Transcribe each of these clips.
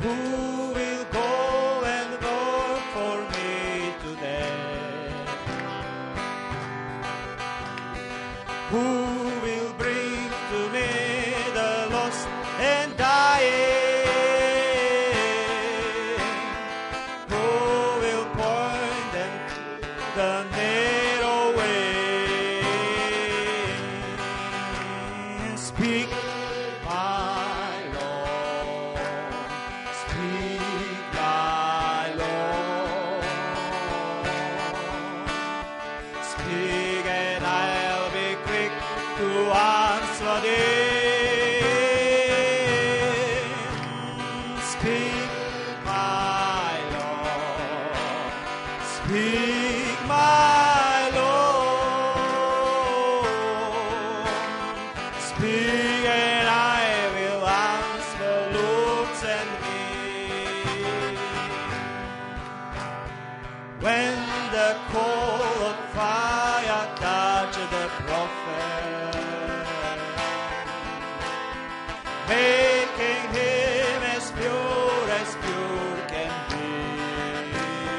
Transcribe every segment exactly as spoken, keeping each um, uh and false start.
Who will go and work for me today? Who will bring to me the lost and dying? Who will point them to the narrow way? Speak, my Lord. Speak, my Lord. Speak, and I'll be quick to answer thee. Speak, my Lord. Speak, my Lord. Speak, and I will answer, Lord, send me. When the coal of fire touched the prophet, making him as pure as pure can be.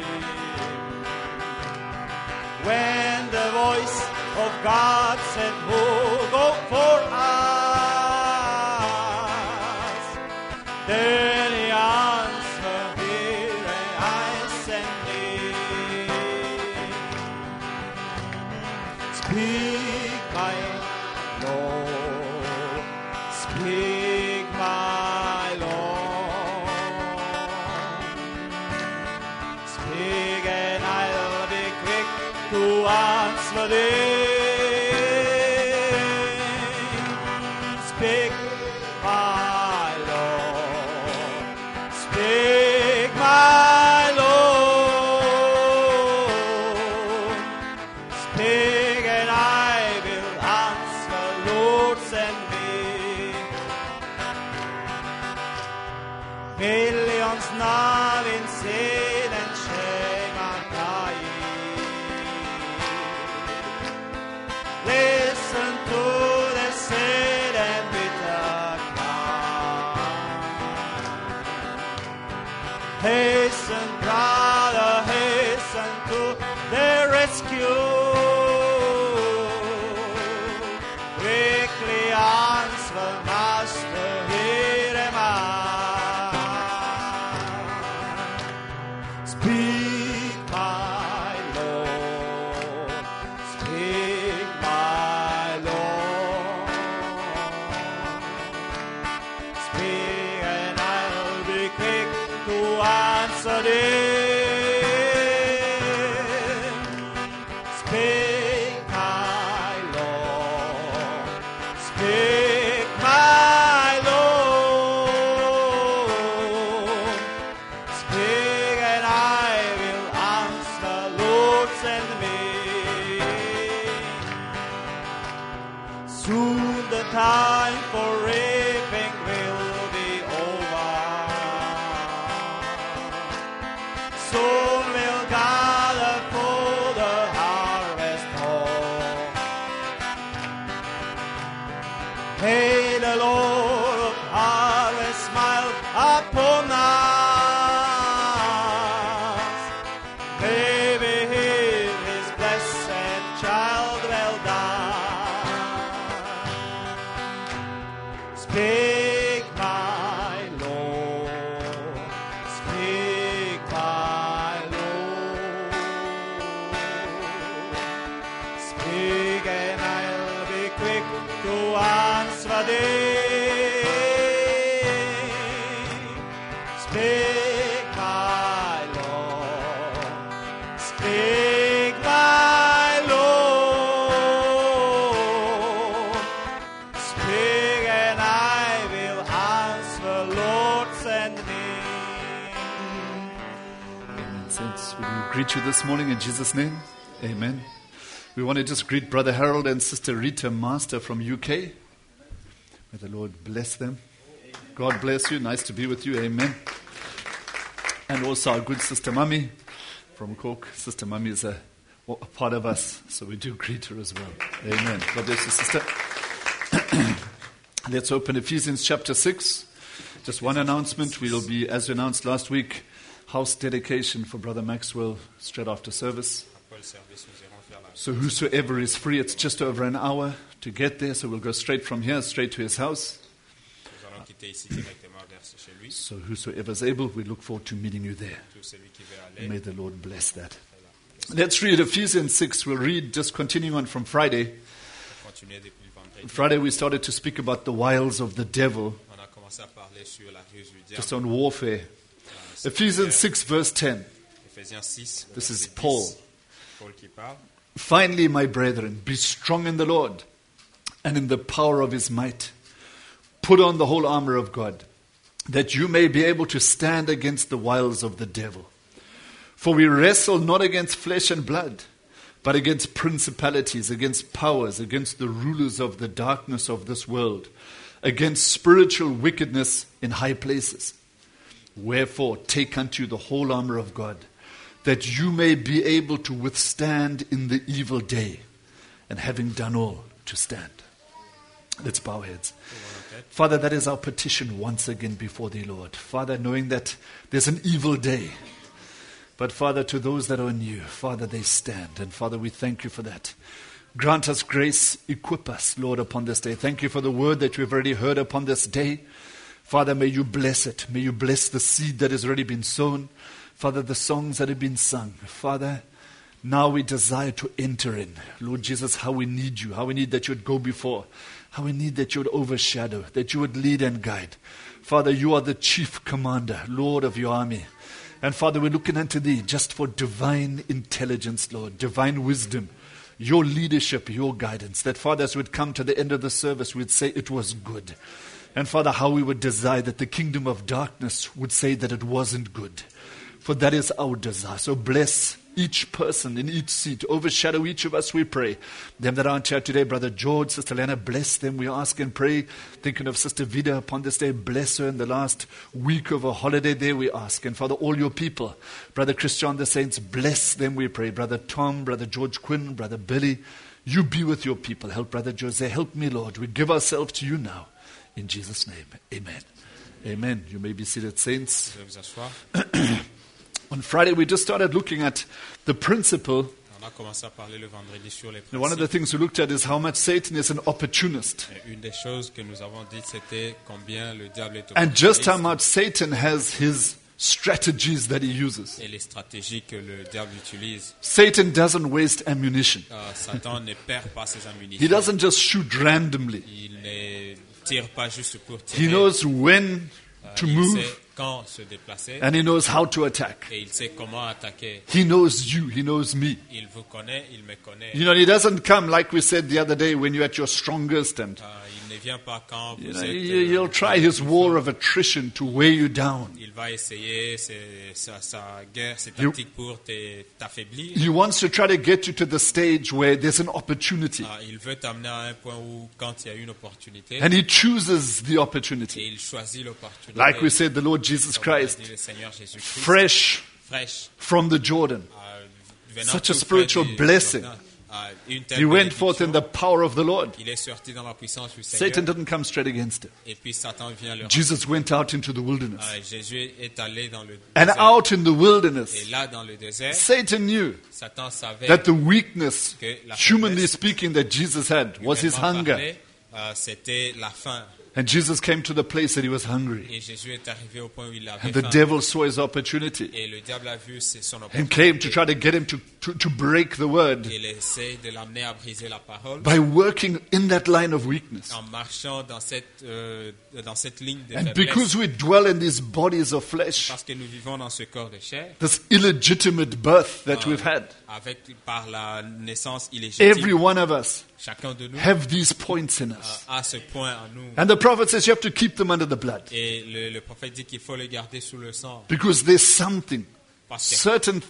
When the voice of God said, "Who go for us?" Then he answered, "Here I send thee." Speak, my Lord. Speak, my Lord. Speak, and I'll be quick to answer thee. Speak, my Lord. Speak, my Lord. Speak, and I will answer, Lord, send me. Millions now in sin and shame are dying. Listen to the sad and bitter cry. Hasten, brother, hasten to their rescue. Quickly answer, Master, here am I. Speak, my Lord. Speak, my Lord. Speak, and I'll be quick to answer thee. Speak, my Lord. Speak, my Lord. Speak, and I will answer, Lord, send me. Soon the time for reaping will be over. Soon we'll gather for the harvest home. May the Lord of harvest smile upon us. May we hear his blessed child well done. Speak, my Lord. Speak, my Lord. Speak, and I'll be quick to answer thee. Speak, my Lord. Speak, my Lord. Speak, and I will answer, Lord, send me. Amen. Saints, we will greet you this morning in Jesus' name. Amen. We want to just greet Brother Harold and Sister Rita Master from U K. May the Lord bless them. God bless you. Nice to be with you. Amen. And also our good Sister Mummy from Cork. Sister Mummy is a, a part of us, so we do greet her as well. Amen. God bless you, Sister. Let's open Ephesians chapter six. Just one announcement. We'll be, as we announced last week, house dedication for Brother Maxwell straight after service. Après le service, nous irons faire la So whosoever is free, it's just over an hour to get there. So we'll go straight from here, straight to his house. Nous allons quitter ici directement vers chez lui. So whosoever is able, we look forward to meeting you there. Tout celui qui veut aller, May the Lord bless that. Let's read Ephesians six. We'll read, just continuing on from Friday. continuer depuis le vendredi. Friday we started to speak about the wiles of the devil, On a commencé à parler sur la ruse du diable. just on warfare. Euh, Ephesians c'est six verse ten. Éphésiens six, This is verset Paul. dix. Paul qui parle. Finally, my brethren, be strong in the Lord and in the power of his might. Put on the whole armor of God, that you may be able to stand against the wiles of the devil. For we wrestle not against flesh and blood, but against principalities, against powers, against the rulers of the darkness of this world, against spiritual wickedness in high places. Wherefore, take unto you the whole armor of God, that you may be able to withstand in the evil day, and having done all, to stand. Let's bow our heads. Father, that is our petition once again before thee, Lord. Father, knowing that there's an evil day, but Father, to those that are in you, Father, they stand. And Father, we thank you for that. Grant us grace, equip us, Lord, upon this day. Thank you for the word that we've already heard upon this day. Father, may you bless it. May you bless the seed that has already been sown. Father, the songs that have been sung. Father, now we desire to enter in. Lord Jesus, how we need you, how we need that you would go before, how we need that you would overshadow, that you would lead and guide. Father, you are the chief commander, Lord of your army. And Father, we're looking unto thee just for divine intelligence, Lord, divine wisdom, your leadership, your guidance. That, Father, as we'd come to the end of the service, we'd say it was good. And Father, how we would desire that the kingdom of darkness would say that it wasn't good. For that is our desire. So bless each person in each seat. Overshadow each of us, we pray. Them that aren't here today, Brother George, Sister Lena, bless them. We ask and pray. Thinking of Sister Vida upon this day, bless her in the last week of a holiday there, we ask. And Father, all your people, Brother Christian, the saints, bless them, we pray. Brother Tom, Brother George Quinn, Brother Billy, you be with your people. Help Brother Jose. Help me, Lord. We give ourselves to you now. In Jesus' name, amen. Amen. You may be seated, saints. Je vais vous asseoir. On Friday, we just started looking at the principle. On a commencé à parler le vendredi sur les One of the principes. things we looked at is how much Satan is an opportunist. Et une des choses que nous avons dites, c'était combien le diable est And just how opportuniste much Satan has his strategies that he uses. et les stratégies que le diable utilise. Satan doesn't waste ammunition. Euh, Satan ne perd pas ses He ammunitions. doesn't just shoot randomly. Il ne tire pas juste pour He tirer. knows when Euh, to il move sait quand se déplacer and he knows how to attack. et il sait comment attaquer. He knows you. He knows me. Il vous connaît, il me connaît. You know, he doesn't come like we said the other day when you're at your strongest and Euh, il ne vient pas quand vous you know, êtes... he- euh, he'll try his war of attrition to weigh you down. Il va essayer ses- sa, sa guerre, ses You- tactiques pour te- t'affaiblir. He wants to try to get you to the stage where there's an opportunity. Ah, il veut t'amener à un point où, quand il y a une opportunité, And he chooses the et opportunity. il choisit l'opportunité. Like we said, the Lord Jesus Comme l'a Christ, dit le Seigneur Jésus-Christ, fresh fraîche, from the Jordan. ah, venant Such a tout spiritual près du blessing. Jourdain. Ah, une telle He went forth in bénédiction. the power of the Lord. Il est sorti dans la puissance du Seigneur. Satan didn't come straight against him. Et puis Satan vient le Jesus went out into the wilderness. Ah, Jésus est allé dans le And désert. out in the Et wilderness, là, dans le désert, Satan knew Satan savait that the weakness, que la humanly faiblesse, speaking, that Jesus had was his humainement hunger. parlé, euh, c'était la faim. And Jesus came to the place that he was hungry. Et Jésus est arrivé au point où il avait And the faim. devil saw his opportunity Et le diable a vu c'est son and came to opportunité. try to get him to, to, to break the word Il essaie de l'amener à briser la parole by working in that line of weakness. en marchant dans cette, euh, dans cette ligne de And faiblesse. because we dwell in these bodies of flesh, Parce que nous vivons dans ce corps de chair, this illegitimate birth that euh, we've had, avec, par la naissance illégitime, every one of us chacun de nous have these points in euh, us. a ce point en nous. And the prophet says you have to keep them under the blood Et le, le prophète dit qu'il faut le garder sous le sang. because there's something, Parce que certain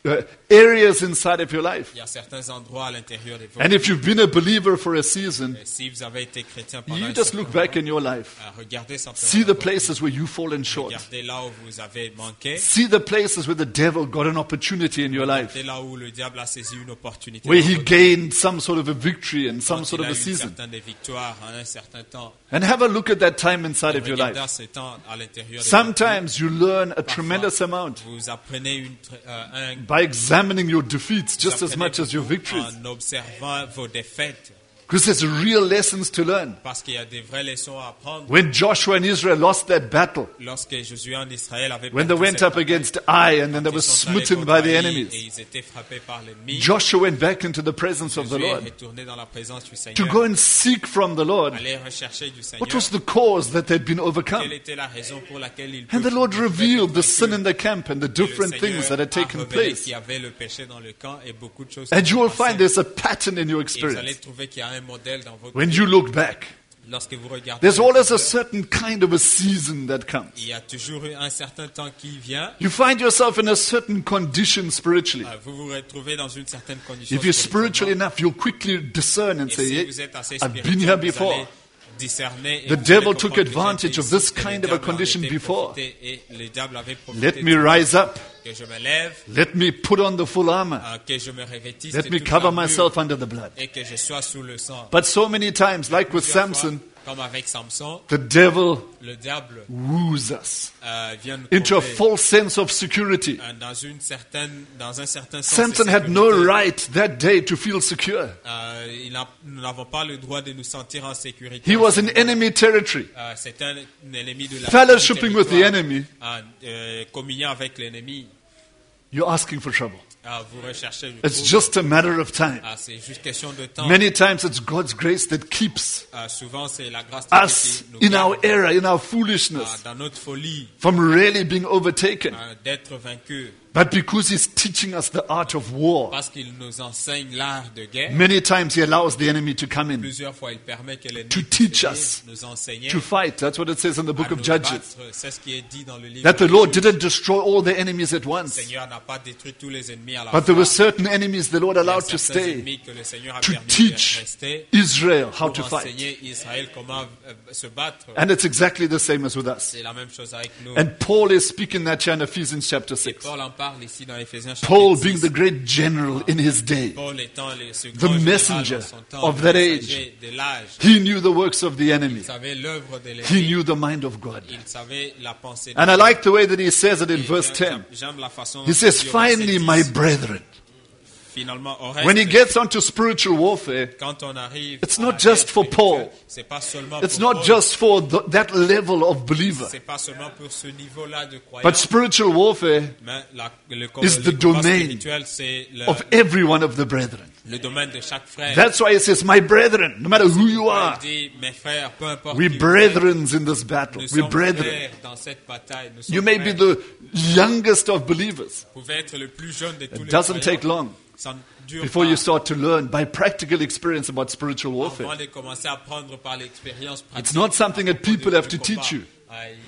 uh, areas inside of your life. Il y a certains endroits à l'intérieur de votre And vie. if you've been a believer for a season, Et si vous avez été chrétien pendant you un just certain look back temps, in your life. euh, regardez simplement See dans the votre places vie. where you've fallen short. Regardez là où vous avez manqué. See the places where the devil got an opportunity in your life. Regardez là où le diable a saisi une opportunité. Where dans he votre vie. gained some sort of a victory and some Quand sort il of a a eu season. certaines victoires en un certain temps. And have a look at that time inside Et of your regardez life. ce temps à l'intérieur de votre vie. Sometimes you learn a Parfois, tremendous amount vous apprenez une, tr- euh, un by examining your defeats just vous as apprenez much as your beaucoup victories. en observant vos défaites. Because there's real lessons to learn. Parce qu'il y a des vraies leçons à apprendre. When Joshua and Israel lost that battle, Lorsque Josué en Israël avait when they perdu went cette up bataille, against Ai and then they ils were sont allés smitten contre by the Haï enemies, et ils étaient frappés par l'ennemi. Joshua went back into the presence of the Josué Lord est retourné dans la présence du to Seigneur. go and seek from the Lord Aller rechercher du Seigneur. what was the cause that they'd been overcome. Quelle était la raison pour laquelle il And the Lord pouvait être revealed the vaincu. sin in the camp and the Et le different Seigneur things that had a taken révélé place. qu'il y avait le péché dans le camp et beaucoup de choses And qui you will se passaient. find there's a pattern in your Et vous allez experience. trouver qu'il y a un modèle dans votre When vie. you look back, Lorsque vous regardez, there's always a l'intérieur, certain kind of a season that comes. il y a toujours un certain temps qui vient. You find yourself in a certain condition spiritually. Euh, Vous vous retrouvez dans une certaine condition. If you're spiritual spirituellement. enough, you'll quickly discern and Et say, si "Yeah, vous êtes assez I've been spirituel, here vous before." allez discerner et The vous devil allez took comprendre que advantage j'ai of été this ici, que le kind of a diable en condition était before. profité et le diable avait profité Let me de rise up. que je me lève, Let me put on the full armor. euh, que je me revêtisse Let de me toute cover l'armure myself under the blood. et que je sois sous le sang. But so many times, like with Plusieurs fois, Samson, comme avec Samson, the devil le diable woos us euh, vient nous into a tromper, false sense of security. euh, dans une certaine, dans un certain sens. Samson de had no sécurité. right that day to feel secure. Euh, il n'a- nous n'avons pas le droit de nous sentir en sécurité. He en was ce in moment. enemy territory, Euh, c'est un, un ennemi de la fellowshipping with the territoire, enemy. en, euh, communiant avec l'ennemi. You're asking for trouble. Ah, vous recherchez le It's trouble. just a matter of time. Ah, c'est juste question de temps. Many times it's God's grace that keeps Ah, souvent, c'est la grâce de Dieu us qui nous in garde, our error, in our ah, foolishness, dans notre folie from really being overtaken. ah, d'être vaincu. But because He's teaching us the art of war, Parce qu'il nous enseigne l'art de guerre. many times He allows the enemy to come in Plusieurs fois, il permet que l'ennemi to puisse teach venir us nous enseigner to fight. That's what it says in the à book of nous Judges. battre. C'est ce qui est dit dans le livre. That the des Lord Juges. didn't destroy all the enemies at Le once, Seigneur n'a pas détruit tous les ennemis à la but there were fois. certain enemies the Lord Il y a allowed to certains stay ennemis que le Seigneur a to permis de teach rester Israel how pour to fight. enseigner Israël comment euh, se battre. And it's exactly the same as with us. C'est la même chose avec nous. And Paul is speaking that here in Ephesians chapter Et six. Paul en parle ici dans Éphésiens Paul chapitre being six. the great general in his day. Paul étant le, ce the grand général messenger dans son temps, of le that messager de l'âge. He knew the works of the enemy. Il savait l'œuvre de He l'ennemi. knew the mind of God. Il savait la pensée de And I Dieu. like the way that he says it in Et verse j'aime- ten. J'aime la façon He dont says, il dit au verset finally, dix, my brethren. finalement, au reste, When he gets onto spiritual warfare, quand on arrive it's à not la just guerre for Paul. spirituelle, c'est pas seulement it's pour not Paul, just for the, that level of believer, c'est pas seulement pour ce niveau-là de croyance, but spiritual warfare mais la, le, is le the combat domain spirituel, c'est le, of every one of the brethren. le domaine de chaque frère. That's why he says, my brethren, no matter who you Il are, dit, mes frères, peu importe we qui vous êtes, brethren in this battle. nous We sommes brethren. frères dans cette bataille. Nous sommes You may be frères. the youngest of believers. Vous pouvez être le plus jeune de tous It les doesn't croyants. take long Ça ne dure before pas you start to learn by practical experience about spiritual warfare. avant de commencer à apprendre par l'expérience pratique. It's not something that people à have to propos du teach combat. you. Ah, il-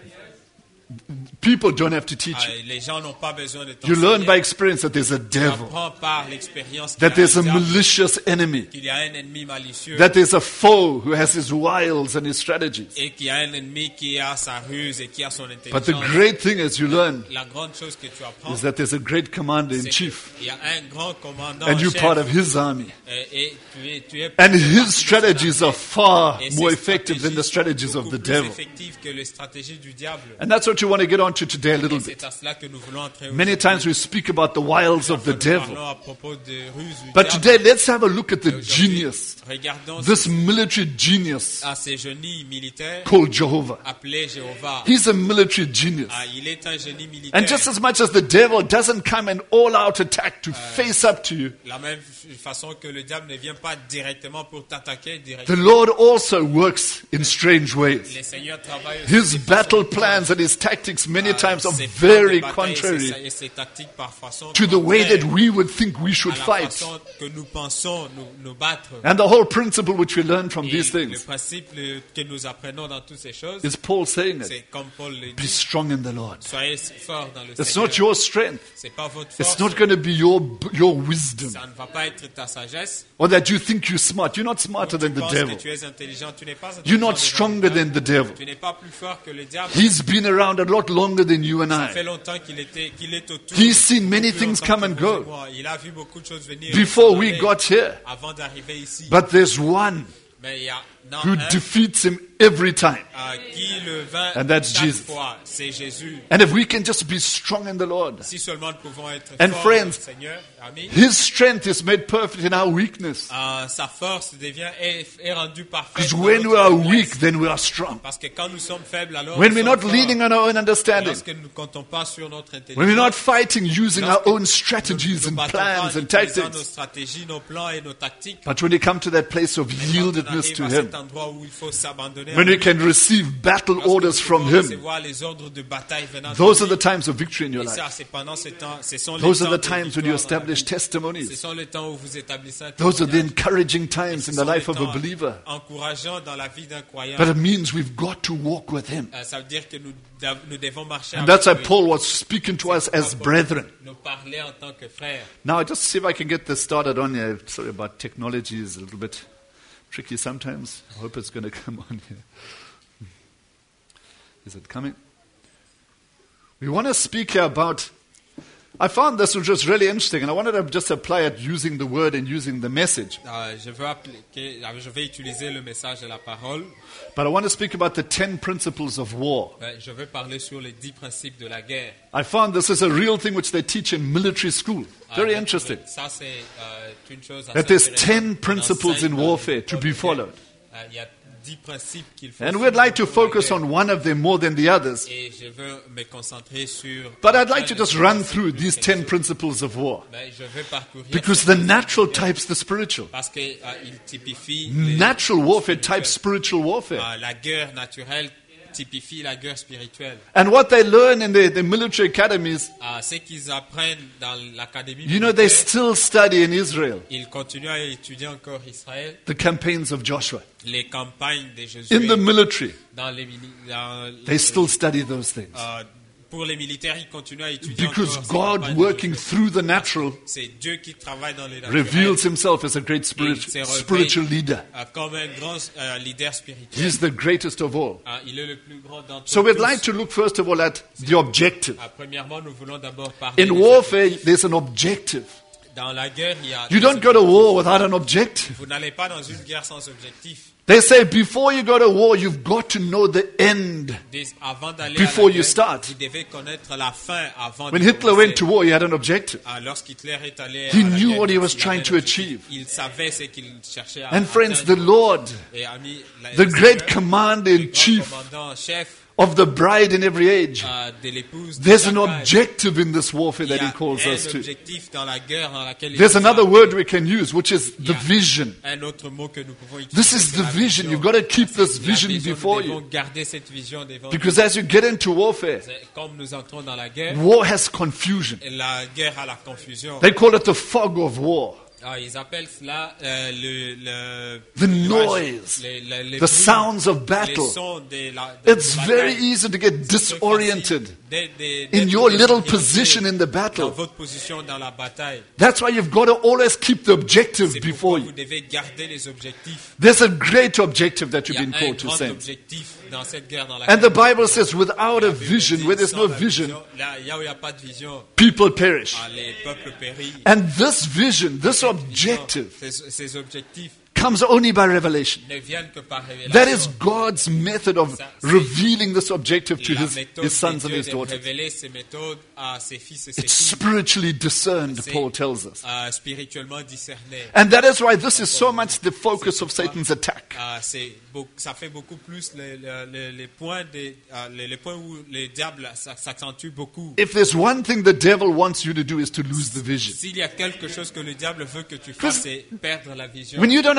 People don't have to teach ah, you. les gens n'ont pas besoin de You learn t'enseigner. by experience that there's a Tu devil, apprends par l'expérience qu'il that y a there's a un diable, malicious enemy, qu'il y a un ennemi malicieux that there's a foe who has his wiles and his strategies. et qu'il y a un ennemi qui a sa ruse et qui a son But the intelligence. great thing is you learn La grande chose que tu apprends, is that there's a great commander in c'est chief, qu'il y a un grand commandant and en you're chef, part of his army. et, et tu es, tu es And tu fais his partie de son strategies armée. are far Et ses more effective than the stratégies strategies sont of the beaucoup plus devil. effectives que les stratégies du diable. And that's what you want to get onto today a little Et c'est bit. à cela que nous voulons entrer Many aujourd'hui. times we speak about the wiles of the Nous devil. parlons à propos de ruses du But diable. today, let's have a look at Et the aujourd'hui, genius, regardons this ce- military genius à ces génies militaires called Jehovah. appelés Jéhovah. He's a military genius. Ah, il est un génie militaire. And just as much as the devil doesn't come an all-out attack to face up to you, La même façon que le diable ne vient pas directement pour t'attaquer the directement. Lord also works in strange ways. Le Seigneur travaille aussi His de façon battle étrange. plans and his tactics may many euh, times are ses plans de very bataille, contrary ses- et ses tactiques parfois sont to the way that contraires we would think we à should la fight. façon que nous pensons nous, nous battre. And the whole principle which we learn from Et these le things principe le- que nous apprenons dans toutes ces choses, is Paul saying it. c'est comme Paul le Be dit, strong in the Lord. soyez forts dans le It's Seigneur. not your strength. C'est pas votre It's force, not going to be your, your wisdom. ça ne va pas être ta sagesse. Or that you think you're smart. You're not smarter Tu than the penses devil. que tu es intelligent, tu n'es pas intelligent You're not devant stronger le than the devil. Tu n'es pas plus fort que le diable. He's been around a lot longer than you and Ça fait I. longtemps qu'il était, qu'il est autour. He's seen many Plus things longtemps come que and vous et go moi. Il a vu beaucoup de choses venir. before et s'en we aller got here. avant d'arriver ici. But there's one Mais il y a non, who un defeats him every time. euh, qui le vainc And that's chaque Jesus. fois. C'est Jésus. And if we can just be strong in the Lord, Si seulement nous pouvons être And forts friends, dans le Seigneur, amis, His strength is made perfect in our weakness. euh, sa force devient est, est rendue parfaite. Because dans when notre we are faiblesse. weak, then we are strong. Parce que quand nous sommes faibles, alors When nous we're sommes not forts. leaning on our own understanding, Lorsque nous ne comptons pas sur notre intelligence, when we're not fighting using our lorsque own nous- strategies nous and battons plans pas en and utilisant nos tactics, stratégies, nos plans et nos tactiques, but when we come to that place of quand on yieldedness arrive to à Him, cet endroit où il faut s'abandonner, when à we lui, can receive battle lorsque orders nous from pouvons Him, recevoir les ordres de bataille venant de those are lui. the times of victory in your Et life. ça, c'est pendant ce temps, ce sont les Those are temps the de times when victoire you dans la establish vie. Ce testimonies. sont les temps où vous établissez un Those are the témoignage. encouraging times Ce in sont the les life of a temps believer. encourageants dans la vie d'un croyant. But it means we've got to walk with Him. Euh, Ça veut dire que nous, dev- nous devons marcher And avec that's why lui. Paul was speaking to us as brethren. Nous parler en tant que frères. Now, just see if I can get this started on here. Sorry about technology is a little bit tricky sometimes. I hope it's going to come on here. Is it coming? We want to speak here about. I found this was just really interesting, and I wanted to just apply it using the word and using the message. Euh, je, veux appliquer, euh, je vais utiliser le message de la parole. But I want to speak about the ten principles of war. Euh, Je veux parler sur les dix principes de la guerre. I found this is a real thing which they teach in military school. Very Euh, interesting. Ça, c'est euh, une chose assez That there's intéressante ten qu'on principles enseigne in dans warfare les to écoles be de guerre. followed. Euh, Il y a dix principes qu'il faut And suivre we'd like to pour la focus guerre. on one of them more than the others. Et je veux me concentrer sur. But I'd like to un just des run principes through plus these que ten les autres. principles of war. Ben, je veux parcourir Because ces the principes natural de guerre. types the spiritual. Parce qu'ils euh, typifient les- Natural warfare spirituels. types spiritual warfare. Euh, la guerre naturelle typifie la guerre spirituelle. And what they learn in the, the military academies, Euh, ce qu'ils apprennent dans l'académie you know, they militaire, still study in Israel ils continuent à étudier encore Israël, the campaigns of Joshua. les campagnes de Jésus In the military, dans les mini- dans they les- still study those things. euh, pour les militaires, ils continuent à étudier Because encore ces God, campagnes de working Josué. through the natural, C'est Dieu qui travaille dans les naturels, reveals himself as a great et spirit, il se révèle, spiritual leader. euh, comme un grand euh, leader spirituel. He's the greatest of all. Euh, il est le plus grand d'entre So we'd tous. like to look first of all at the objective. Euh, premièrement, nous voulons d'abord parler In des warfare, objectifs. there's an objective. Dans la guerre, il y a You des don't go to objectifs. war without an objective. Vous n'allez pas dans une guerre sans objectif. They say before you go to war, you've got to know the end. Des- avant d'aller Before à la you guerre, start. vous devez connaître la fin avant When de Hitler commencer. went to war, he had an objective. Ah, lorsqu'Hitler est allé He à la knew guerre, what he was il trying avait to l'objectif. achieve. Il savait ce qu'il cherchait à And friends, the atteindre. Lord, Et ami, la- the le great Seigneur, commander le in grand chief commandant chef of the bride in every age, euh, de l'épouse de there's an chaque âge. objective in this warfare Il y that he a calls un us to. objectif dans la guerre dans laquelle il There's nous another appelle. word we can use, which is Il y the a vision. Un autre mot que nous pouvons utiliser. This is c'est the la vision. You've got to keep this La vision vision, before nous devons you. garder cette vision devant Because as you get into warfare, nous. C'est comme nous entrons dans la guerre, war has confusion. et la guerre a la confusion. They call it the fog of war. Ah, ils appellent cela euh, le, le The nuage, noise, les- les- les the bruits, sounds of les battle. sons de la, de It's la very bataille. easy to get C'est disoriented facile d'être- d'être in your little désorienté position in the dans battle. votre position dans la bataille. That's why you've got to always keep the objective C'est before pourquoi you. vous devez garder les objectifs. There's a great objective that Il you've y a been un called to grand send. objectif dans cette guerre dans And laquelle the Bible says, without a vision, where there's sans no la vision, là, là où il n'y a pas de vision, people perish. ah, les peuples périssent. And this vision, this Vision, objective, Ces, ces objectifs comes only by revelation. ne viennent que par révélation. That is God's method of Ça, c'est revealing this objective to la his, méthode his sons de and Dieu his de daughters. révéler ses méthodes à ses fils et ses It's filles. spiritually discerned, C'est, Paul tells us. euh, spirituellement discerné. And that is why this is so much the focus of Satan's attack. Euh, c'est beau- ça fait beaucoup plus les, les- les- les points des, euh, les, les points où le diable ça- s'accentue beaucoup. If there's one thing the devil wants you to do is to lose the vision. S'il y a quelque chose que le diable veut que tu fasses, c'est perdre la vision. When you don't know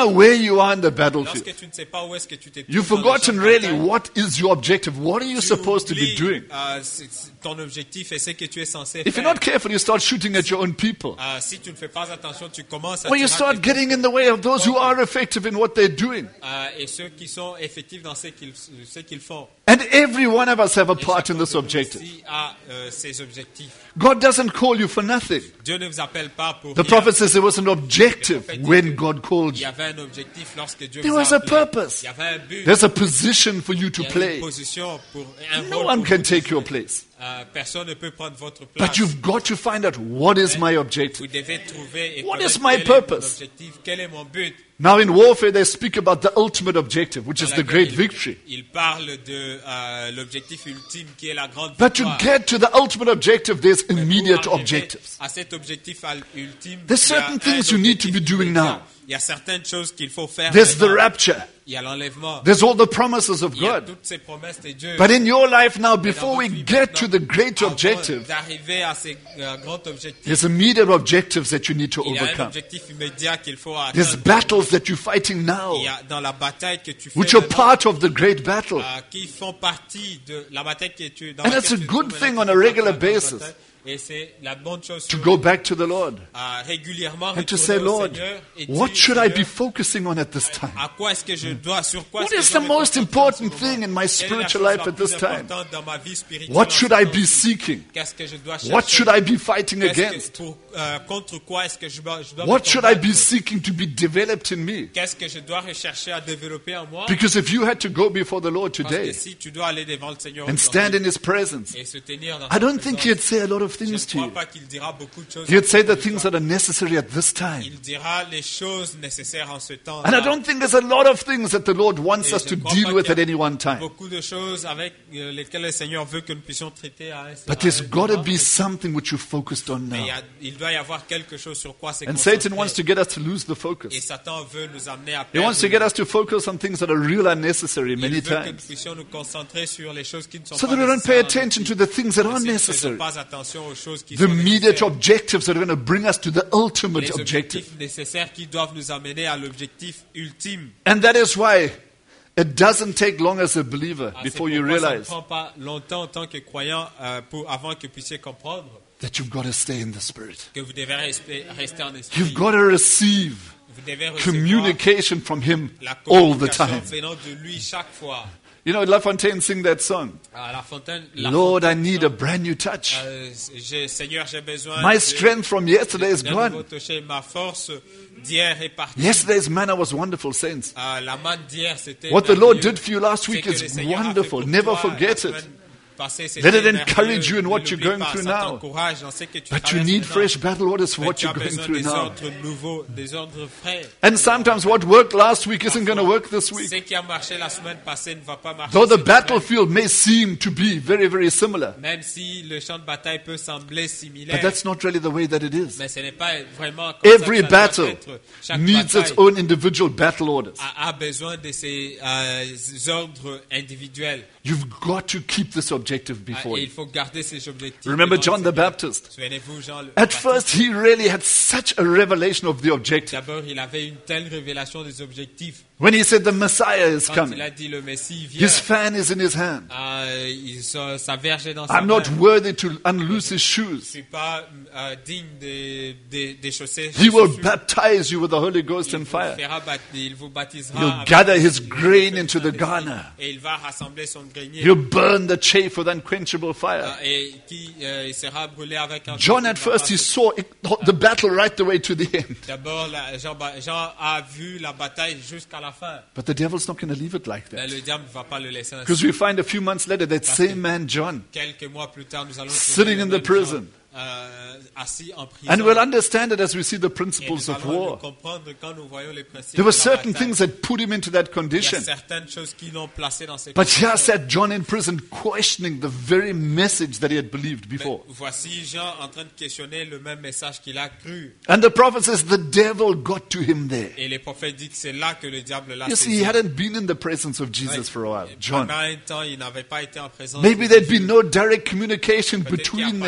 know where you are in the battlefield, lorsque tu ne sais pas où est-ce que tu t'es you've trouvé dans le champ forgotten de really bataille, what is your objective. What are you tu supposed to be oublies, doing? euh, c'est- c'est ton objectif et ce que tu es censé If you're faire. not careful, you start shooting at your own people. Euh, si tu ne fais pas attention, tu commences à Or you tirer à start quelqu'un. getting in the way of those who are effective in what they're doing. Euh, et ceux qui sont effectifs dans ce qu'ils ce qu'ils font. And every one of us have a Et part chacun in this de nous objective. ici a euh, ses objectifs. God doesn't call you for nothing. Dieu ne vous appelle pas pour The rien. prophet says there was an objective when God called Il y you. avait un objectif lorsque Dieu There vous a was a appelé. purpose. Il y avait un but. There's a position for you to Il y avait une play. position pour un No rôle one pour can vous. take your place. Euh, personne ne peut prendre votre place. But you've got to find out what is my Vous objective. devez trouver et What connaître is my quel est mon purpose? objectif, quel est mon but. Now in warfare they speak about the ultimate objective, which Dans is la the guerre, great il- victory. Il parle de euh, l'objectif ultime qui est la grande But to victoire. get to the ultimate objective, there's Mais pour immediate arriver objectives. À cet objectif al- ultime, There's il y a certain un things you need to be objectif doing immédiat. now. Il y a certaines choses qu'il faut faire. There's the maintenant. rapture. Il y a l'enlèvement. There's all the promises of Il y a God. toutes ces promesses de Dieu. But in your life now, Mais dans before votre we vie get to maintenant, the great avant objective, d'arriver à ces euh, grands objectifs, there's immediate objectives that you need to il y a un overcome. objectif immédiat qu'il faut There's atteindre. battles that you're fighting now, Il y a dans la bataille que tu fais which are maintenant, part of the great battle. euh, qui font partie de la bataille que tu dans And laquelle it's a tu te good trouves thing maintenant, on a qui fait regular partie de la basis bataille. Et c'est la bonne chose To sur- go back to the Lord à régulièrement and to retourner say, au Lord, Seigneur et what dire, should I be Seigneur, focusing on at this time? à quoi est-ce que je dois, sur quoi What est-ce que is je dois the me most concentrer en important ce moment? thing in my Quelle est la spiritual chose life la at plus this time? importante dans ma vie spirituelle What en should ce I temps? be seeking? Qu'est-ce que je dois chercher? What should I be fighting Qu'est-ce que- against? pour, euh, contre quoi est-ce que je dois, je dois me What should I be combattre? seeking to be developed in me? Qu'est-ce que je dois rechercher à développer en moi? Because if you had to go before the Lord Parce que today si tu dois aller devant le Seigneur and stand in aujourd'hui His presence, et se tenir dans I sa don't think présence, He'd say a lot of je ne things to crois you. pas qu'il dira beaucoup de choses. He'd say the à things that are necessary at this time. Il dira les choses nécessaires en ce temps. And I don't think there's a lot of things that the Lord wants us to deal with at any one time. Beaucoup de choses avec euh, lesquelles le Seigneur veut que nous puissions traiter à un But there's got to be something which you're focused on Mais il, y now. a- il doit y avoir quelque chose sur quoi se And concentrer. Satan wants to get us to lose the Et focus. Satan veut nous amener à He perdre. wants to get us to focus on things that are real unnecessary Il many veut que nous times. puissions nous concentrer sur les choses qui ne sont So pas that we don't pay nécessaires. attention to the things that are Si nous ne faisons necessary. pas attention aux choses qui The sont immediate nécessaires. objectives that are going to bring us to the ultimate Les objective. objectifs nécessaires qui doivent nous amener à l'objectif ultime. And that is why it doesn't take long as a believer Ah, c'est before you pourquoi ça ne realize prend pas longtemps en tant que croyant euh, pour, avant que vous puissiez comprendre that you've got to stay in the Spirit. que vous devez rester, rester en esprit. You've got to receive Vous devez recevoir communication from Him la all the communication time. venant de lui chaque fois. You know, La Fontaine sing that song. À la fontaine, la Lord, I fontaine, need a brand new touch. euh, j'ai- Seigneur, j'ai besoin My de- strength from yesterday is d'un nouveau gone. toucher. Ma force d'hier est partie. Yesterday's manna was wonderful, saints. Euh, la manne d'hier, c'était What the Lord merveilleux. did for you last Ce week que is le Seigneur a fait wonderful. pour Never toi forget la it. semaine passée, Let c'était it encourage merveilleux. you in what Ne you're l'oublie going pas, through ça now. t'encourage dans ce que tu But you traverses need maintenant. fresh battle orders for Mais what tu as you're going besoin through des now. ordres nouveaux, des ordres frais. And sometimes what worked last week isn't going to work this Ce week. qui a marché la semaine passée ne va pas marcher. Though the cette semaine. battlefield may seem to be very, very similar. Même si le champ de bataille peut sembler But similaire, that's not really the way that it is. mais ce n'est pas vraiment comme Every ça que ça doit battle être. Chaque needs its bataille own individual battle orders. a, a besoin de ses euh, ordres individuels. You've got to keep this objective Ah, before et you. il faut garder ses objectifs. Remember devant John le the Seigneur. Baptist? Souvenez-vous, Jean le At Baptiste. first, he really had such a revelation of the objective. D'abord, il avait une telle révélation des objectifs. When he said the Messiah is Quand il coming, a dit le Messie vient, his fan is in his hand. euh, il, sa, sa verge est dans sa I'm main. not worthy to unloose his Je shoes. suis pas euh, digne des, des, des chaussées. He will chaussures. baptize you with the Holy Ghost Il and vous fire. fera bat- il vous baptisera He'll avec gather le his Saint-Esprit grain into the garner. et il va rassembler son grenier He'll burn the chaff with unquenchable fire. euh, et qui euh, il sera brûlé avec un John, feu at qui va first, pas he se- saw it, the battle right the way to the end. D'abord, la- Jean, ba- Jean a vu la bataille jusqu'à la fin. But the devil's not going to leave it like Mais that. le diable ne va pas le laisser ainsi. Because we find a few months later that same man, John, Quelques mois plus tard, nous allons Sitting trouver le in the même prison. Jean, euh, assis en prison. and we'll understand it as we see the Et principles nous of allons le war. comprendre quand nous voyons les principes There were de la certain bataille. things that put him into that Il y a condition. certaines choses qui l'ont placé dans ces But here conditions. sat John in prison questioning the very message that he had believed Mais before. voici Jean en train de questionner le même message qu'il a cru. And the prophet says the devil got to him there. Et les prophètes disent que c'est là que le diable l'a You see, he saisi. hadn't been in the presence of Jesus for a while. Et John. Pendant un temps, il n'avait pas été en présence. Maybe de there'd Jésus. be no direct communication Peut-être qu'il n'y a between pas them. eu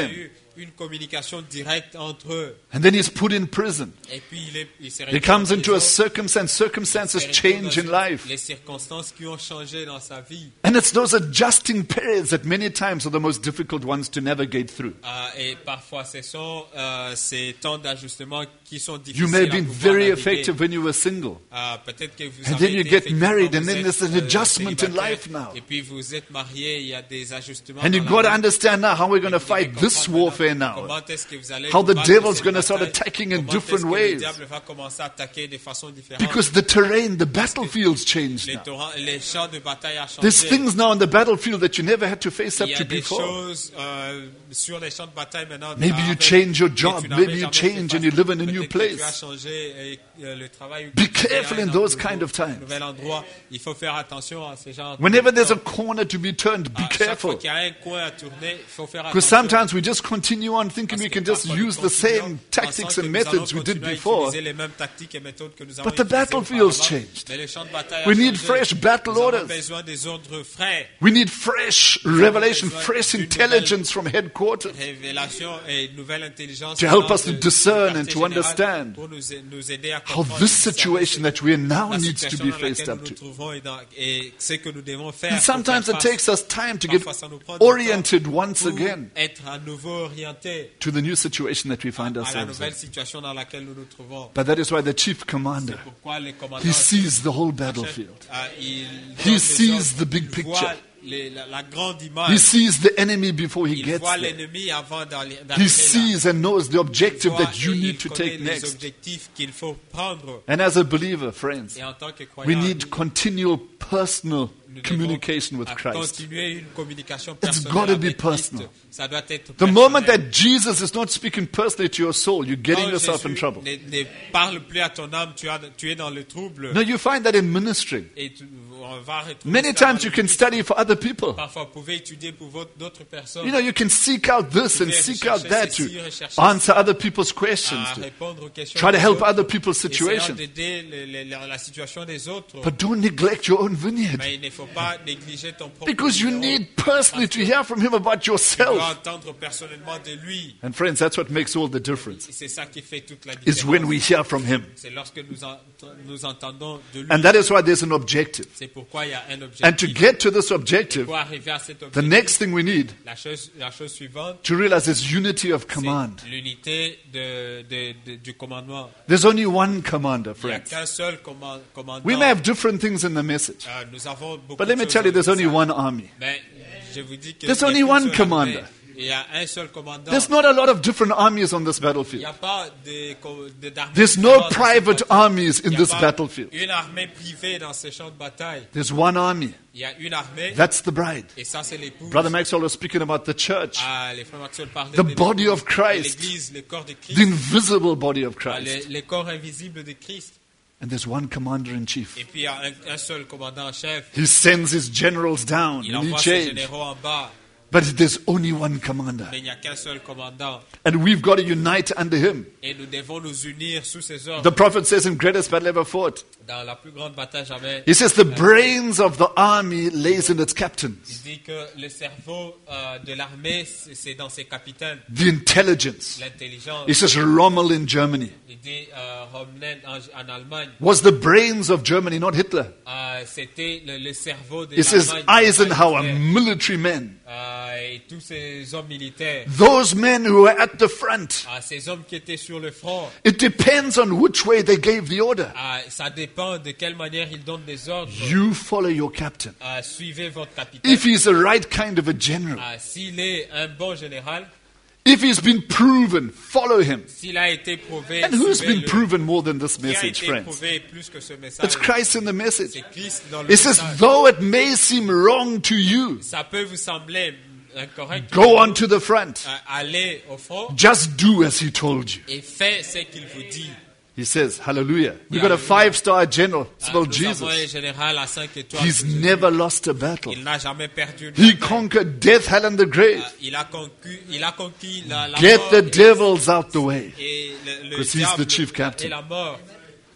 une communication directe entre eux. And then he's put in prison. Et puis il, est, il s'est He retrouvé comes en into a prison. circumstance, circumstances Il se retrouve change in dans life. les circonstances qui ont changé dans sa vie. And it's those adjusting periods that many times are the most difficult ones to navigate through. Euh, et parfois, ce sont euh, ces temps d'ajustement qui sont difficiles You may have à been pouvoir very naviguer. effective when you were single. Euh, peut-être que vous And avez then you été get effectivement, married and vous then êtes, there's an euh, adjustment in célibataire, life now. Et puis vous êtes marié, il y a des ajustements. And dans you've la got to vie. understand now how we're going to Vous devez fight this comprendre warfare maintenant now. comment est-ce que vous allez How vous the battre devil's cette going to start bataille, attacking in comment est-ce different que le ways. diable va commencer à attaquer de façon différente. Because the terrain, the battlefields changed Les, now. torrents- les champs de bataille ont changé. There's things now on the battlefield that you never had to face Il up y a to des before. choses euh, sur les champs de bataille maintenant. Maybe you avec- change your que job. tu n'avais Maybe you jamais change fait and you live in a face. new Peut-être que Tu as place. changé et, euh, le travail. où Be tu es careful à in un those nouveau- kind of times. nouvel endroit. Il faut faire attention à ces gens. Whenever there's a corner to be turned, be À chaque fois careful. qu'il y a un coin à tourner, il faut faire Because attention. sometimes we just continue on thinking Parce we que can just parfois, nous use the continuons same pensant tactics que and nous methods allons we did continuer à before. utiliser les mêmes tactiques et méthodes que nous avons But the utilisées battlefield's auparavant. changed. Mais les champs de bataille We ont need changé. fresh battle Nous avons orders. besoin des ordres frais, We need fresh revelation, besoin fresh d'une intelligence from headquarters révélation et une nouvelle intelligence to help venant us to de- du discern and quartier to général understand pour nous, nous aider à how comprendre this discerner situation that we are now la needs to situation be dans faced laquelle up nous nous to. trouvons et, dans- et ce que nous devons faire. And pour sometimes faire it face. takes us time to get Parfois, ça nous prend du temps oriented once pour again être à nouveau orienté to the new situation that we find à la ourselves nouvelle in. situation dans laquelle nous nous trouvons. But that is why the chief commander, C'est pourquoi les commandants he sees the whole battlefield. Ah, il He donne des sees ordres, the big il voit picture. les- la, la grande He image. sees the enemy before he Il gets voit there. l'ennemi avant d'arri- He d'arriver là. sees and knows the Il objective voit that you et need il to connaît take les next. objectifs qu'il faut prendre. And as a believer, friends, Et en tant que croyant, we need nous- continual personal nous devons communication with à Christ. continuer une communication It's personnelle gotta be avec Christ. personal. Ça doit être The personnel. moment that Jesus is not speaking personally to your soul, you're getting Quand yourself in Jésus trouble. Ne, ne parle plus à ton âme, tu, as, tu es dans le trouble. No, you find that in ministry. Et tu, on va retrouver Many ça times dans you le can ministère. study for other people. Parfois, vous pouvez étudier pour votre- d'autres personnes. You know, you can seek out this and Vous pouvez seek out rechercher that to ceci, rechercher answer other people's questions, à to répondre aux questions try to des help autres, other people's essayant situations. d'aider les- les- la, la situation des autres. But don't neglect your own vineyard. Mais il ne faut pas négliger ton propre Because you numéro. need personally to hear from him about Tu dois yourself. entendre personnellement de lui. And friends, that's what makes all the difference. C'est ça qui fait toute la Is when différence. we hear from him. C'est lorsque nous, en- nous entendons de lui. And that is why there's an objective. C'est pourquoi il y a un objectif. And to get to this objective, Pour arriver à cet the objectif, next thing we need la chose, la chose suivante, to realize is unity of command. c'est l'unité de, de, de- du commandement. There's only one commander, Il n'y a friends. qu'un seul command- commandant. We may have different things in the message. Euh, nous avons beaucoup But let de me choses tell you, dans there's le only message. one army. Mais je vous dis que There's il y a only qu'une one seule commander. armée. Il y a un seul commandant. There's not a lot of different armies on this Il n'y battlefield. a pas de, de, d'armées There's no différentes dans ce private bataille. armies Il in n'y a this pas battlefield. une armée privée dans ce champ de bataille. There's one army. Il y a une armée That's the bride. et ça c'est l'épouse. Brother Maxwell was speaking about the church, Ah, les frères Maxwell parlaient The de body l'épouse, of Christ. de l'église, le corps de Christ, the invisible body of ah, les, Christ. les corps invisibles de Christ. And there's one commander in chief. Et puis il y a un, un seul commandant en chef. He sends his generals down Il in envoie each ses age. généraux en bas, But there's only one commander. mais il n'y a qu'un seul commandant. And we've got to unite under him. Et nous devons nous unir sous ses ordres. The prophet says in greatest battle ever fought, Dans la plus grande bataille jamais, he says the brains of the army lays in its captains. il dit que le cerveau euh, de l'armée, c'est c'est dans ses capitaines. The intelligence. L'intelligence, He says Rommel in Germany il dit euh, Rommel en, en Allemagne, was the brains of Germany, not Hitler. euh, c'était le, le cerveau de He says l'Allemagne. Eisenhower, Hitler. military men. Euh, et tous ces hommes militaires, Those men who were at the front. euh, ces hommes qui étaient sur le front, It depends on which way they gave the order. euh, ça dépend de quelle manière ils donnent des ordres. You follow your captain. Euh, suivez votre capitaine. If he's the right kind of a general, Euh, S'il est un bon général, if he's been proven, follow him. s'il a été prouvé, And who's been suivez-le. proven more than this Qui a message, été friends? prouvé plus que ce message. It's Christ in the message. C'est Christ dans le It says, message. though it may seem wrong to you, Ça peut vous sembler incorrect. go on to the front. Euh, Allez au front Just do as he told you. et faites ce qu'il vous dit. He says, hallelujah. We've got a five-star general. It's Euh, called Nous avons un Jesus. général à cinq étoiles. He's never lost a battle. Il n'a jamais perdu une He bataille. conquered death, hell, and the Euh, grave. Il a conquis, il a conquis la, la Get mort the et, devils out the way. et le, le Because he's diable the chief captain. et la mort.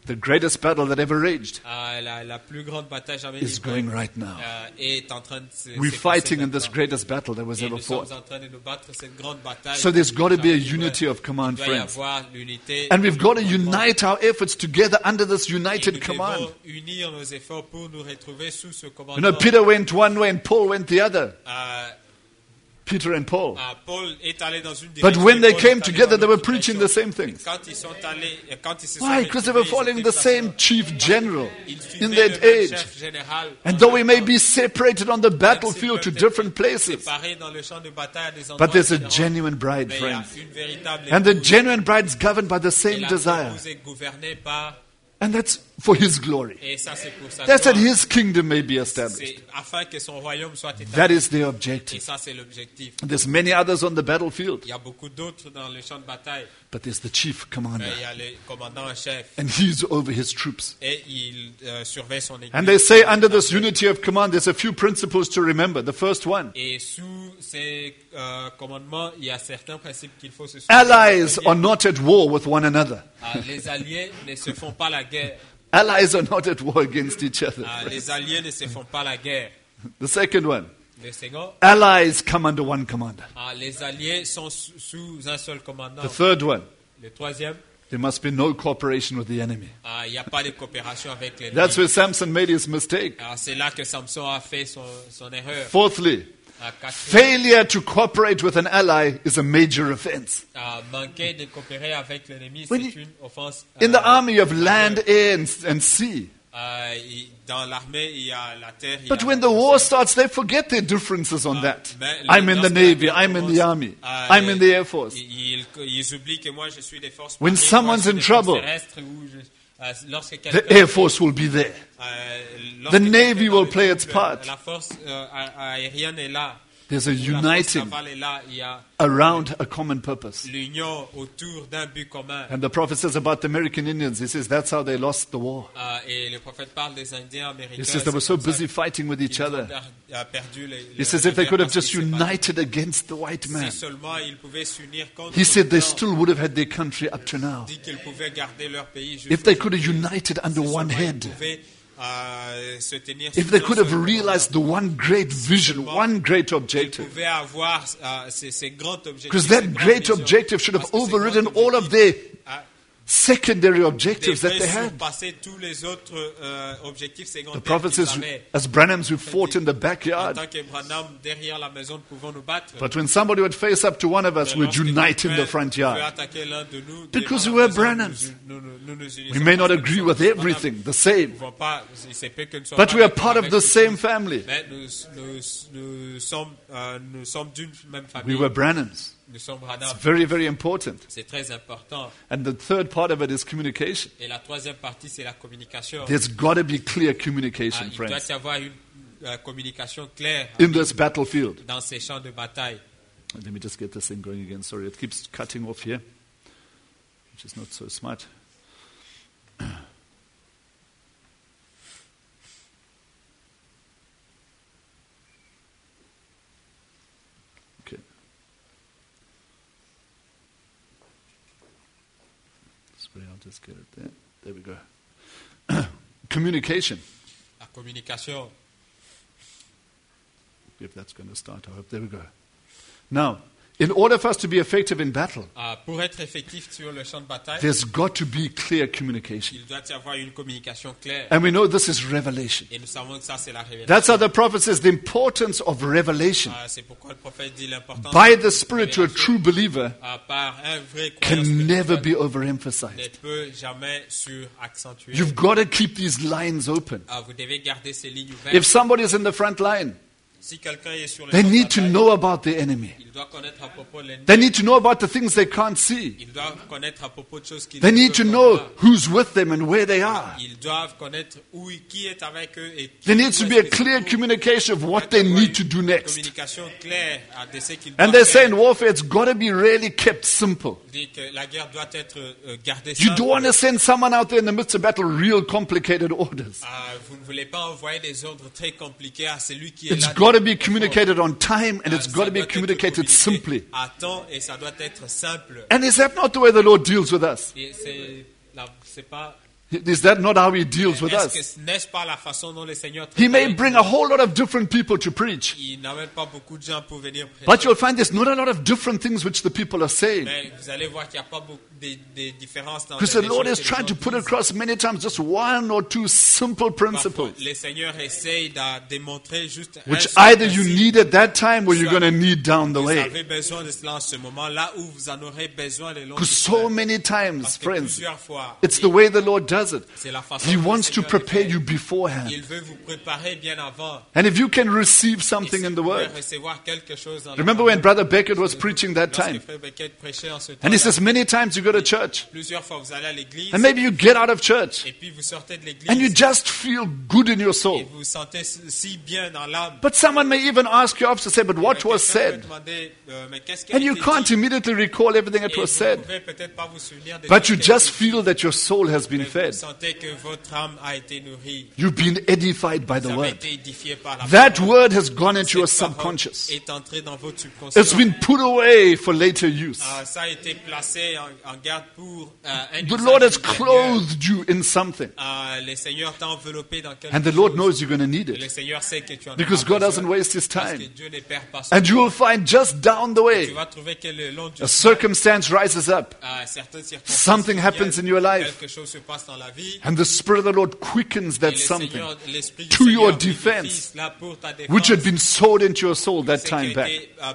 The greatest battle that ever raged euh, la, la plus grande bataille jamais is livrée, going right now. euh, est en train de se We're se passer fighting in this maintenant. greatest battle that was Et ever nous sommes fought. en train de nous battre cette grande bataille. So there's got to be a Jamais livrée. unity of command, Il doit y friends. avoir l'unité. And we've got to de commandement. unite our efforts together under this Et united nous command. devons unir nos efforts pour nous retrouver sous ce You commandement. know, Peter went one way and Paul went the other. Euh, Peter and Paul. euh, Paul est allé dans une But direction. when they Paul came est allé together, dans they were l'autre preaching the direction. same things. Quand ils sont allés, et quand ils se sont Why? Because they were retrouvés, following ils the étaient same face à- chief general Ils in suivaient that le même age. chef général. And En though we même may temps, be separated on the même s'ils battlefield to peuvent different être places, séparés dans le champ de bataille à des endroits but there's a différents, genuine bride, mais il y a friends. une véritable And the épouse. genuine bride is governed by the Et same la desire. épouse est gouvernée par, And that's for his glory. et ça c'est pour sa That's that gloire. his kingdom may be established. C'est afin que son royaume soit établi. That is the Et objective. ça c'est l'objectif. There's many others on the battlefield, Il y a beaucoup d'autres dans le champ de bataille, but there's the chief commander. mais il y a le commandant en chef And he's over his troops. et il euh, surveille son église. And they say under this unity of command, there's a few principles to remember. The first one, Et sous ces euh, commandements, il y a certains principes qu'il faut se souvenir. allies are not at war with one another. Ah, les alliés ne se font pas la guerre. Allies are not at war against each other. Ah, les alliés ne se font pas la guerre. The second one, Le second, allies come under one commander. ah, les alliés sont sous, sous un seul commandant. The third one, Le troisième, there must be no cooperation with the enemy. ah, il n'y a pas de coopération avec les That's where Samson made his mistake. Ah, c'est là que Samson a fait son, son erreur. Fourthly, Ah, quatrième, failure to cooperate with an ally is a major offense. ah, manquer de coopérer avec l'ennemi, When c'est you- une offense. In the euh, army, you have land, air, and, and sea. ah, il- dans l'armée, il y a la terre. il y But a when la the mer. war starts, they forget their differences on that. Mais I'm in the lorsque la Navy, guerre I'm in the commence, Army, ah, I'm in the Air Force. Ils, ils- ils oublient que moi je suis des forces When marines, someone's moi, je suis in des forces trouble, terrestres, ou je- ah, lorsque The quelqu'un- Air Force will be there. euh, lorsque The Navy quelqu'un will dans play le its couple, part. La force euh, a- aérienne est là. There's a La force uniting navale est là. Il y a around a common purpose. l'union autour d'un but commun. And the prophet says about the American Indians, he says that's how they lost the war. Ah, et le prophète parle des Indiens américains. He says they were c'est so comme ça busy fighting with each qu'ils ont other. per- ah, perdu les- He le- says le if they guerre could have parce just qu'ils s'est battu. united against the white man, Si seulement ils pouvaient s'unir contre he said they le blanc, still would have had their country up to now. dit qu'ils pouvaient garder leur pays If they could have united under Si one seulement ils head, pouvaient, euh, se tenir if sous they un could seul have commandement, realized the one great vision, one great ils objective. pouvaient avoir euh, ces, ces grands objectifs. Because ces that grandes great visions. objective should have Parce que ces overridden grands all of their objectifs, ah, secondary objectives that devaient they had. surpasser tous les autres euh, objectifs The secondaires prophet qu'ils says, avaient. as Branhams who fought in the En backyard, tant que Branham, derrière la maison, nous pouvons nous battre. but when somebody would face up to one of us, we'd Lorsque unite in quelqu'un the front veut yard. attaquer l'un de nous, Because devant we la were maison, Branhams. nous- nous- nous nous unissons We may not parce que agree nous with sommes Branham. everything, the Nous same, pouvons pas- il se peut que nous ne soyons but pas we are d'accord part of avec the tout same le family. Mais nous, nous, nous sommes, euh, nous sommes d'une même We famille. were Branhams. Nous sommes Branham. It's very, very important. C'est très important. And the third part of it is communication. Et la troisième partie, c'est la communication. There's got to be clear Ah, communication, il doit friends, y avoir une euh, communication claire in this battlefield. dans ces champs de bataille. Let me just get this thing going again. Sorry, it keeps cutting off here, which is not so smart. Okay. Sorry, I'll just get it there. There we go. Communication. La communication. If that's going to start, I hope. There we go. Now, in order for us to be effective in battle, Ah, pour être effectif sur le champ de bataille, there's got to be clear communication. il doit y avoir une communication claire. And we know this is revelation. Et nous savons que ça, c'est la révélation. That's how the prophet says the importance of revelation Ah, c'est pourquoi le prophète dit l'importance by de the Spirit to a true believer Ah, par un vrai can croyant never be spirituel ne overemphasized. peut jamais suraccentuer. You've got to keep these lines open. Ah, vous devez garder ces lignes If ouvertes. somebody is in the front line, Si quelqu'un est sur le they champ de need to bataille, know about the enemy. il doit connaître à propos de l'ennemi. They need to know about the things they can't see. Ils doivent connaître à propos de choses qu'ils They ne need to peuvent know pas voir. who's with them and where they are. Ils doivent connaître où, qui est avec eux et qui There needs to où be est-ce a qu'ils se clear trouvent. communication of what Il they doit y avoir need to une do next. Communication claire à de ce qu'ils And doivent they faire. say in warfare, it's got to be really kept simple. Il dit que la guerre doit être euh, gardée You simple. don't want to send someone out there in the midst of battle real complicated orders. Ah, vous ne voulez pas envoyer des ordres très compliqués à celui qui est It's là. got to de- be communicated on time and Ah, it's ça got to doit be être communicated communiqué simply. à temps et ça doit être simple. And is that not the way the Lord deals with us? Et c'est, là, c'est pas. Is that not how He deals with Est-ce us? que n'est-ce pas la façon dont le Seigneur He traite may avec bring nous? a whole lot of different people to preach. Il n'amène pas beaucoup de gens pour venir prêcher. But you'll find there's not a lot of different things which the people are saying. Mais vous allez voir qu'il n'y a pas beaucoup de, de différences dans Because les the Lord choses has que les tried gens to put disent. across many times just one or two simple Parfois, principles, le Seigneur essaye de démontrer juste un which seul either you principe. need at that time or you're going to need down the Vous way. avez besoin de cela en ce moment, là où vous en aurez besoin le long du Because so chemin. many times, Parce que friends, plusieurs fois, it's the way the Lord does it. c'est la façon He dont le wants to Seigneur le prepare fait. you beforehand. Il veut vous préparer bien avant. And if you can receive Et something si in the vous pouvez Word. recevoir quelque chose dans la Remember parole, when Brother Beckett was preaching that lorsque time? Frère Beckett prêchait en ce And he temps-là, says many times you go to church plusieurs fois vous allez à l'église and maybe you get out of church et puis vous sortez de l'église and you just feel good in your et soul. vous vous sentez si bien dans l'âme. But someone may even ask you after, say, but what Mais was quelqu'un peut said? demander, euh, mais qu'est-ce qui a And you été can't dit? immediately recall everything that Et was vous said. pouvez peut-être pas vous souvenir de But tout you ce qui a just été dit, feel that your soul has been mais vous fed. sentez que votre âme a été nourrie. You've been edified by the Vous avez Word. été édifié par la That parole. Word has gone into your Cette parole subconscious. est entrée dans votre subconscient. It's been put away for later use. Ah, ça a été placé en, en garde pour euh, un The usage Lord has ultérieur. clothed you in something. Ah, le Seigneur t'a enveloppé dans quelque And the chose. Lord knows you're going to need Et le it. Seigneur sait que tu en Because auras God besoin. doesn't waste His Parce que time. Dieu ne perd pas son And you temps. will find just down the Tu way, vas trouver que le long du a chemin, circumstance rises up. ah, certaines circonstances Something viennent, happens in your life. quelque chose se passe dans la vie. And the Spirit of the Lord quickens Et that le something Seigneur, l'Esprit du to Seigneur your vivifie defense, cela pour ta défense. which had been sowed into your soul that Ce qui time a back. été, euh,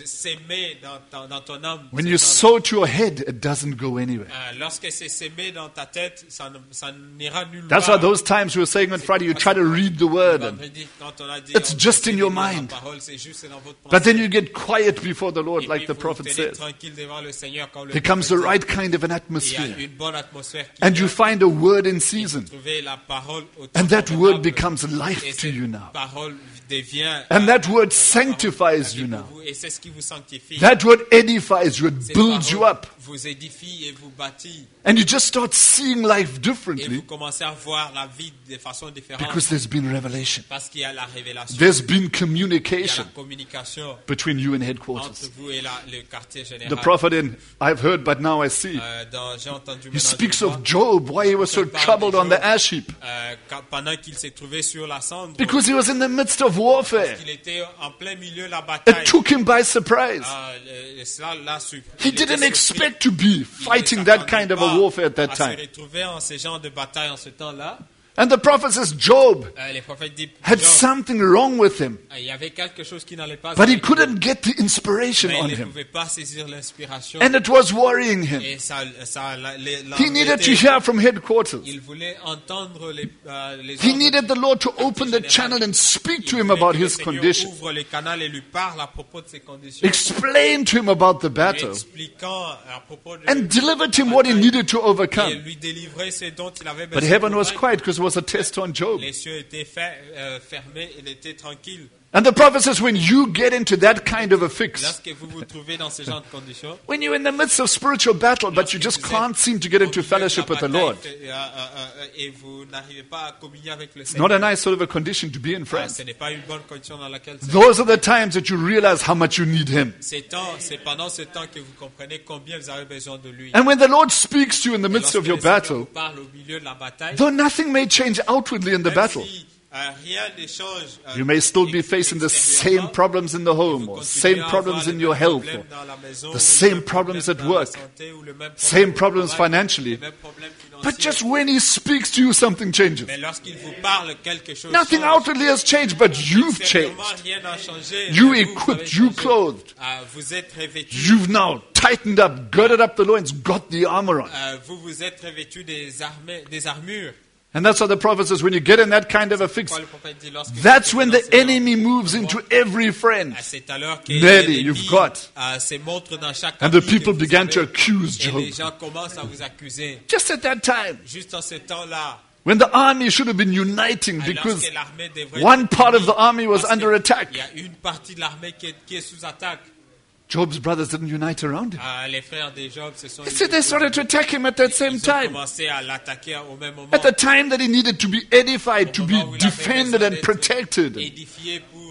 sémé dans, dans- dans ton âme. When ce you temps-là. sow to your head, it doesn't go anywhere. Euh, lorsque c'est sémé dans ta tête, ça ne- ça n'ira nulle That's part. why those times we were saying on Friday, you try to read the Word, and, Vendredi, quand on a dit, It's on just veut in your lire la mind. parole, c'est juste dans votre but pensée. then you get quiet before the Lord, Et like puis the vous prophet tenez says. tranquille devant le Seigneur quand le There comes the prophète right kind of an dit, il y a atmosphere. une bonne atmosphère qui And you vient. find a word in season. Trouver la parole au And temps that word convenable. becomes life Et to cette you now. parole devient, And euh, that word la parole sanctifies you pour now. vous, et c'est ce qui vous sanctifie. That word edifies you, it Cette builds you parole up. vous édifie et vous bâtit. And you just start seeing life Et vous differently commencez à voir la vie de façon différente. because there's been revelation. Parce qu'il y a la révélation. There's been Il y a la communication communication between you and entre headquarters. vous et la- le quartier général. The prophet in, I've heard, but now I see. Euh, dans- j'ai entendu He maintenant speaks je vois, of Job, why he was so troubled on the ash heap. euh, quand- pendant qu'il s'est trouvé sur la cendre, Because he was in the midst of warfare. qu'il était en plein milieu de la bataille. It took him by surprise. Ah, le- le- cela l'a su- He il était didn't surpris. expect to be Il ne fighting that kind of a s'attendait warfare at pas that à time. se retrouver en ce genre de bataille en ce temps-là. And the prophet says Job Euh, les prophètes disent, had Job, something wrong with him, euh, il y avait quelque chose qui n'allait pas but he avec lui, couldn't get the inspiration mais on il ne him. pouvait pas saisir l'inspiration. And it was worrying him. Et ça, ça l'a- les- He needed to l'embêtait. hear from headquarters. Il voulait entendre les, euh, les He ordres needed the Lord to open the général. channel and speak Il to him voulait about que le his Seigneur condition, ouvre le canal et lui parle à propos de ses conditions, explain to him about the lui battle, expliquant à propos de and delivered him what he needed to et overcome. lui délivrer ce dont il avait But besoin. heaven pour was vaincre. quiet because it was a test on Job. Les cieux étaient fer- euh, fermés, il était tranquille. And the prophet says, when you get into that kind of a fix, Lorsque vous vous trouvez dans ce genre de conditions, when you're in the midst of spiritual battle, but you just can't seem to get au into milieu de la fellowship with the bataille, Lord, euh, euh, euh, et vous n'arrivez pas à communier avec le not Seigneur, a nice sort of a condition to be in, ah, friends. ce n'est pas une bonne condition dans laquelle c'est. Those are the times that you realize how much you need Him. C'est temps- c'est pendant ce temps que vous comprenez combien vous avez besoin de lui. And when the Lord speaks to you in the Et midst lorsque of your le Seigneur battle, vous parle au milieu de la bataille, though nothing may change outwardly in the même battle, si, euh, rien ne change, euh, you may still be ex- facing the same extérieurement, problems in the home, vous or continuez same à problems avoir in les your mêmes health, problèmes or dans la maison, the ou les same mêmes problems problèmes at dans la work, santé, ou le même same problème au problems travail, financially. les mêmes problèmes But financiers. just when He speaks to you, something changes. Mais lorsqu'il vous parle, quelque chose Nothing change. outwardly has changed, but you've changed. Extérieurement, rien n'a changé. You mais vous, vous equipped, avez you changé. clothed. Ah, vous êtes revêtus. You've now tightened up, girded up the loins, got the armor on. Euh, vous vous êtes revêtus des, armées, des armures. And that's what the prophet says, when you get in that kind of a fix, Quoi, le prophète dit, lorsque vous that's êtes when dans the ce genre, enemy moves into every friend. ah, c'est alors que Nearly, l'ennemi, you've got. ah, se montre dans chaque And the ami que people vous began to avez. accuse Et Job. les gens commencent à vous accuser. Just at that time, Juste en ce temps-là, when the army should have been uniting ah, because lorsque l'armée devrait one être part of unie, the army was parce under que attack. il y a une partie de l'armée qui est, qui est sous attaque. Job's brothers didn't unite around him. Ah, les frères de Job se sont So they started to attack him at that same Ils ont time. commencé à l'attaquer au même moment. At the time that he needed to be edified, to Au be moment où il avait defended besoin and d'être protected. édifié pour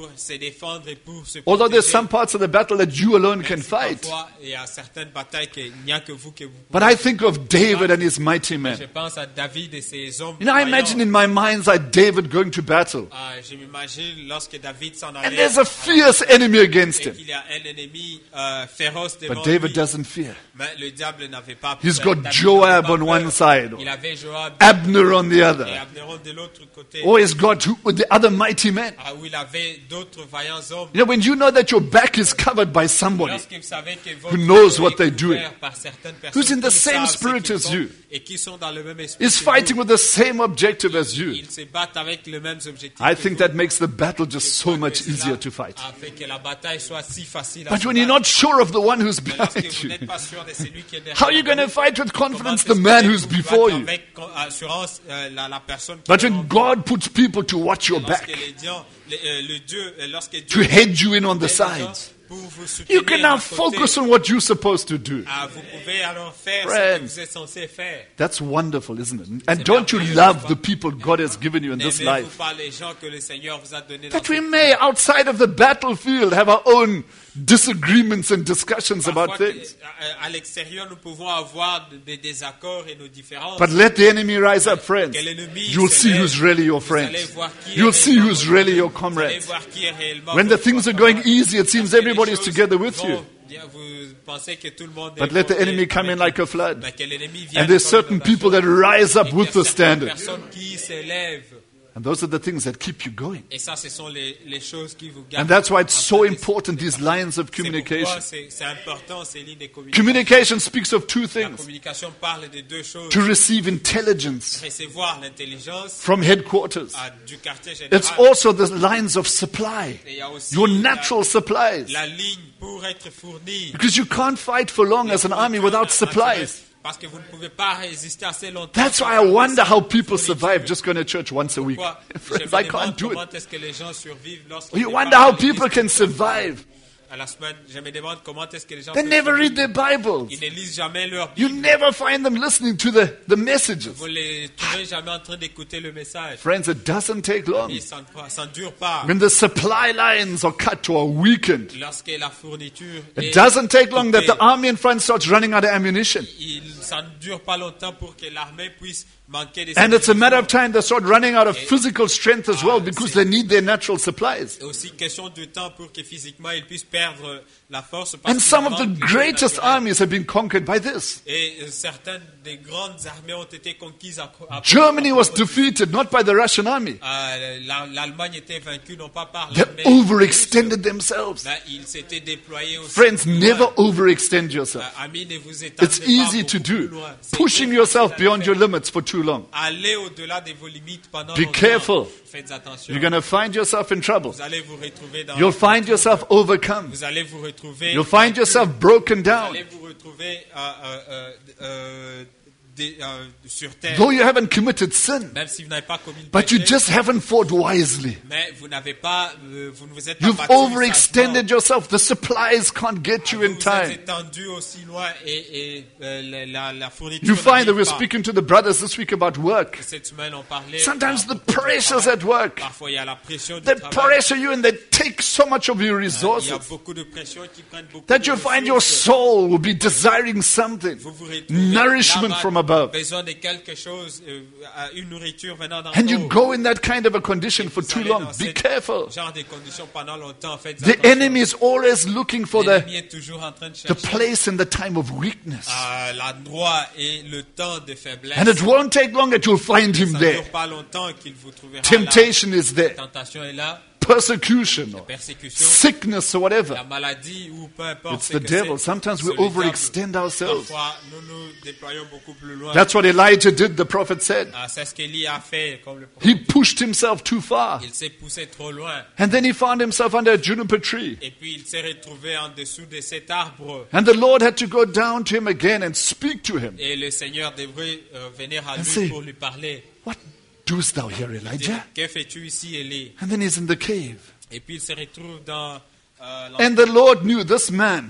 pour se défendre et pour se Although there's protéger. some parts of the battle that you alone Même can si fight. parfois, il y a certaines batailles qu'il n'y a que vous que vous But I think of David and his mighty Je men. pense à David et ses hommes. You know, I vaillants. imagine in my mind's eye David going to battle. Ah, je m'imagine lorsque David s'en And allait there's a fierce enemy against et him. qu'il y a un ennemi euh, féroce devant But David lui. doesn't fear. Mais le diable n'avait pas He's peur. got David Joab n'avait on pas one peur. side, Il avait Joab Abner on the et other. Abneron de l'autre côté. Or he's got who- the other mighty men. Ah, où il avait d'autres vaillants hommes. You know, when you know that your back is covered by somebody Lorsque vous savez que who votre knows dos what est they're couvert doing, par certaines personnes who's in the qui same savent ce spirit qu'ils as font you, et qui sont dans le même esprit is que fighting vous, with the same objective as you, ils se battent avec les mêmes objectifs. I que think vous. that makes the battle just Je so crois much que cela easier to fight. a fait que la bataille soit si facile à But se when you're battre. not sure of the one who's Mais lorsque behind vous you, n'êtes pas sûr de celui qui est derrière how are you going to vous, fight with comment confidence est-ce the que man vous who's battez before you? avec con- assurance euh, la, la personne qui But est when devant vous? God puts people to watch your Lorsque back, les dieux, le, euh, le Dieu, euh, lorsque Dieu to hedge you in on the met les gens sides, pour vous soutenir you can now à côté, focus on what you're supposed to do. ah, vous pouvez alors faire ce Friends. que vous êtes censé faire. That's wonderful, isn't it? And don't you love the people God has given you in this N'aimez-vous life? pas les gens que le Seigneur vous a donnés dans That ce we may, outside of the battlefield, have our own disagreements and discussions about Parfois, que, things. à, à l'extérieur, nous pouvons avoir de- des désaccords et nos différences. But let the enemy rise up, friends. Que l'ennemi You'll se see lève. who's really your Vous allez friends. voir qui est You'll see réellement who's votre really ami. your Vous allez comrades. voir qui est réellement When the votre things are camarade. going easy, it seems Lorsque les everybody's choses together with vont you. bien, vous pensez que tout le monde But est let the porté enemy come in avec like vous. a flood. Mais que l'ennemi vienne And there's comme certain dans la people that chose. rise up Et with qu'il y the a certaines standard. personnes qui s'élèvent. And those are the things that keep you going. Et ça, ce sont les, les choses qui vous gardent. And that's why it's en so train de- important, these lines of C'est communication. pourquoi c'est c'est important ces lignes de communication. Communication speaks of two La things. communication parle de deux choses. To receive intelligence Recevoir l'intelligence from headquarters. ah, du quartier It's général. also the lines of supply, Et il y a aussi your la- natural supplies. la ligne pour être fournie. Because you can't fight for long as an army without supplies. Parce que vous ne pouvez pas résister assez longtemps. That's why I wonder how people survive just going to church once a week. Pourquoi? Je Friends, me I demande can't do comment it. est-ce que les gens survivent lorsqu'ils You ne wonder partent how pas à l'église people can survive. à la semaine. Je me demande comment est-ce que les gens They peuvent never read survivre. their Bibles. Ils ne lisent jamais leur You Bible. never find them listening to the, the messages. Vous ne les trouvez jamais en train d'écouter le message. Friends, it doesn't take long. Et ça ne ça ne dure pas. When the supply lines are cut or weakened, Lorsque la fourniture it est doesn't take long that the coupée, army in front starts running out of ammunition. il, ça ne dure pas longtemps pour que l'armée puisse manquer des And it's a matter of munitions. time they start running out of physical strength as well because they need their natural supplies. C'est aussi question de temps pour que physiquement ils puissent perdre la force. Parce And qu'ils some of the manquent de greatest naturel. armies have been conquered by this. Et euh, certaines des grandes armées ont été conquises à, à Germany à- was defeated not by the Russian army. Euh, la- L'Allemagne était vaincue non pas par They l'armée, overextended themselves. mais ils s'étaient déployés aussi. Friends, plus never loin. overextend yourself. Euh, Amis, ne vous étendez It's pas easy beaucoup to plus do. loin. C'est Pushing très yourself facile à beyond le your faire. limits for too long. Allez au-delà de vos limites pendant Be longtemps. careful. Faites attention. You're going to find yourself in trouble. Vous allez vous retrouver dans. You'll find yourself overcome. Vous allez vous retrouver. You'll find yourself broken Vous down. allez vous retrouver euh, euh, euh, euh, des- euh, sur terre. Though you haven't committed sin, Même si vous n'avez pas commis le but you péché, just haven't fought wisely. mais vous n'avez pas, euh, vous ne vous êtes pas You've battu overextended sagement. yourself. The supplies can't get you Vous in vous êtes time. étendu aussi loin et, et euh, la, la, la fourniture. You find that n'arrive we're pas. speaking to the brothers this week about work. Cette semaine, on parlait. Sometimes euh, the pressures at work, Parfois, il y a la pression du they travail. pressure you and they take so much of your Il y resources a beaucoup de pression qui prennent beaucoup that de you find your ressources. soul will be desiring something, Vous vous retrouvez nourishment là-bas, from above. besoin de quelque chose, euh, une nourriture venant d'en And you haut. go in that kind of a condition for Vous too allez long. dans Be cette careful. genre de conditions pendant longtemps. Faites The attention. enemy is always looking for the, L'ennemi est toujours en train de the chercher place in the time of weakness. euh, l'endroit et le temps de faiblesse. And it won't take long that you'll find him Ça ne there. dure pas longtemps qu'il vous trouvera là. Temptation is there. La tentation est là, Persecution or persécution, sickness or whatever. la maladie ou peu importe. It's ce the que devil. c'est, Sometimes c'est we le diable. overextend ourselves. Parfois, nous nous déployons beaucoup plus loin. That's what Elijah did, the prophet said. Ah, c'est ce qu'Élie a fait, comme le prophète. He pushed himself too far. Il s'est poussé trop loin. And then he found himself under a juniper tree. Et puis il s'est retrouvé en dessous de cet arbre. And the Lord had to go down to him again and speak to him. Et le Seigneur devrait euh, venir à And lui say, pour lui parler. What doest thou here, Il dit, Elijah? que fais-tu ici, Élie? And then he's in the cave. Et puis il se retrouve dans... euh, And the Lord knew this man euh,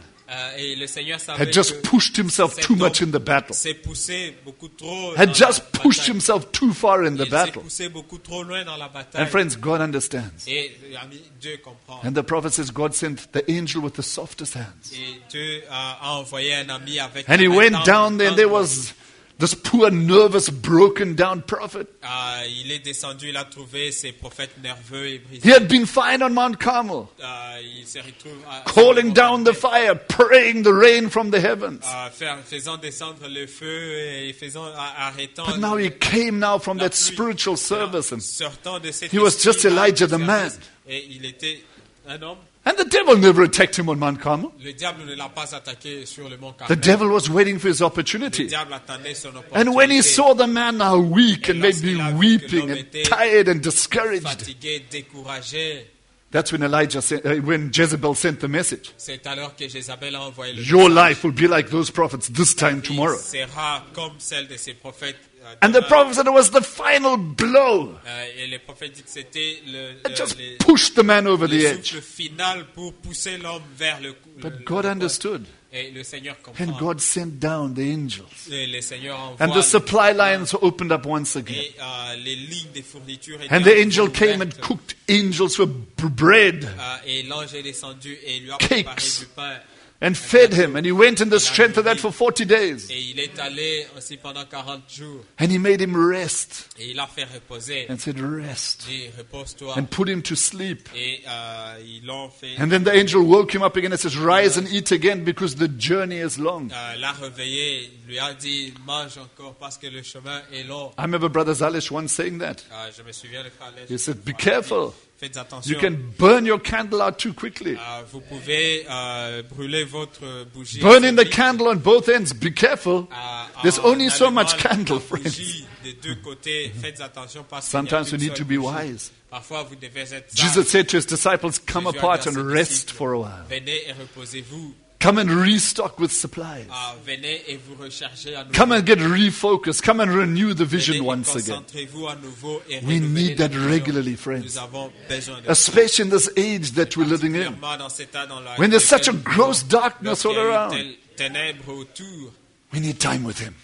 et le Seigneur savait had just que pushed himself cet too homme much in the battle, s'est poussé beaucoup trop had dans just la pushed bataille. himself too far in the Il s'est battle. poussé beaucoup trop loin dans la bataille. And friends, God understands. Et ami, Dieu comprend. And the prophet says God sent the angel with the softest hands. Et Dieu a, a envoyé un ami avec And he un went tendre- down there and there tendre- was this poor, nervous, broken down prophet. Ah, il est descendu, il a trouvé ses prophètes nerveux et brisés. He had been fine on Mount Carmel, Ah, il se retrouve à- calling down the fire, praying the rain from the heavens. Ah, faire- faisant descendre le feu et faisant a- arrêtant. But now he came now from la that pluie. spiritual service. And, Sortant de cet He was esprit just Elijah the de man. service. Et il était un homme. and the devil never attacked him on Mount Carmel. Le diable ne l'a pas attaqué sur le mont The Carmel. devil was waiting for his Le opportunity. diable attendait son opportunité. And when he saw the man now weak Et and maybe lorsqu'il a vu que weeping l'homme and était tired and discouraged, fatigué, découragé, that's when Elijah sent, uh, when Jezebel sent the message. c'est alors que Jézabel a envoyé le Your message. life will be like those prophets this time tomorrow. Il sera comme celle de ses prophètes. euh, And the demain. prophet said it was the final blow. Euh, et les prophètes disent que c'était le, It le- just les- pushed the man over le the edge. souffle final pour pousser l'homme vers le cou- le- But le- God le- understood. Et le Seigneur comprend. And God sent down the angels. Et le Seigneur envoie And the les- supply lines opened up once again. Et euh, les lignes de fourniture étaient And the angel ouvertes. came and cooked angels with b- bread Euh, et l'ange est descendu et il lui a Cakes. préparé du pain. and fed him. And he went in the strength of that for forty days. Et il est allé aussi pendant quarante jours. And he made him rest Et il a fait reposer. and said, rest. Il dit, repose-toi. And put him to sleep. Et euh, ils l'ont fait. And then the angel woke him up again and says, rise and eat again because the journey is long. Euh, l'a réveillé, il lui a dit, mange encore parce que le chemin est long. I remember Brother Zalish once saying that. Euh, je me souviens de frère Lech. He said, be careful. Faites attention. You can burn your candle out too quickly. Euh, vous pouvez euh, brûler votre bougie. Burning the vite. candle on both ends. Be careful. Euh, There's en only so allumant much la candle, bougie friends. des deux côtés, faites attention parce qu'il n'y a Sometimes qu'une we need seule to be bougie. wise. Parfois, vous devez être Jesus sage. said to his disciples, come Jésus a apart dit à and ses rest disciples, for a while. Venez et reposez-vous. Come and restock with supplies. Ah, venez et vous rechargez à nouveau. Come and get refocused. Come and renew the vision Venez et once again. concentrez-vous à nouveau et We renouvelez need la that vision. regularly, friends. Nous avons besoin de Especially in this age that we're living in. particulièrement dans cet état dans la- When there's such a lequel nous gross vivons, darkness all lorsqu'il y a une around. telle ténèbre autour. We need time with Him.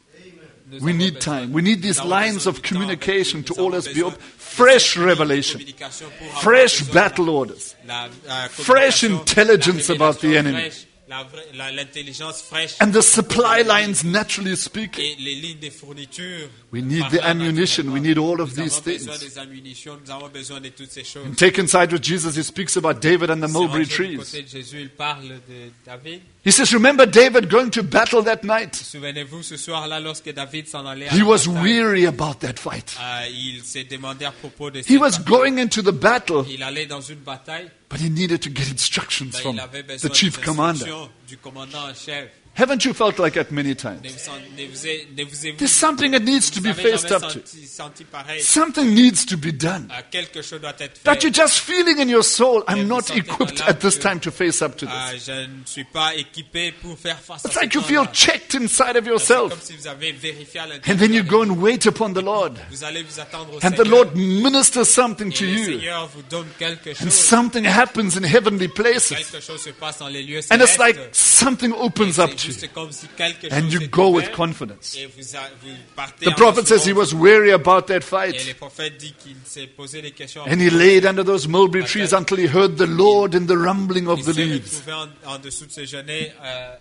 Nous We avons need besoin- time. We need nous these avons lines besoin of du temps communication avec to lui. Nous always avons be besoin open. de Fresh cette ligne de revelation. communication pour avoir Fresh besoin battle de orders. la, euh, Fresh communication, intelligence la about the révélation enemy. fraîche, la vraie- la- l'intelligence fraîche And the supply lines, naturally speaking. et les lignes de fourniture. We need Par the là, ammunition. We need all of nous these avons besoin things. des ammunitions, nous avons besoin de toutes ces choses. And take inside with Jesus, he speaks about David and the Si mulberry on regarde du trees. côté de Jésus, il parle de David. He says, remember David going to battle that night? Souvenez-vous ce soir-là, lorsque David s'en allait à He la was bataille, weary about that fight. euh, il s'est demandé à propos de He cette was bataille. going into the battle, Il allait dans une bataille, but he needed to get instructions ben, from il avait the besoin chief des commander. instructions du commandant en chef. Haven't you felt like that many times? Ne vous, en- ne vous, est- ne vous est- There's something that needs to vous be avez faced jamais up to. senti, senti pareil. Something needs to be done. Euh, quelque chose doit être fait. That you're just feeling in your soul, Mais I'm vous not sentez equipped dans l'âme at this que- time to face up to Euh, this. je ne suis pas équipé pour faire face It's à like ce you feel temps-là. checked inside of C'est yourself. comme si vous avez vérifié à And l'intérieur. then you go and wait upon the Lord. Vous allez vous attendre au And the Seigneur. Lord ministers something Et to le you. Seigneur vous donne quelque And chose. something happens in heavenly places. Quelque chose se passe dans les lieux And it's célestes. like something opens up C'est to you. juste comme si quelque chose And you s'est go with ouvert confidence. et vous, a- vous partez The en prophet says he assurance. was weary about that Et le fight. prophète dit qu'il s'est posé des questions. And he laid under those mulberry trees until he heard the Lord in the rumbling of Il the s'est leaves. retrouvé en, en dessous de ses genêts euh,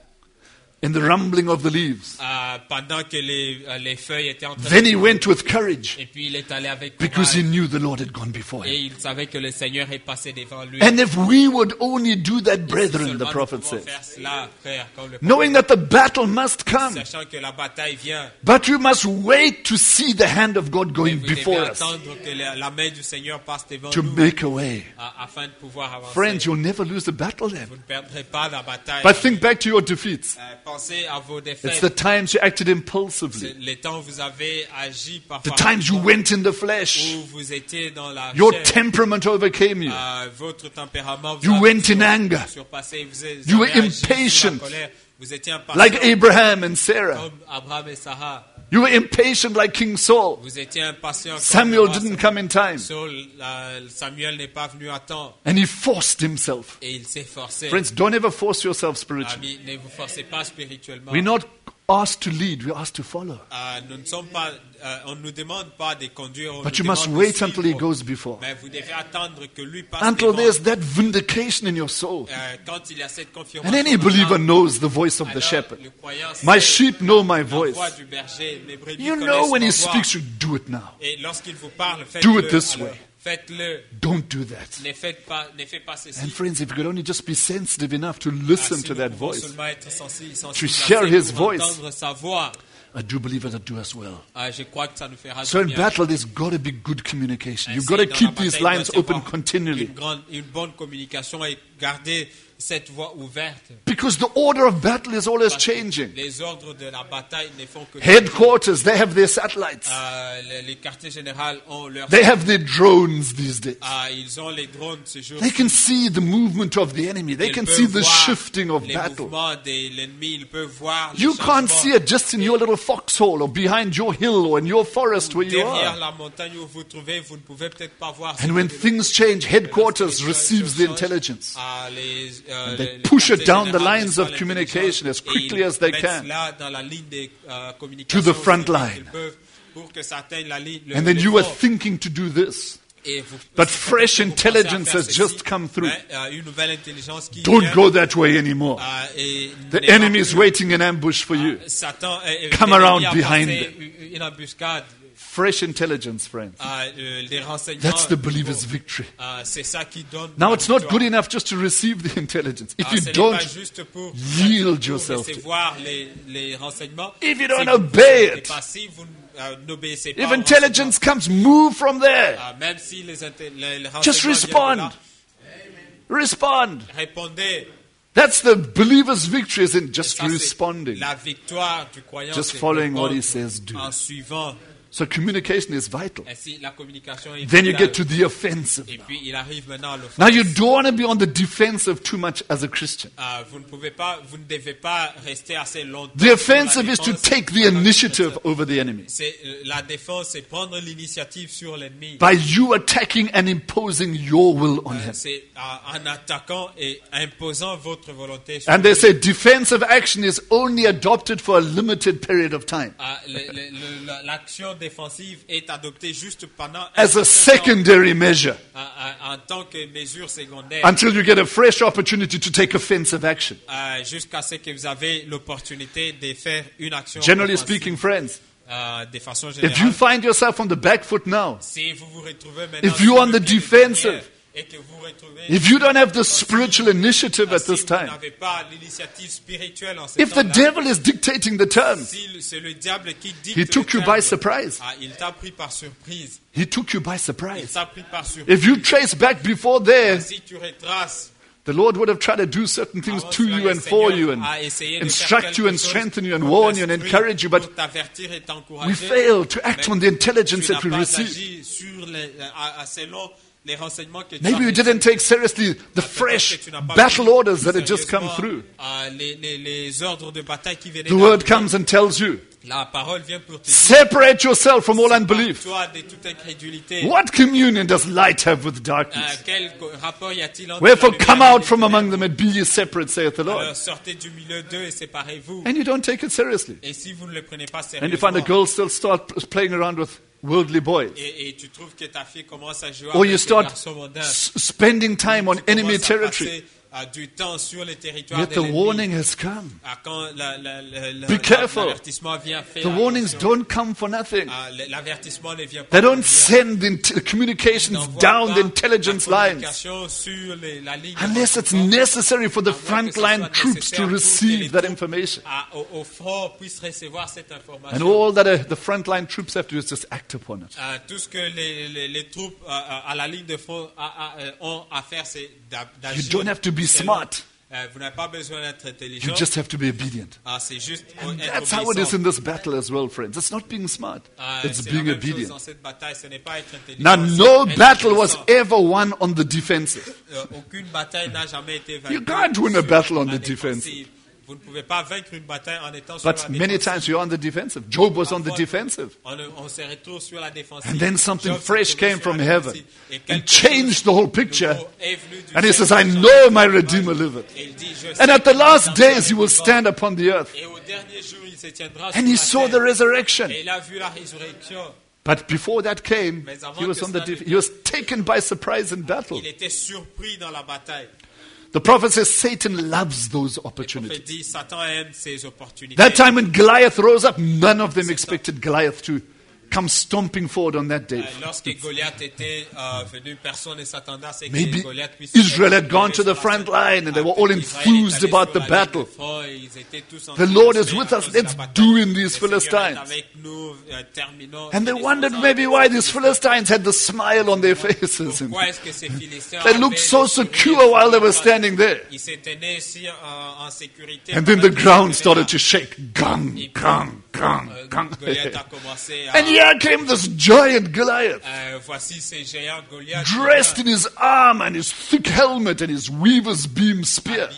In the rumbling of the leaves. euh, pendant que les, euh, les feuilles étaient en train Then de... he went with courage Et puis il est allé avec because he courage. knew the Lord had gone before Et him. il savait que le Seigneur est passé devant lui. And if we would only do that, Si brethren, seulement the nous prophet pouvons says, faire cela, frère, comme le knowing that the battle must come, sachant que la bataille vient, but we must wait to see the hand of God mais going vous devez before us attendre que la, la main du Seigneur passe devant to nous make a way. a- afin de pouvoir avancer. Friends, you'll never lose the battle then. Vous ne perdrez pas la bataille. But think back to your defeats. Euh, pensez à vos It's défaites. the times you acted C'est impulsively, les temps où vous avez agi the parfois times you went in the flesh. où vous étiez dans la Your chair. temperament overcame you. Euh, votre tempérament vous You a went in anger. surpassé. Vous, avez You were agi sous la impatient. colère. Vous étiez impatient Like Abraham and Sarah. comme Abraham et Sarah. You were impatient like King Saul. Vous étiez impatient. comme Samuel le roi didn't Samuel. come in time. Saul, euh, Samuel n'est pas venu à temps And he forced himself. et il s'est forcé. Friends, don't ever force yourself spiritually. Amis, ne vous forcez pas spirituellement. We're not asked to lead, we're asked to follow. Euh, nous ne sommes pas, euh, on ne nous demande pas de conduire. On But nous you must demande de wait suivre. until he goes before. Mais vous devez attendre que lui passe Until devant. there's that vindication in your soul. Euh, quand il y a cette confirmation. And any dans believer l'âme, knows the voice of the alors, shepherd. le croyant My sait sheep know my la voice. voix du berger, mes brebis You know connaissent when ma he voix. speaks, you do it now. Et lorsqu'il vous parle, Do faites-le. it this alors, way. Faites-le. Don't do that. Ne faites pas, ne faites pas ceci. And friends, if you could only just be sensitive enough to Ah, listen si to nous that pouvons voice, seulement être sensi- to sensibles hear assez his pour voice, entendre sa voix, I do believe it'll do us well. ah, je crois que ça nous fera So du in bien. battle, there's got to be good communication. You've Ainsi, got to dans la keep these bataille, il lines doit y open avoir continually. Une, grande, une bonne communication et garder cette voie ouverte. Because the order of battle is always Parce que changing. les ordres de la bataille ne font que... Headquarters, they have their satellites. Euh, les, les quartiers généraux ont leurs... They have their drones these days. Ah, ils ont les drones ce jour. They can see the movement of the enemy. They Ils can peuvent see the voir shifting of les battle. mouvements de l'ennemi. Ils peuvent voir les You can't changements. see it just in your little foxhole or behind your hill or in your forest where you Derrière are. la montagne où vous vous trouvez, vous ne pouvez peut-être pas voir. And when things change, headquarters receives the intelligence. Ah, les, euh, And they les- les push it quartiers down the généraux lines reçoivent of communication as l'intelligence et quickly ils as they mettent can cela dans la ligne de euh, to communication the front aussi vite line. qu'ils peuvent pour que ça atteigne la ligne. le- And then le you were front. thinking to do this. Et vous- But peut-être fresh que vous pensez à intelligence faire has ceci, just come through. mais, euh, une nouvelle intelligence qui Don't vient, go that way anymore. euh, et The n'est pas enemy is plus- waiting in ambush for you. Satan est- Come l'ennemi around a behind pensé une- une embuscade. Fresh intelligence, friends. Ah, euh, des renseignements. That's the believer's victory. Ah, c'est ça qui donne. Now, la it's not victoire. good enough just to receive the intelligence. If Ah, you ce n'est don't, pas juste pour, yield pour yourself to it. recevoir les, les renseignements. If you Si don't vous obey ne it, pas, si vous euh, n'obéissez pas if aux intelligence comes, move from there. renseignements, ah, même si les, inté- les, les Just renseignements viennent respond. de là, Respond. répondez. That's the believer's victory, isn't just Ça, c'est responding. la victoire du croyant. Just c'est following what he répondre says, do. En suivant. So communication is vital. Ainsi, la communication est Then you vitale. get to the offensive. Et puis, il arrive maintenant à l'offense. Now you don't want to be on the defensive too much as a Christian. Ah, vous ne pouvez pas, vous ne devez pas rester assez longtemps. The sur la offensive is to défense. take the initiative over the enemy. C'est euh, la défense, c'est prendre l'initiative sur l'ennemi. By you attacking and imposing your will on him. C'est euh, en attaquant et imposant votre volonté. Sur And they lui. say defensive action is only adopted for a limited period of time. Ah, le- le- le- la- L'action défensive est adoptée juste pendant un As a certain temps, secondary measure. ah, ah, en tant que mesure secondaire, Until you get a fresh opportunity to take offensive action. ah, jusqu'à ce que vous avez l'opportunité de faire une action Generally offensive, speaking, friends, ah, de façon if you générale. find yourself on the back foot now, Si vous vous retrouvez maintenant if you're sur on le the pied de defensive, derrière et que vous retrouvez if you don't have the spiritual initiative ah, at si this vous time, n'avez pas l'initiative spirituelle en ce if the temps-là, devil is dictating the terms, si le- c'est le diable qui dicte he took le you by terme, surprise. ah, il t'a pris par surprise. He took you by Il surprise. t'a pris par surprise. If you trace back before there, Si tu retraces, the Lord would have tried to do certain things avant to cela, you le and for Seigneur you and a essayé de instruct faire you quelque and chose strengthen you and pour warn you and t'instruire, encourage you, but pour t'avertir et t'encourager. we fail to act Mais on the intelligence tu that n'as we pas receive. agi sur les, à- à- selon les renseignements que tu Maybe as we reçus. didn't take seriously the Peut-être fresh que tu n'as pas battle pris orders that had just come sérieusement, through. euh, les, les, les ordres de bataille qui venaient The word d'arriver. comes and tells you, La parole vient pour te dire, separate yourself from all unbelief. toi de toute incrédulité. What communion does light have with Euh, darkness? quel co- rapport y a-t-il entre Wherefore la lumière come et out les from ténèbres? among them and be ye separate, saith the Alors Lord. sortez du milieu d'eux et séparez-vous. And you don't take it seriously. Et si vous ne le prenez pas And you find a sérieusement, girl still start playing around with worldly boys. et, et tu trouves que ta fille commence à jouer Or avec you les start garçons mondains, s- spending time on tu enemy commences à territory. passer, euh, du temps sur le territoire Yet de the l'ennemi. warning has come. Ah, quand la- la- la- la- Be la- careful. l'avertissement vient faire The warnings attention. don't come for nothing. Ah, l- l'avertissement ne vient pas They don't pour rien. send the int- communications N'envoie down pas the intelligence la lines communication sur les- la ligne de unless it's renseignement. necessary for the À moins que ce soit frontline troops nécessaire to pour que les receive that troupes, information. ah, au, au front puissent recevoir cette And information. all that uh, the frontline troops have to do is just act upon it. Ah, tout ce que les, les, les troupes ah, ah, à la ligne de front ah, ah, euh, ont à faire, c'est d'a- d'agir. You don't have to be selon- smart. Euh, vous n'avez pas besoin d'être You intelligent. just have to be obedient. Ah, c'est juste And être that's how it is obéissant. in this battle as well, friends. It's not being smart. Ah, It's c'est la being même chose obedient. dans cette bataille, ce n'est pas être intelligent. Now, c'est no être battle was obéissant. ever won on the defensive. Euh, aucune bataille n'a jamais été vaincue. You can't win a sur battle on la the defensive. défensive. Vous ne pouvez pas vaincre une bataille en étant sur But la many défensive. times you're on the defensive. Job was on the Parfois, defensive. On, on se retrouve sur la défensive. And then something Job se fresh retrouve came sur la from heaven défensive. Et and quelque changed the whole picture. nouveau est venu du And he ciel. says, I know my Redeemer liveth. Et il dit, je And sais at the que last mon days he Rédempteur will est stand vivant. upon the earth. Et au dernier jour, il se tiendra And sur he la saw terre. the resurrection. Et il a vu la résurrection. But before that came, Mais avant he was que on the cela def- ne- he was taken by surprise in battle. Il était surpris dans la bataille. The prophet says Satan loves those Le prophète opportunities. dit, Satan aime ses opportunités. That time when Goliath rose up, none of them expected Goliath to come stomping forward on that day. Euh, Lorsque Goliath était euh, venu, personne ne s'attendait à ce que Maybe Goliath puisse... Israel had gone to the front line and they were all enthused about the battle. The Lord is with us. Let's do in these Philistines. And they wondered maybe why these Philistines had the smile on their faces. And they looked so secure while they were standing there. And then the ground started to shake. Gang, gang, gang, gang. And here came this giant Goliath, dressed in his armor and his thick helmet and his weaver's beam spear.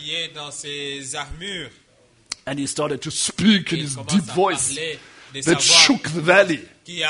And he started to speak in his deep voice that shook the valley.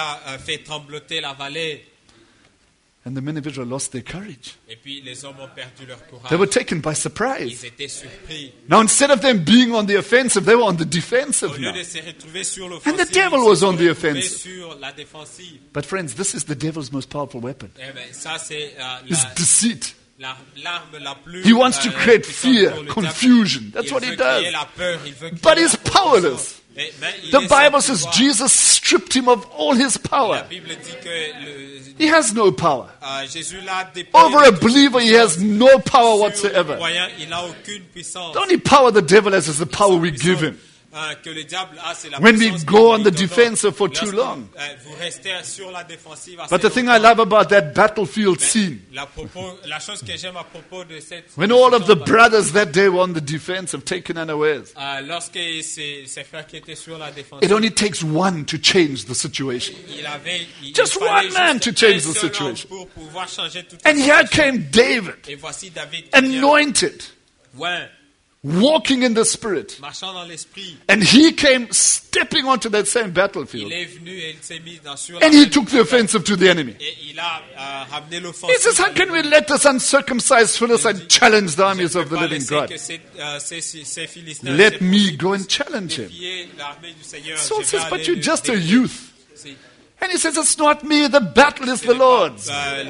And the men of Israel lost their courage. They were taken by surprise. Now instead of them being on the offensive, they were on the defensive now. And the devil was on the offensive. But friends, this is the devil's most powerful weapon. His deceit. He wants to create fear, confusion. That's what he does. But he's powerless. The Bible says Jesus stripped him of all his power. He has no power. Over a believer, he has no power whatsoever. The only power the devil has is the power we give him. When we go on the defensive for too long. But the thing I love about that battlefield scene, when all of the brothers that day were on the defensive, taken unawares, it only takes one to change the situation. Just one man to change the situation. And here came David, anointed, walking in the Spirit. And he came stepping onto that same battlefield. And he took the offensive to the enemy. He says, how can we let this uncircumcised Philistine challenge the armies of the living God? Let me go and challenge him. Saul says, but you're just a youth. And he says, it's not me, the battle is the Lord's.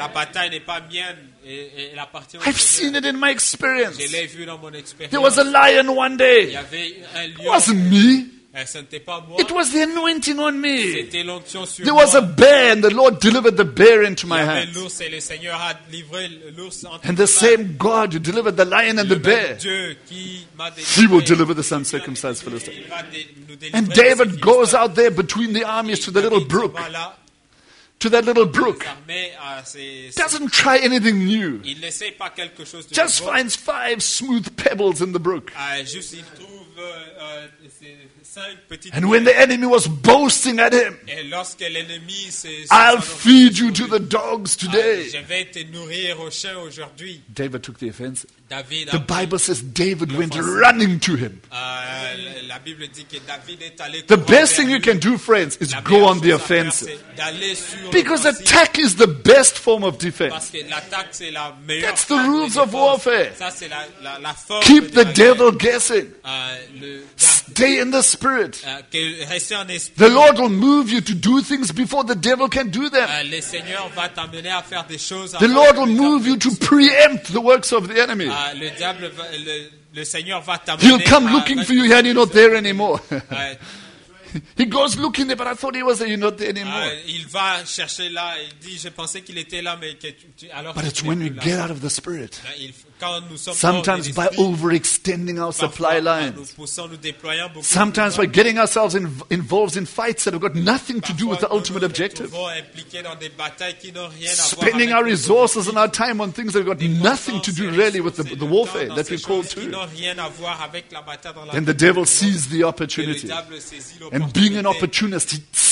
I've seen it in my experience. There was a lion one day. It wasn't me. It was the anointing on me. There was a bear and the Lord delivered the bear into my hands. And the same God who delivered the lion and the bear, He will deliver the uncircumcised Philistine. And David goes out there between the armies to the little brook. To that little brook. Doesn't try anything new. Just finds five smooth pebbles in the brook. And when the enemy was boasting at him, I'll feed you to the dogs today. David took the offensive. The Bible says David went running to him. The best thing you can do, friends, is go on the offensive. Because attack is the best form of defense. That's the rules of warfare. Keep the devil guessing. Stay in the Spirit. The Lord will move you to do things before the devil can do them. The Lord will move you to preempt the works of the enemy. He'll come looking for you and you're not there anymore. He goes looking there, but I thought he was there. You're not there anymore. But it's when we get out of the Spirit. Sometimes by overextending our supply lines. Sometimes by getting ourselves in, involved in fights that have got nothing to do with the ultimate objective. Spending our resources and our time on things that have got nothing to do really with the, the warfare that we're called to. Then the devil sees the opportunity. And being an opportunist, he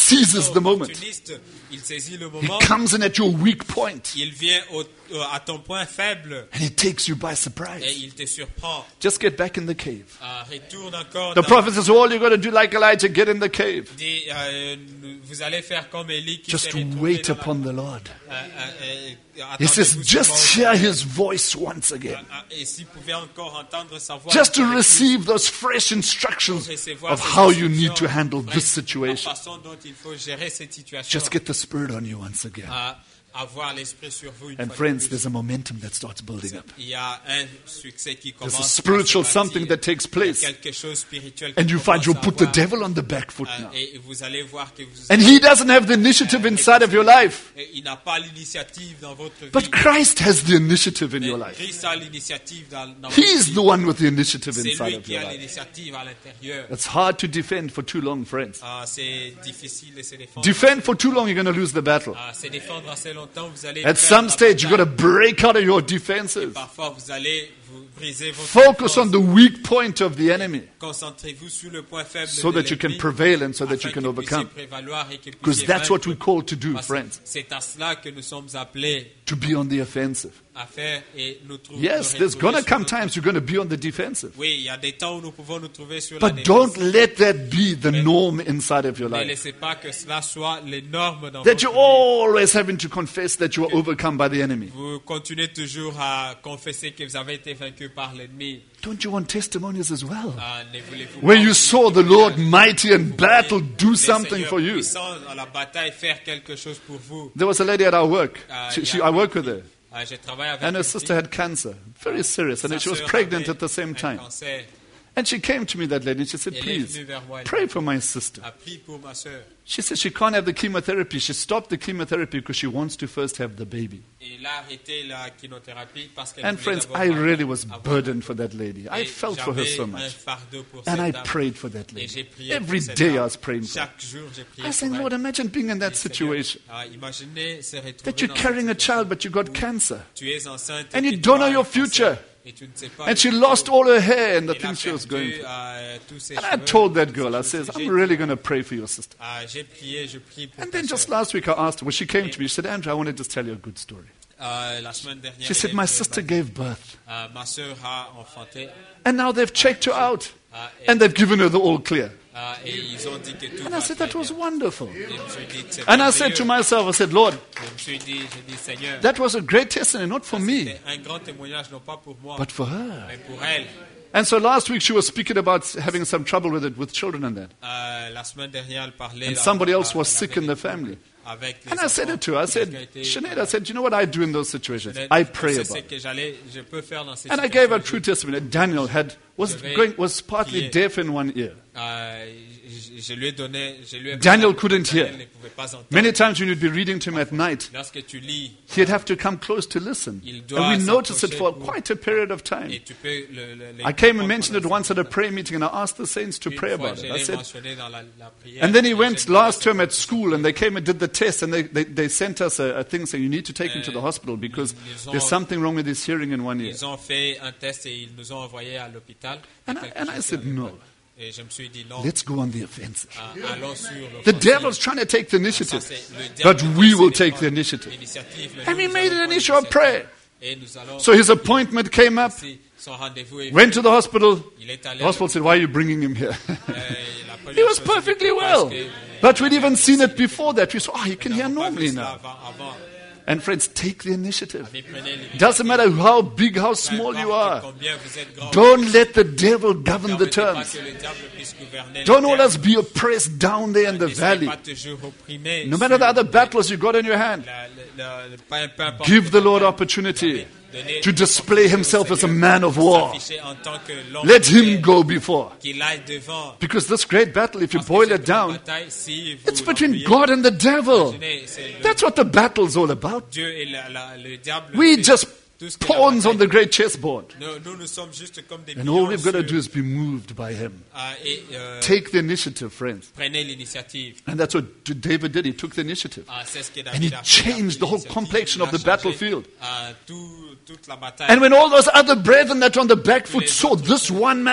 seizes the moment. opportuniste, il saisit le He moment, comes in at your weak point il vient au- au- à ton point faible and he takes you by et surprise. il te surprend. Just get back in the cave. Euh, retourne encore The dans- prophet says, all you got to do like Elijah, get in the cave. dit, euh, vous allez faire comme Élie qui Just s'est retrouvé wait dans la- upon the Lord. Euh, euh, euh, He says, attendez-vous just seulement au hear Seigneur. his voice once again. Euh, euh, Et si vous pouvez encore entendre sa voix, Just to avec lui, receive those fresh instructions recevoir of ces how you need instructions, to handle bref, this situation. La façon dont il faut gérer cette situation. Just get the Spirit on you once again. À avoir l'esprit sur vous une And fois de friends, plus. there's a momentum that starts building up. Il y a un succès qui commence. There's a à se spiritual bâtir. something that takes Il y a place. quelque chose spirituel And qui you find commence you à put the avoir. devil on the back foot Euh, now. Et vous allez voir que vous. And he doesn't have the initiative inside of your life. Et il n'a pas l'initiative dans votre vie. But Christ has the initiative in Mais your life. Christ a l'initiative dans, dans He votre is vie. the one with the initiative C'est inside lui of qui your a life. l'initiative à l'intérieur. It's hard to defend for too long, friends. Ah, c'est difficile de se défendre. Defend for too long, you're going to lose the battle. Ah, se défendre assez longtemps, vous allez. At perdre some la stage, you've got to bataille. break out of your defenses. Parfois, vous allez vous briser votre Focus on défense. the weak point of the enemy Concentrez-vous sur le point faible so de that you can l'ennemi, prevail and so that afin you can que puissiez overcome. prévaloir et que Because puissiez that's what vaincre. we're called to do, Parce que friends. C'est à cela que nous sommes appelés To be on the offensive. à faire et nous trouver. Yes, there's going to come times you're going to be on the defensive. Oui, il y a des temps où nous pouvons nous trouver sur la But défense. don't let that be the norm inside of your Ne life. laissez pas que cela soit les normes dans That votre you're vie. always having to confess that you are overcome by the enemy. Vous continuez toujours à confesser que vous avez été vaincu par l'ennemi. Don't you want testimonies as well? Ah, ne voulez-vous Where pas you que saw les the Lord témoignages, mighty in vous battle voyez do le something Seigneur for you. puissant dans la bataille faire quelque chose pour vous. There was a lady at our work. Ah, She, il y she, a I une work with fille. her. Ah, j'ai travaillé avec And her une sister fille. had cancer. Very serious. Sa And she was sœur pregnant avait at the same un time. cancer. And she came to me that lady and she said, Elle est please, venue vers moi. Elle pray for my sister. a prié pour ma sœur. She said she can't have the chemotherapy. She stopped the chemotherapy because she wants to first have the baby. Et il a arrêté la chimiothérapie parce qu'elle And voulait friends, d'abord I avoir- really was avoir- burdened for that lady. I Et felt for her j'avais so un much. fardeau pour And cette I dame. prayed for that Et j'ai lady. prié Every pour cette day I dame. was praying for her. Chaque jour, j'ai prié I was pour saying, elle. Lord, imagine being in that Et Seigneur, situation. ah, imaginez se retrouver That you're dans carrying a cette situation. child, but you got cancer. Tu es enceinte And et you tu don't as know un your cancer. future. Et tu ne sais pas And she le lost futur. all her hair and the Elle a things she was perdu, going through. euh, tous ses And I cheveux, told that toutes girl, I ces says, choses. I'm J'ai- really going to pray for your sister. ah, j'ai prié, je prie pour And ta then just sœur. last week I asked her, well, she came to me, she said, Andrew, I want to just tell you a good story. Euh, la semaine dernière, She said, elle my est- sister gave birth. euh, ma sœur a enfanté. And now they've checked her out. Ah, et, And they've given her the all clear. ah, et ils ont dit que tout And va I said, très that was bien. wonderful. Et je me suis dit, c'est And I said to merveilleux. myself, I said, Lord, Je me suis dit, j'ai dit, Seigneur, that was a great testimony, not for me, c'était un grand témoignage, non pas pour moi, but for her. mais pour elle. And so last week she was speaking about having some trouble with it, with children and that. Euh, la semaine dernière, elle parlait. And là, somebody else elle was avait sick in des the troubles family. avec les And I said enfants. it to her, I said, Quelqu'un était- Sinead, I said, you know what I do in those situations? Sinead, I je pray sais about ce it. que j'allais, je peux faire dans ces And I gave her situations. true testimony. Daniel had was Je vais going was partly prier. deaf in one ear. Euh, je, je lui ai donné, je lui ai Daniel parlé, couldn't Daniel hear. ne pouvait pas entendre. Many times when you'd be reading to him at night, Lorsque tu lis, he'd have to come close to listen. Il And doit we noticed it for s'approcher pour- quite a period of time. et tu peux le, le, les I came and comprendre mentioned it pendant once at a ce prayer meeting and I asked the saints to Une pray fois, about je it. I l'ai said, mentionné dans la, la prière. and then he Et went j'ai last demandé- term at school and they came and did the test and they, they, they sent us a, a thing saying you need to take him to the hospital because ils ont- there's something wrong with his hearing in one ear. Ils ont fait un test et ils nous ont envoyés à l'hôpital. And I, Quelque and I chose said, qui avait no, pas- Et je me suis dit non, let's go on the offensive. ah, allons sur The l'offensive. devil's trying to take the Ça, initiative, c'est le but diable we qui will essaie de take the prendre initiative. l'initiative, mais And nous, he nous made it allons an prendre issue of l'initiative. prayer. Et nous allons So his appointment came up, si son rendez-vous est went to the hospital. il est allé The hospital said, why are you bringing him here? Euh, la première He was chose, perfectly c'est parce well. que, euh, But we'd even seen it before that. We saw, oh, he can nous hear n'avons pas normally vu cela now. avant- avant. And friends, take the initiative. Mais prenez l'initiative. Doesn't matter how big, how small you are. Combien vous êtes grand. Don't let the devil govern the Permettez pas terms. que le diable puisse gouverner Don't les always termes. be oppressed down there in the Ne soyez valley. pas toujours opprimés No matter the sur other les- battles you got in your hand, la- la- la- peu- peu importe give the le Lord bataille, opportunity donnez to display himself as a man of war. s'afficher en tant que l'homme Let de guerre, him go before. qu'il aille devant. Because this great battle, if you Parce que boil cette it down, bataille, si vous it's between l'employez, God and the devil. imaginez, c'est le- That's what the battle's all about. Dieu et la- la- le diable. We c'est just tout ce que la pawns on bataille- the great chessboard. Nous, nous, nous sommes juste comme des And all pions we've got to sur- do is be moved by him. ah, et, euh, Take the initiative, friends. prenez l'initiative. And that's what David did. He took the initiative. Ah, c'est ce que And he David a fait, changed the whole l'initiative, complexion il a of the changé, battlefield. ah, tout- toute la bataille. And when all those other brethren that are on the back foot saw this one man,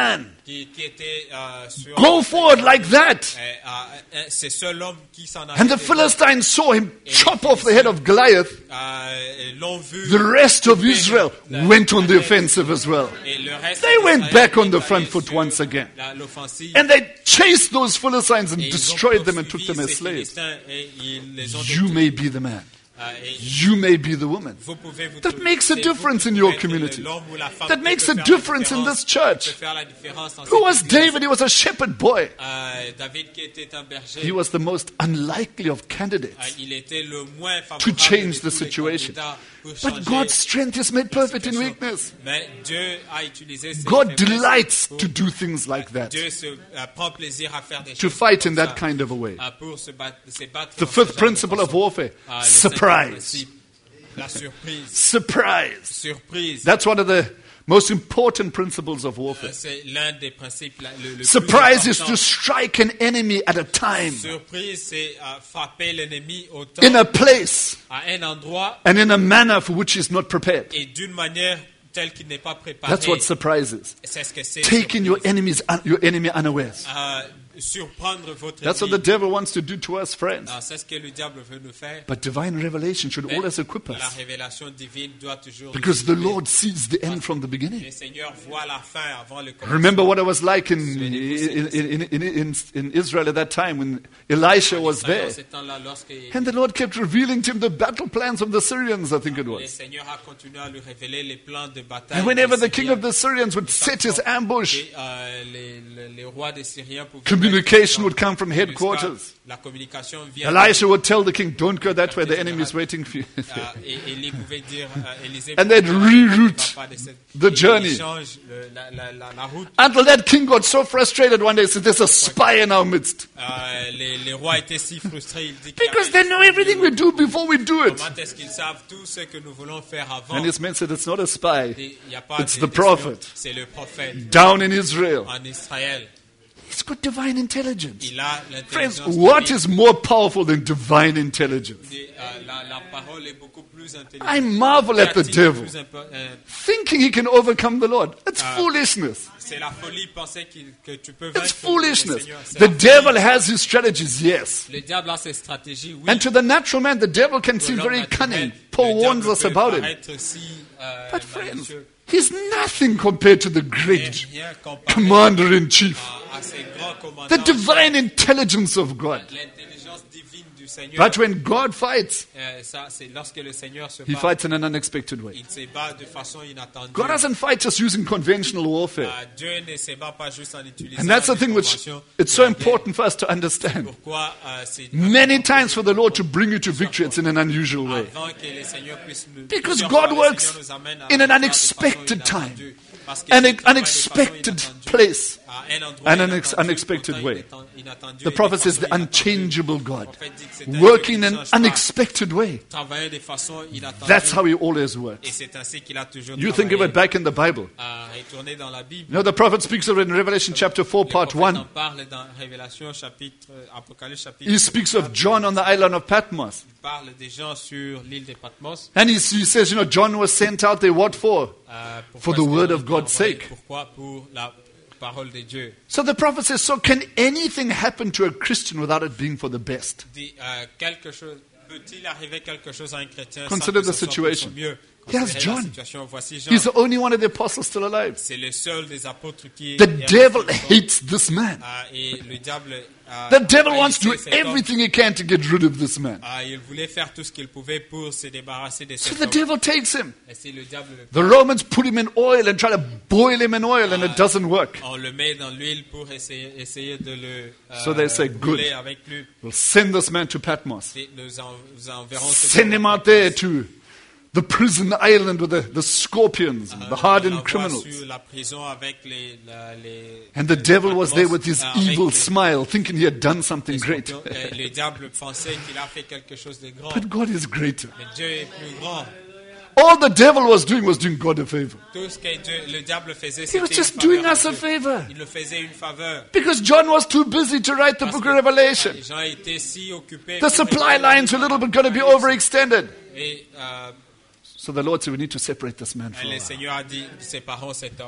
qui, qui était euh, sur... Go forward like that. Euh, euh, c'est seul homme qui s'en And the allait. Philistines saw him chop off the head of Goliath. Euh, l'ont vu. The rest of couper Israel la- went on the la- offensive as well. Et le reste They went d'Israël back on est the allé front foot sur once again. la- l'offensive. And they chased those Philistines and Et ils ont destroyed them and took poursuivi them as ces slaves. Philistins et ils les ont You détruits. may be the man. Euh, et You may be the woman. vous pouvez vous That trouver- makes a c'est vous difference qui in your pouvez être community. l'homme ou la femme That qui makes peut a faire la difference in différence, this church. qui peut faire la différence dans Who cette was église. David? He was a shepherd boy. Euh, David qui était un berger. He was the most unlikely of Euh, candidates il était le moins to favorable change de the tous les situation. candidats pour But changer God's strength is made la perfect in situation. weakness. Mais Dieu a utilisé ses God faiblesses delights pour- to do things like that, Dieu se, euh, prend plaisir à faire des to choses fight comme in that ça, kind of a way. euh, pour se battre, se battre The dans ce fifth genre de principle of façon. warfare, Ah, le cinquième surprise. principe, la surprise. Surprise. Surprise. That's one of the most important principles of Euh, warfare. C'est l'un des principes la- le, le Surprise plus is important. to strike an enemy at a time, Surprise, c'est euh, frapper l'ennemi au temps, in a place, à un endroit and in a manner for which he's not prepared. et d'une manière telle qu'il n'est pas préparé. That's what surprise is. C'est ce que c'est. Taking your surprise. enemies, your enemy unawares. Euh, surprendre votre That's what ennemi. the devil wants to do to us, friends. Ah, c'est ce que le diable veut nous faire. But divine revelation should Mais always equip la us, révélation divine doit toujours because the nous équiper. Lord sees the end from the beginning. Le Seigneur voit la fin avant le commencement. Remember what it was like in, in, in, in, in, in Israel at that time when Elisha was Dans there. ce temps-là, lorsque And the Lord kept revealing to him the battle plans of the Syrians, I think it le was. Seigneur a continué à lui révéler les plans de bataille. And whenever des the king Syriens. of the Syrians would set his ambush, Et, euh, les, les, les rois des Syriens pouvaient communication mettre would come from jusqu'à- headquarters. La communication vient. Elisha would tell the king, don't go that way, the enemy is waiting for you. Euh, et Élie pouvait dire, euh, Élisée And pouvait they'd dire, reroute va pas de cette- the et il journey. change le- la, la, la, la route. Until that king got so frustrated one day, he said, there's a spy in our midst. Euh, les, les rois étaient si frustrés, ils disent qu'il y Because avait- they know everything we do before we do it. Comment est-ce qu'ils savent tout ce que nous voulons faire avant? And his men said, it's not a spy, Et il y a pas it's de the prophet. C'est le prophète down in Israel. en Israël. He's got divine intelligence. Il a Friends, l'intelligence. what divine. is more powerful than divine intelligence? Et, euh, la, la parole est beaucoup plus intelligente. I marvel at the Créative, devil. plus impo- euh, Thinking he can overcome the Lord. That's Ah. foolishness. C'est la folie penser qu'il- que tu peux It's vaincre le foolishness. Seigneur. C'est The la folie. devil has his strategies, yes. Le diable a ses stratégies, oui. And to the natural man, the devil can seem L'homme very naturel, cunning. le Paul diable warns us peut about him. paraître si, euh, But friends, malicieux. he's nothing compared to the Mais great rien comparé commander in chief. à, à ces grands commandants. The divine intelligence of God. L'intelligence divine du Seigneur. But when God fights, Euh, ça, c'est lorsque le Seigneur se he bat, fights in an unexpected way. il se bat de façon inattendue. God doesn't fight just using conventional warfare. Euh, Dieu ne se bat pas juste en utilisant And that's the les thing which conventions it's de so la guerre. important for us to understand. Pourquoi euh, c'est Many times for the Lord to bring you to victory, it's in an unusual way. avant que le Seigneur puisse nous Because plusieurs God fois, le works Seigneur nous amène à in an faire de façon unexpected time, inattendue. Parce que An Dieu travaille de façon unexpected inattendue, place, à un endroit and an inattendu, ex- unexpected pourtant way. inattendu, The et de prophet says façon the inattendue. unchangeable God, Le prophète dit que c'est un Dieu working qui in ne an change pas, unexpected way. travaillant de façon inattendue. That's how he always Et works. c'est ainsi qu'il a toujours You think of travaillé. it back in the Bible. À retourner dans la Bible. You know, the prophet speaks of it in Revelation chapter four, Le part prophète en one. parle dans Révélation chapitre, euh, Apocalypse chapitre. He speaks of John on the island of Patmos. Il parle des gens sur l'île de Patmos. And he, he says, you know, John was sent out there, what for? Euh, pourquoi For the est-ce que word Jean of était God's envoyé? sake. Pourquoi? Pour la parole de Dieu. So the prophet says, so can anything happen to a Christian without it being for the best? Dit, euh, quelque chose, peut-il arriver quelque chose à un chrétien Consider sans the que ce soit pour son situation. mieux? Here's Considérez John. la situation. Voici Jean. He's the only one of the apostles still alive. C'est le seul des apôtres qui The est devil resté hates this man. Ah, et le diable, ah, The devil a wants to do haïssé cet homme. everything he can to get rid of this man. Ah, il voulait faire tout ce qu'il pouvait pour se débarrasser de So cet the homme. devil takes him. Et si le diable le The Romans put him in oil and try to boil him in oil, and it doesn't work. on le met dans l'huile pour essayer, essayer de le euh, So they say, brûler good. avec lui. We'll send this man to Patmos. Et Nous, en, nous enverrons cet Send homme him à out there to the prison island with the, the scorpions, and Euh, the on hardened l'envoie criminals. sur la prison avec les, la- les- And the devil was there with his euh, avec evil les- smile, thinking he had done something les great. scorpions. Et le diable pensait qu'il a fait quelque chose de grand. But God is greater. Mais Dieu est plus grand. All the devil was doing was doing God a favor. Tout ce que Dieu- le diable faisait, He was c'était just une faveur doing à us a Dieu. favor. Il le faisait une faveur. Because John was too busy to write the Parce book que of Revelation. les gens étaient si occupés. The pour supply écrire le lines were a livre little bit going to be overextended. Et euh, So the Lord said, we need to separate this man from le us. Seigneur a dit, séparons cet homme.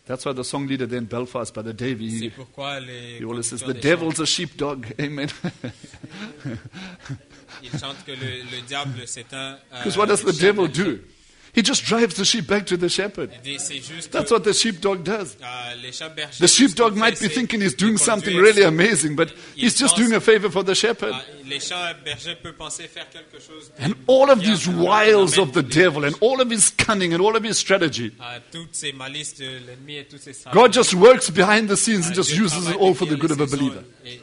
That's why the song leader there in Belfast, Brother Davy, C'est he, pourquoi les he always says, conducteurs the des devil's a sheepdog. Amen. chants, ils chantent que le, le diable c'est un. euh, Because what does the chien devil berger. do? He just drives the sheep back to the shepherd. Il dit, c'est juste That's que, what the sheepdog does. euh, les chiens bergers, The ce qu'ils sheepdog font, might be c'est thinking he's de doing conduire something really ses- amazing, but he's just doing a favor for the shepherd. Ah, les chiens bergers peuvent penser faire quelque chose. de And all of bien, these mais wiles amène of the les- devil and all of his cunning and all of his strategy, ah, toutes ces malices de l'ennemi et toutes ces God stratégies. just works behind the scenes and Ah, just Dieu uses it travaille all for the derrière good of a les saisons believer. et-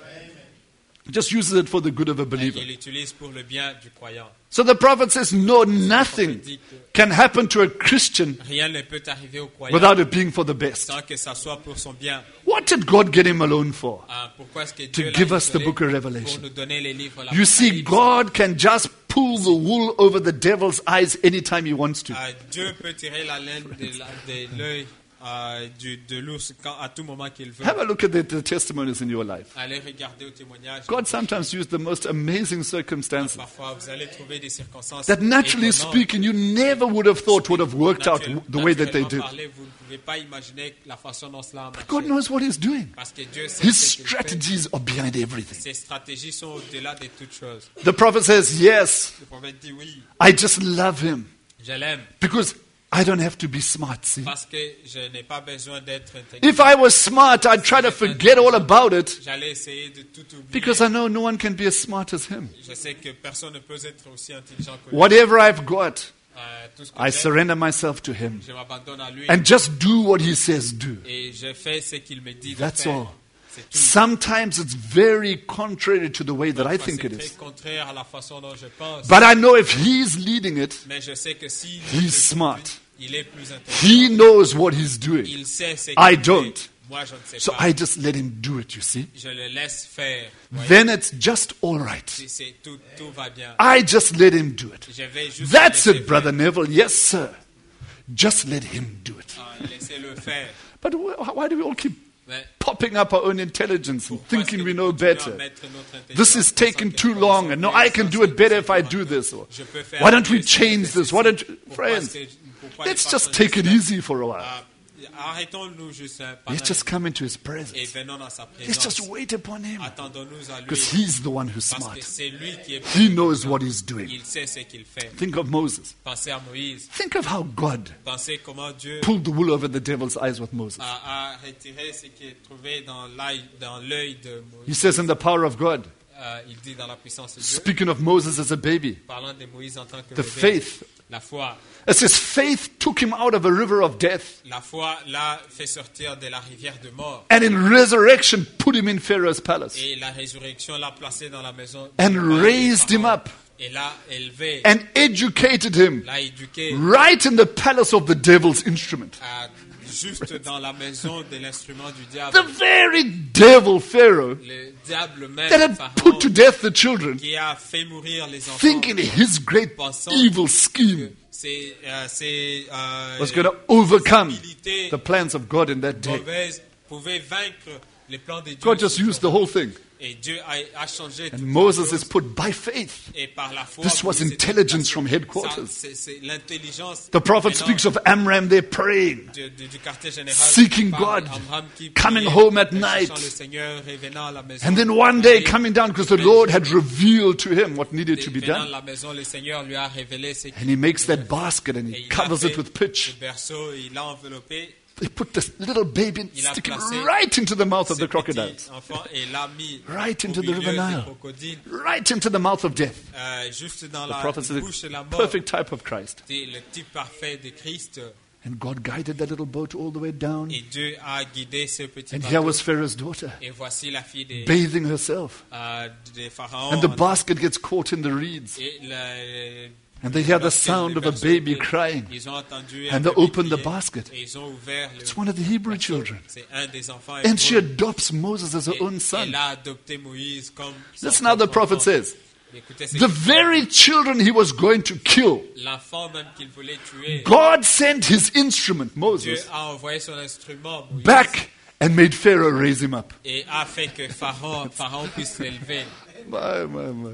He just uses it for the good of a believer. Il l'utilise pour le bien du croyant. So the prophet says, no, nothing can happen to a Christian Rien ne peut arriver au croyant without it being for the best. sans que ça soit pour son bien. What did God get him alone for? Ah, pourquoi est-ce que To Dieu l'a give us the isolé book of Revelation. pour nous donner les livres You see, l'Apocalypse? God can just pull the wool over the devil's eyes anytime he wants to. Ah, Dieu peut tirer la laine de la- de l'œil euh, du- de l'ours quand- à tout moment qu'il veut. Have a look at the, the testimonies in your life. Allez regarder au témoignage. God sometimes used the most amazing circumstances Parfois, vous allez trouver des circonstances that naturally étonnantes. speaking you never would have thought would have worked out Naturel- the way that they naturellement did. parlé, vous ne pouvez pas imaginer la façon dont cela a marché. God knows what he's doing. Parce que Dieu sait His ce qu'il fait. strategies are behind everything. Ses stratégies sont au-delà de toutes choses. The prophet says, yes, Le prophète dit oui, I just love him je l'aime because I don't have to be smart, see. parce que je n'ai pas besoin d'être intelligent. If I was smart, I'd try to forget all about it J'allais essayer de tout oublier. because I know no one can be as smart as him. Je sais que personne ne peut être aussi intelligent que lui. Whatever I've got, Euh, tout ce que I j'ai, surrender myself to him je m'abandonne à lui and just do what he says do. et je fais ce qu'il me dit de That's faire. all. C'est tout. Sometimes it's very contrary to the way that I Parfois, think c'est it très is. contraire à la façon dont je pense. But I know if he's leading it, Mais je sais que si he's smart. il est plus intelligent, He knows what he's doing. il sait ce qu'il I fait. don't. Moi, je ne sais So pas. I just let him do it, you see. Je le laisse faire. Voyez, Then it's just all right. c'est- c'est- tout, tout va bien. I just let him do it. Je vais juste That's le laisser it, Brother faire. Neville. Yes, sir. Just let him do it. Ah, laissez-le faire. But wh- why do we all keep Mais popping up our own intelligence and pourquoi est-ce thinking que we nous know continuons à better? mettre notre intelligence This is en taking pensant too que long, nous and no, sommes I can do it better if I do this. Or, Je peux faire why don't we mieux si change je fais this? Why don't, ceci. Pourquoi friends? est-ce que- pourquoi les Let's personnes just take it disent, easy for a while. ah, arrêtons-nous juste hein, pendant Let's just come into His et presence. venons dans sa Let's présence. just wait upon Him Attendons-nous à lui because He's the one who's parce smart. que c'est lui qui est He knows what He's doing. il sait ce qu'il fait. Think of Moses. Pensez à Moïse. Think of how God Pensez comment Dieu pulled the wool over the devil's eyes with Moses. a, a retiré ce qui est trouvé dans l'œil dans l'œil de He Moïse. says in the power of God, Euh, il dit dans la puissance de Dieu, speaking of Moses as a baby, parlant de Moïse en tant que the bébé, faith. la foi. It says faith took him out of a river of death La foi l'a fait sortir de la rivière de mort. and in resurrection put him in Pharaoh's palace Et la résurrection l'a placé dans la maison and du palais des raised him pharaons. up Et l'a élevé, and educated him l'a éduqué right in the palace of the devil's instrument. à- juste dans la maison de l'instrument du diable. The very devil Pharaoh Le diable même, that had Pharaon, put to death the children, qui a fait mourir les enfants, thinking his great evil scheme c'est euh, c'est, euh, was going to overcome possibilité the plans of God in that day. mauvaise pouvait vaincre les plans de Dieu. God just used the whole thing. Et Dieu a, a changé And toutes Moses les is choses. put by faith. Et par la foi, This was Moïse était intelligence placé. from headquarters. Ça, c'est- c'est l'intelligence The prophet venant speaks of Amram there praying, du, du- du quartier général, seeking par God, Amram qui coming priait, home at cherchant night. le Seigneur, revenant à la maison. and then one day Et- coming down because the Lord had revealed to him what needed to be venant à done. la maison, le Seigneur lui a révélé ce qu'il And he makes that basket and et he il a covers fait it with pitch. le berceau, il l'a enveloppé. They put this little baby and Il a stick it placé right into the mouth of ce the crocodiles, petit enfant et l'a mis Right au into the milieu river des Nile. crocodiles, right into the mouth of death. euh, juste dans The la prophet is bouche de la a mort. perfect type of Christ. C'est le type parfait de Christ. And God guided that little boat all the way down. Et Dieu a guidé ce petit And here bateau. was Pharaoh's daughter Et voici la fille des, bathing herself. euh, des pharaons. And the basket gets caught in the reeds. Et le- And they hear the basket, sound le of a berceau, baby ils- crying. Ils ont entendu And un they bébé open the crier. basket. Et ils ont ouvert le It's one of the Hebrew berceau. children. C'est un des enfants And she hébreux. adopts Moses as her Et own son. elle a adopté Moïse comme son Listen how the propre prophet enfant. says. Écoutez ce The qu'il dit. very children he was going to kill, L'enfant même qu'il voulait tuer, God sent his instrument, Dieu Moses, a envoyé son instrument Moïse, back and made Pharaoh raise him up. et a fait que Pharaon, Pharaon puisse l'élever. My, my, my.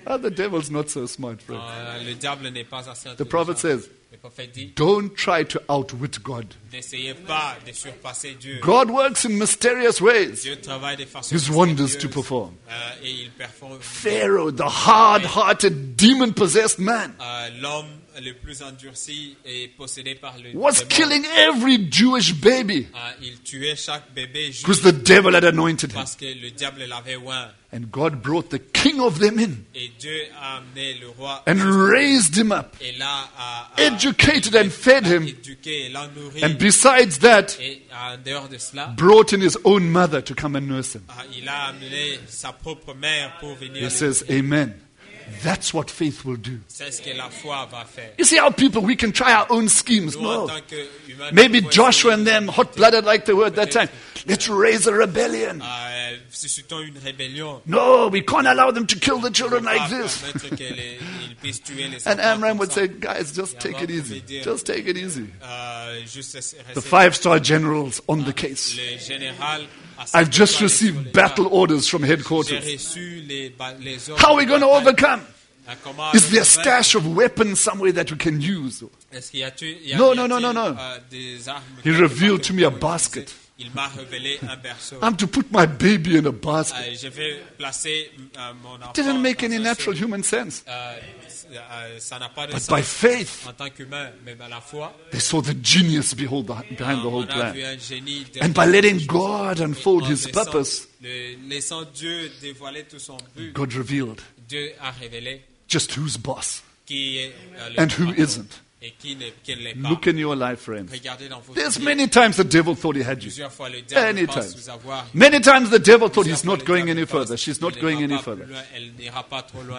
Oh, the devil's not so smart, friend. Euh, le diable n'est pas assez The prophet intelligent. says, Le prophète dit, don't try to outwit God. n'essayez pas de surpasser Dieu. God works in mysterious ways. Dieu travaille de façon His wonders mystérieuse, to perform. euh, et il performe. Pharaoh, the hard-hearted, demon-possessed man, Euh, L'homme le plus endurci et possédé par le was démon. killing every Jewish baby Euh, il tuait chaque bébé juste because the devil had anointed him. parce que le diable l'avait oint. And God brought the king of them in Et Dieu a amené le roi and raised him up, et là a, a educated and fed a him, éduqué et l'a nourri. and besides that, Et en dehors de cela, brought in his own mother to come and nurse him. ah, il a amené sa propre mère pour venir. He le says, nourrir. amen. That's what faith will do. C'est ce que la foi va faire. You see how people, we can try our own schemes. Nous, en No. tant qu'humains, Maybe nous pouvons Joshua essayer and de- them, hot-blooded like they were at that time, let's raise a rebellion. Euh, suscitons une rébellion. No, we can't allow them to kill the children Pas like this. permettre que les- ils puissent tuer les And enfants Amram comme would ça. say, guys, just take it easy. Just take it easy. Euh, juste rester- The five-star generals on the case. Le général a I've just cinq étoiles sur received les battle gars. orders from J'ai headquarters. reçu les, ba- les ordres How are we de going to bataille. overcome? Ah, comment Is there a allons-nous stash of weapons somewhere that we can use? vaincre? Est-ce qu'il y a-tu- il y a- No, y no, no, a-t-il, no, no. euh, des armes He quelque part revealed que to nous me a pouvons basket. utiliser? Il m'a révélé un berceau. I'm to put my baby in a basket. Euh, je vais placer euh, mon enfant Didn't make dans any un natural seau. human sense. Euh, euh, ça n'a pas de But sens by faith, en tant qu'humain, mais à la foi, they saw the genius behold the, behind the on whole a vu plan. un génie And by derrière letting toutes choses. God Et unfold en his laissant- purpose, le- laissant Dieu dévoiler tout son but, God revealed Dieu a révélé just who's boss qui est euh, le and who patron isn't. et qui ne qui ne l'est pas. Look in your life, friends. Regardez dans votre There's vie. many times the devil thought he had you. Plusieurs fois, le diable Many pense times. vous avoir. Many times the devil thought Plusieurs he's fois, not le going diable any pense further. She's qu'il not ne going va any pas further. plus loin, elle n'ira pas trop loin.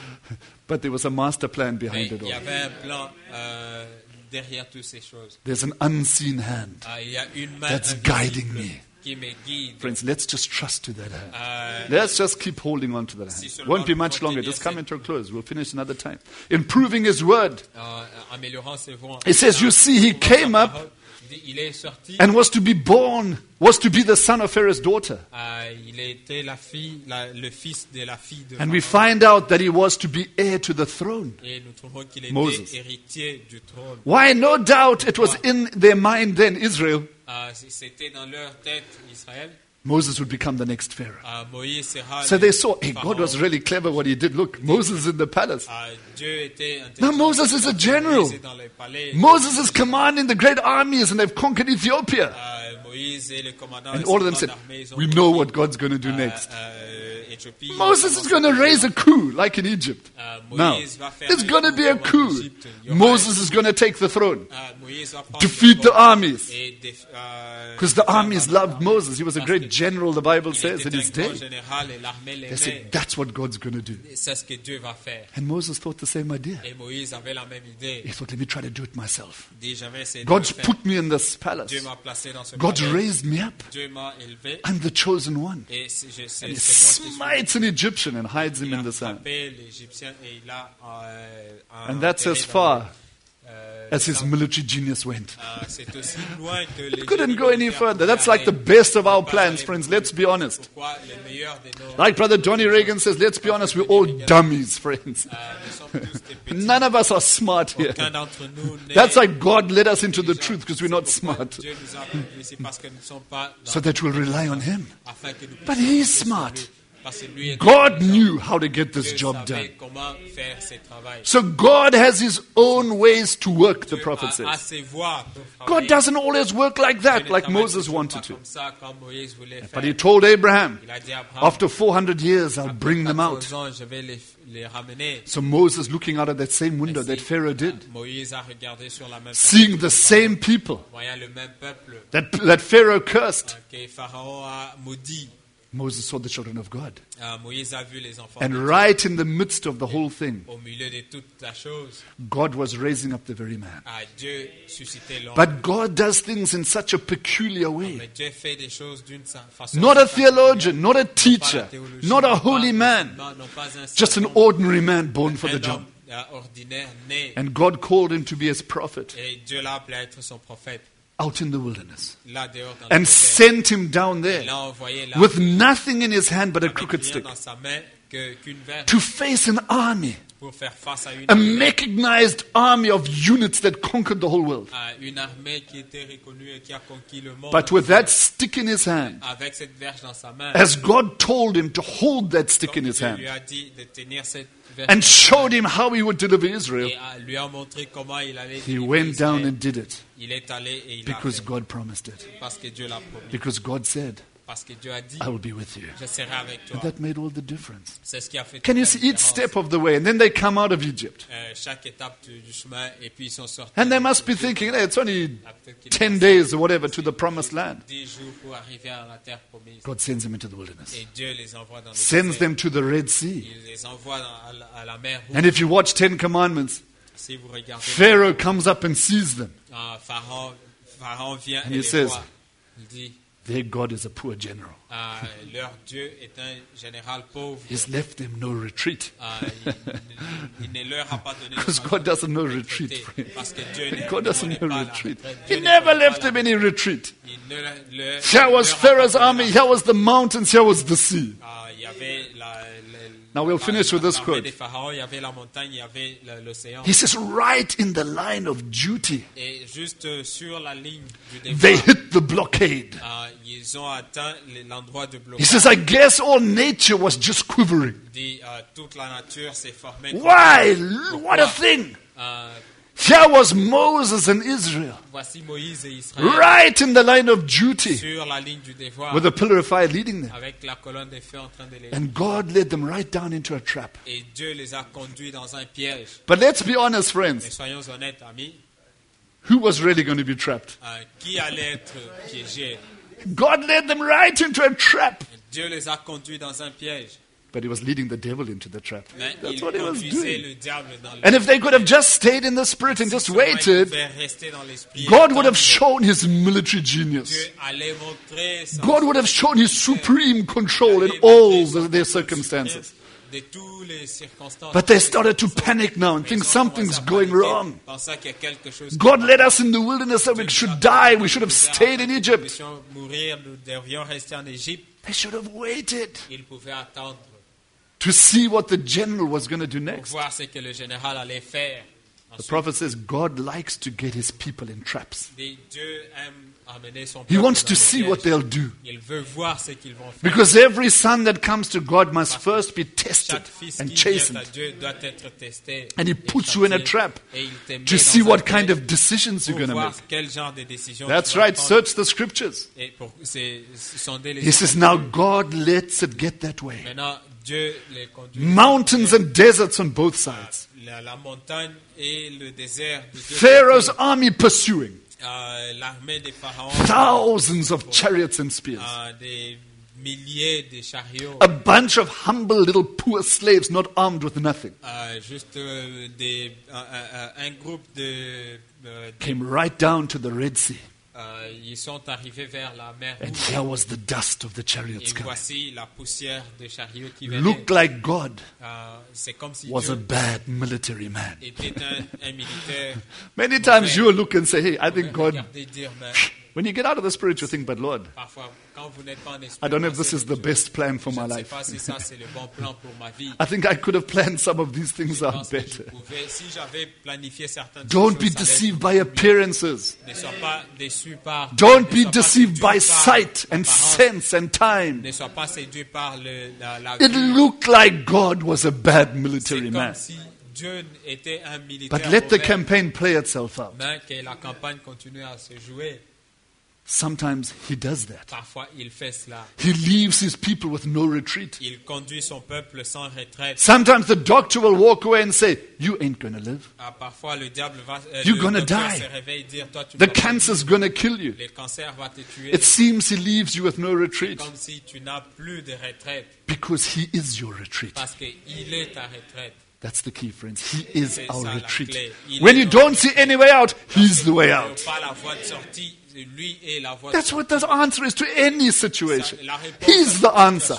But there was a master plan Mais behind it il y all. avait un plan euh, derrière toutes ces choses. There's an unseen hand. Ah, il y a une main That's invisible guiding me. qui me guide. Friends, let's just trust to that hand. Euh, Let's just keep holding on to that Si hand. seulement Won't be nous much longer. continuons Just come à- into a close. We'll finish another time. Improving his word. en améliorant ses voies. It says, you see, he came up Il est sorti. and was to be born, was to be the son of Pharaoh's daughter. Euh, il était la fille, la- le fils de la fille de And we Pharaon. find out that he was to be heir to the throne. Et nous trouvons qu'il était Moses. héritier du trône. Why? No doubt it was in their mind then, Israel, Euh, C'était dans leur tête, Israël. Moses would become the next Pharaoh. Euh, Moïse sera So le they saw, hey, God pharaon. was really clever what he did. Look, Moses in the palace. Euh, Dieu était Now intelligent. Moses is a general. Moïse est dans le palais. Moses is commanding the great armies and they've conquered Ethiopia. Euh, Moïse est le commandant And de all of them cette said, grande armée. Ils ont we know conquis, what God's going to do euh, next. euh, Éthiopie. Moses is going to raise a coup like in Egypt. Euh, Now, Moïse va faire there's un going to be a coup en coup. Égypte. Il y aura Moses un- is going to take the throne. euh, Moïse va prendre Defeat le the trône armies. et déf- euh, Because the armies faire loved l'armée. Moses. He was a Parce great que general, the Bible il says, in était his un grand day. général et l'armée They l'aimait. said, that's what God's going to do. Et c'est ce que Dieu va faire. And Moses thought the same idea. Et Moïse avait la même idée. He thought, let me try to do it myself. Il dit, je vais essayer de God's le faire. put me in this palace. Dieu m'a placé dans ce God palais. raised me up. Dieu m'a élevé. I'm the chosen one. Et c'est je- c'est- And he c'est moi qui suis. smites an Egyptian and hides him Il in a the sand. frappé l'Égyptien et il a euh, And that's enterré as dans far le- euh, as his le sang. military genius went. Euh, c'est aussi loin que les It couldn't génies go any militaires further. pouvaient That's like the aller. best of our Pas plans, aller friends. plus Let's be honest. Pourquoi les meilleurs de nos- Like Brother Johnny Reagan says, let's be honest, we're all dummies, friends. Euh, nous sommes tous des petits. None of us are smart here. Aucun d'entre nous n'est- That's why God led us into the intelligent. truth, because we're not C'est pourquoi smart. Dieu nous a conduits, c'est parce que nous ne sommes pas dans- So that we'll rely on Him. afin que nous But puissions he's compter sur smart. lui. Parce que lui est God intelligent. knew how to get this Dieu job savait done. comment faire ce travail. So God has His own ways to work, the Dieu prophet a, a says. ses voies pour God travailler. doesn't always work like Dieu that, ne like travaille Moses toujours wanted pas to. comme ça, comme Moïse voulait faire. But He told Abraham, Il a dit à Abraham, after four hundred years, I'll après bring them out. quatorze ans, je vais les, les ramener. So Moses, looking out of that same window that Pharaoh did, Moïse a regardé sur la même seeing the same people voyant le même peuple that, that Pharaoh cursed, que Pharaon a maudit. Moses saw the children of God. Euh, Moïse a vu les enfants And de Dieu. right in the midst of the whole thing, Au milieu de toute la chose, God was raising up the very man. a Dieu suscité l'homme. But God does things in such a peculiar way. Mais Dieu fait des choses d'une sa- façon Not a particulière. theologian, not a Non pas la teacher, théologie, not a non pas- holy man, non- non pas un just an savant, ordinary man born for un the job. homme, euh, ordinaire né. And God called him to be his prophet Et Dieu l'a appelé à être son prophète. out in the wilderness Là dehors dans le and désert. sent him down Il there l'a envoyé là with nothing in his hand but a avec crooked rien stick. dans sa main que, qu'une verge to face an army, pour faire face à une a armée, mechanized army of units that conquered the whole world. à une armée qui était reconnue et qui a conquis le monde. But with that stick in his hand, Avec cette verge dans sa main, as God told him to hold that stick in comme his Dieu hand, lui a dit de tenir cette verge and dans sa showed main, him how he would deliver Israel, et a- lui a montré comment il allait he délivrer went down Israël. and did it Il est allé et il l'a because fait, God promised it. parce que Dieu l'a promis. Because God said, Parce que Dieu a dit, I will be with you. je serai avec toi. And that made all the difference. C'est ce qui a fait Can toute you la see each différence. step of the way? And then they come out of Egypt. Euh, chaque étape du, du chemin, et puis ils sont sortis. And they must be thinking, hey, it's only Ah, peut-être qu'il ten reste days or whatever to the promised land. dix jours pour arriver à la terre promise. God sends them into the wilderness, Et Dieu les envoie dans le sends désert. them to the Red Sea. Il les envoie dans- à, la, à la mer Rouge. And if you watch Ten Commandments, Si vous regardez, Pharaoh comes up and sees them. ah, Pharaon, Pharaon vient And et he les says, voit. Il dit, Their God is a poor general. ah, leur Dieu est un général pauvre. He's left them no retreat. Ah, il, il ne leur a pas donné Because l'occasion God doesn't know de retreat. traiter, parce que Dieu ne God doesn't connaît know pas la retreat. retraite. He Dieu ne never connaît left pas them la- any retreat. Il ne leur- leur- Here was leur a pas Pharaoh's donné army, la- here was the mountains, here was the sea. Ah, il y avait la, la- Now we'll finish with this l'armée quote. des pharaons, il y avait la montagne, il y avait la- l'océan. He says, right in the line of duty, Et juste euh, sur la ligne du they départ, hit the blockade. ah, ils ont atteint l'endroit de He blocage. says, I guess all nature was just quivering. Il dit, ah, toute la nature s'est formée. Why? What a Pourquoi? thing. Ah, Here was Moses and Israel, voici Moïse et Israël right in the line of duty, sur la ligne du devoir, with a pillar of fire leading them. avec la colonne de feu en train de les... And God led them right down into a trap. Et Dieu les a conduits dans un piège. But let's be honest, Mais friends. soyons honnêtes, amis, Who was really going to be trapped? ah, qui allait être piégé? God led them right into a trap. Dieu les a conduits dans un piège. But he was leading the devil into the trap. Mais That's il what he was conduisait doing. le diable dans le And if they could have just stayed in the spirit and just Seulement il waited, pouvait rester dans l'esprit et God would have attendre. shown his military Dieu genius. allait montrer son- God would have shown his supreme control in allait all montrer son the- their contrôle circumstances. de toutes les circonstances. But they started to panic now and Mais think ils ont something's commencé à going paniquer, wrong. pensant qu'il y a quelque chose God qui- led us in the wilderness that we should die. We should have stayed in Nous Egypt. devions mourir, nous devions rester en Égypte. They should have waited Ils pouvaient attendre to see what the general was going to do pour next. voir ce que le général allait faire. The Ensuite, prophet says God likes to get his people in traps. Dieu aime amener son He peuple wants dans to le see piège. what they'll do. Il veut voir ce qu'ils vont faire. Because every son that comes to God must first be tested Chaque fils and qui vient à chastened. Dieu doit être testé. And he et puts you in a châtié, trap et il te met to dans see un what piège kind of decisions you're pour going to voir make. quel genre de décision That's tu vas right. prendre. Search the scriptures. Et pour c'est- sonder les He says, now God lets it get that way. Maintenant, Dieu les conduit. Mountains and deserts on both sides. La, la montagne et le désert. de deux Pharaoh's côtés. army pursuing. Euh, l'armée des pharaons. Thousands of chariots and spears. euh, des milliers de chariots. A bunch of humble little poor slaves not armed with nothing Euh, juste euh, des, un, un- un groupe de, euh, de- came right down to the Red Sea. euh, ils sont arrivés vers la mer And Rouge. here was the dust of the Et chariots coming. voici la poussière des chariots qui venaient. Looked like God Euh, c'est comme si was a Dieu bad military man. était un, un militaire. Many times you will look and say, hey, I think God, Regardez et dire, mais when you get out of the spirit, you think, but Lord, parfois, quand vous n'êtes pas en esprit, I don't know if pensez, this is the best plan for je my ne sais life. pas si ça c'est le bon plan pour ma vie. I think I could have planned some of these things Je out pense que je better. pouvais, si j'avais planifié certaines Don't choses, be ça allait- deceived by appearances. Ne sois pas déçu par. Don't ne be sois pas deceived séduit by par sight and l'apparence. sense and time. Ne sois pas séduit par le, la, la It vue. looked like God was a bad C'est military comme man. si Dieu était un militaire. But let the mauvais, campaign play itself out. mais que la campagne continue à se jouer. Sometimes he does that. Parfois, il fait cela. He leaves his people with no retreat. Il conduit son peuple sans retraite. Sometimes the doctor will walk away and say, you ain't going to live. Ah, parfois, le diable va. euh, You're le gonna docteur die. se réveille et dire, toi, tu The vas pas cancer's vivre. going to kill you. Le cancer va te tuer. It seems he leaves you with no retreat Comme si tu n'as plus de retraite. because he is your retreat. Parce qu'il est ta retraite. That's the key, friends. He is C'est our ça, la retreat. clé. Il When est you notre don't see any way out, he's the way Il n'y a out. pas la voie de sortie. Lui est la voie That's de what the answer is to any situation. sortie. La réponse He's à the toute answer. situation,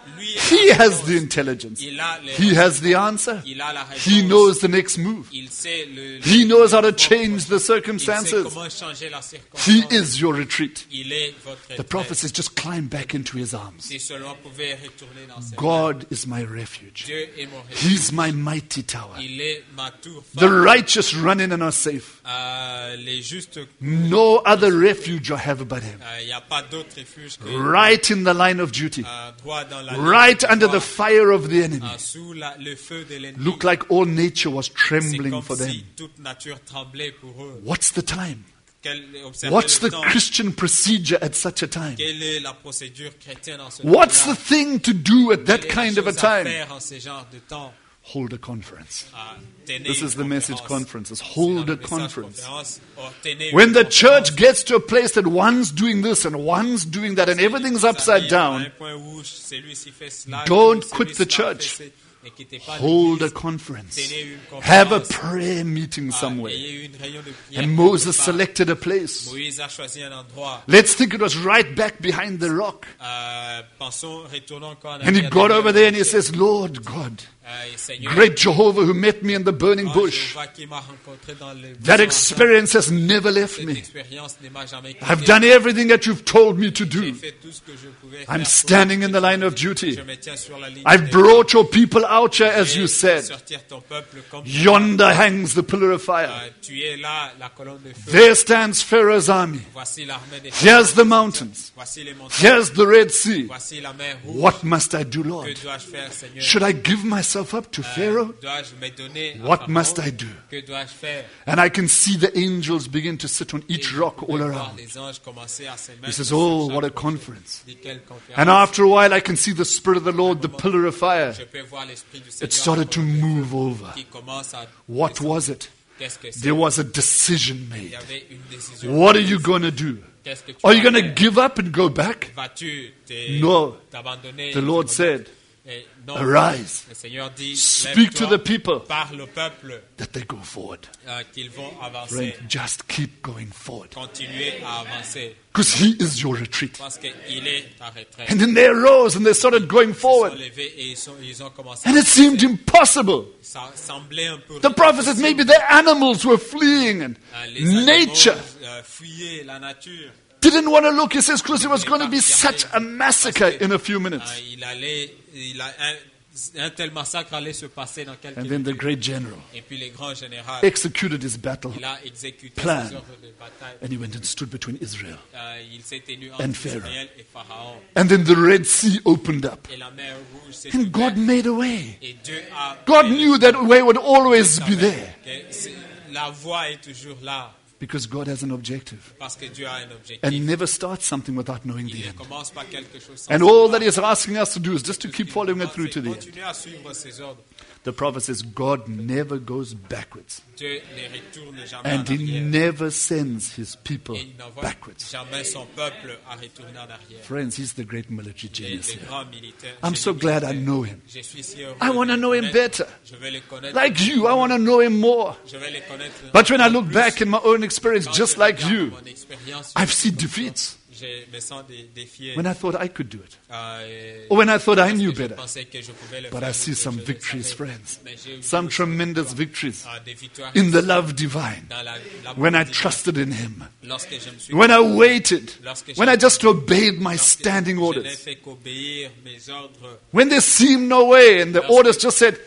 Lui He a la has the réponse. intelligence. Il a les He has the answer. Il a la réponse. He knows the next move. Il sait le, le- He knows how to le- change the Il sait circumstances. comment changer la circonstance. He is your retreat. Il est votre The retraite. prophet says, just climb back into his arms. Si seulement pouvait retourner dans ses mains. God is my refuge. Dieu est mon refuge. He's my mighty tower. Il est ma tour The forte. righteous run in and are safe. Euh, les justes, euh, No other refuge I have but him. il n'y a pas d'autre refuge que Right in the line of duty. euh, droit dans la Right ligne under droit, the fire of the enemy. euh, sous la- le feu de l'ennemi. Look like all nature was C'est trembling comme for si them. toute nature tremblait pour eux. What's the time? Quel, observez What's le the temps. Christian procedure at such a time? Quelle est la procédure chrétienne en ce What's temps-là? the thing to do at that Quelle est la kind of a chose à time? faire en ce genre de temps? Hold a conference. Ah, tenez This une is the message conférence. conferences. C'est Hold dans a le message conference. conférence. Oh, tenez une When the conférence. church gets to a place that one's doing this and one's doing that and everything's upside C'est-à-dire, à down, un point où celui-ci fait cela, don't celui-ci quit the cela church. fait ce- ne quittez pas hold a l'église. conference. Tenez une conférence. Have a prayer meeting Ah, somewhere. ayez une réunion de prière And quelque Moses part. selected a place. Moïse a choisi un endroit. Let's think it was right back behind the rock. Euh, pensons, retournons encore en And he arrière got derrière over le there and he rocher. says, Lord God, Euh, et Seigneur, great Jehovah who met me in the burning oh, bush. Jéhovah qui m'a rencontré dans le That buisson experience has never left ardent, me. cette expérience ne m'a jamais quitté. I've done everything that you've told me to J'ai do. fait tout ce que je pouvais I'm faire pour standing que in tu the line me of dis. duty. Je me tiens sur la ligne I've des brought your people out here as Et you said. sortir ton peuple comme Yonder hangs the pillar of fire. Euh, tu es là, la colonne de feu. There stands Pharaoh's army. Voici l'armée des Here's the mountains. Voici les montagnes. Here's the Red Sea. Voici la mer rouge. What must I do, Que Lord? dois-je faire, Seigneur? Should I give myself up to Euh, Pharaoh? Dois-je me donner à What Pharaon? must I do? Que dois-je faire? And I can see the angels begin to sit on Et each je rock pouvais all voir around. les anges commencer à se He mettre says, sur oh, chaque what a rocher. conference. Dis quelle conférence. And after a while, I can see the Spirit of the Lord, the pillar of fire. Je peux voir l'esprit du It Seigneur started to move over. qui commence à What descendre. was it? Qu'est-ce que c'est? There was a decision Il made. y avait une décision. What are you going to do? Qu'est-ce que tu Are you vas going to faire? give up and go back? Vas-tu te- No. t'abandonner? The Lord said, Et non. arise. Le Seigneur dit, Speak to lève-toi, the people parle au peuple that they go forward. euh, qu'ils vont avancer. Right? Just keep going forward. Continuez à avancer Because He is your retreat. parce qu'il est ta retraite. And then they arose and they started going Ils sont forward. levés et ils, sont- ils ont commencé And à it seemed avancer. impossible. Ça semblait un peu The prophet said maybe the animals were fleeing and Euh, les animaux, nature euh, fuyaient la nature. didn't want to look. He says, because it was going to be such a massacre in a few Euh, minutes. il allait, il a, un, un tel massacre allait se passer dans quelques And then the minutes. great general Et puis les grands généraux, executed his battle il a exécuté plan. ses ordres de bataille. and he went and stood between Israel. Euh, il s'est tenu And entre Pharaoh. Israël et Pharaon. And then the Red Sea opened up. Et la mer rouge s'est And God ouverte. made a way. Et Dieu a God fait knew that way would always be there. que c'est- la voie est toujours là Because God has an objective. parce que Dieu a un objectif. And He never starts something without knowing the Il ne end. commence pas quelque chose sans And all savoir. that He's asking us to do is just to keep following it through to the end. Continuez à suivre ses ordres. The prophet says God never goes backwards. Dieu ne retourne jamais And en He arrière. never sends His people Et il n'envoie backwards. jamais son peuple à retourner en arrière. Friends, He's the great military Les, genius les here. grands militaires. I'm génies so glad I militaires, know Him. Je suis si heureux I want to de know les Him connaître. better. Je vais les connaître. Like you, I want to know Him more. Je vais les connaître. But when I encore look plus. back in my own experience, Quand just je like regarde you, mon expérience, I've je- seen defeats Je me sens dé- défié. when I thought I could do it. Euh, Or when I thought I parce knew que je better. pensais que je pouvais le But faire, I see que some je le victories, savais. friends. Mais j'ai eu Some aussi tremendous victories ah, des victoires in the love divine. dans la- la When I divine. trusted in Him. Lorsque je me suis When I waited. Lorsque When I just obeyed my lorsque standing je n'ai orders. fait qu'obéir mes ordres When there seemed no way and the Lorsque- orders just said,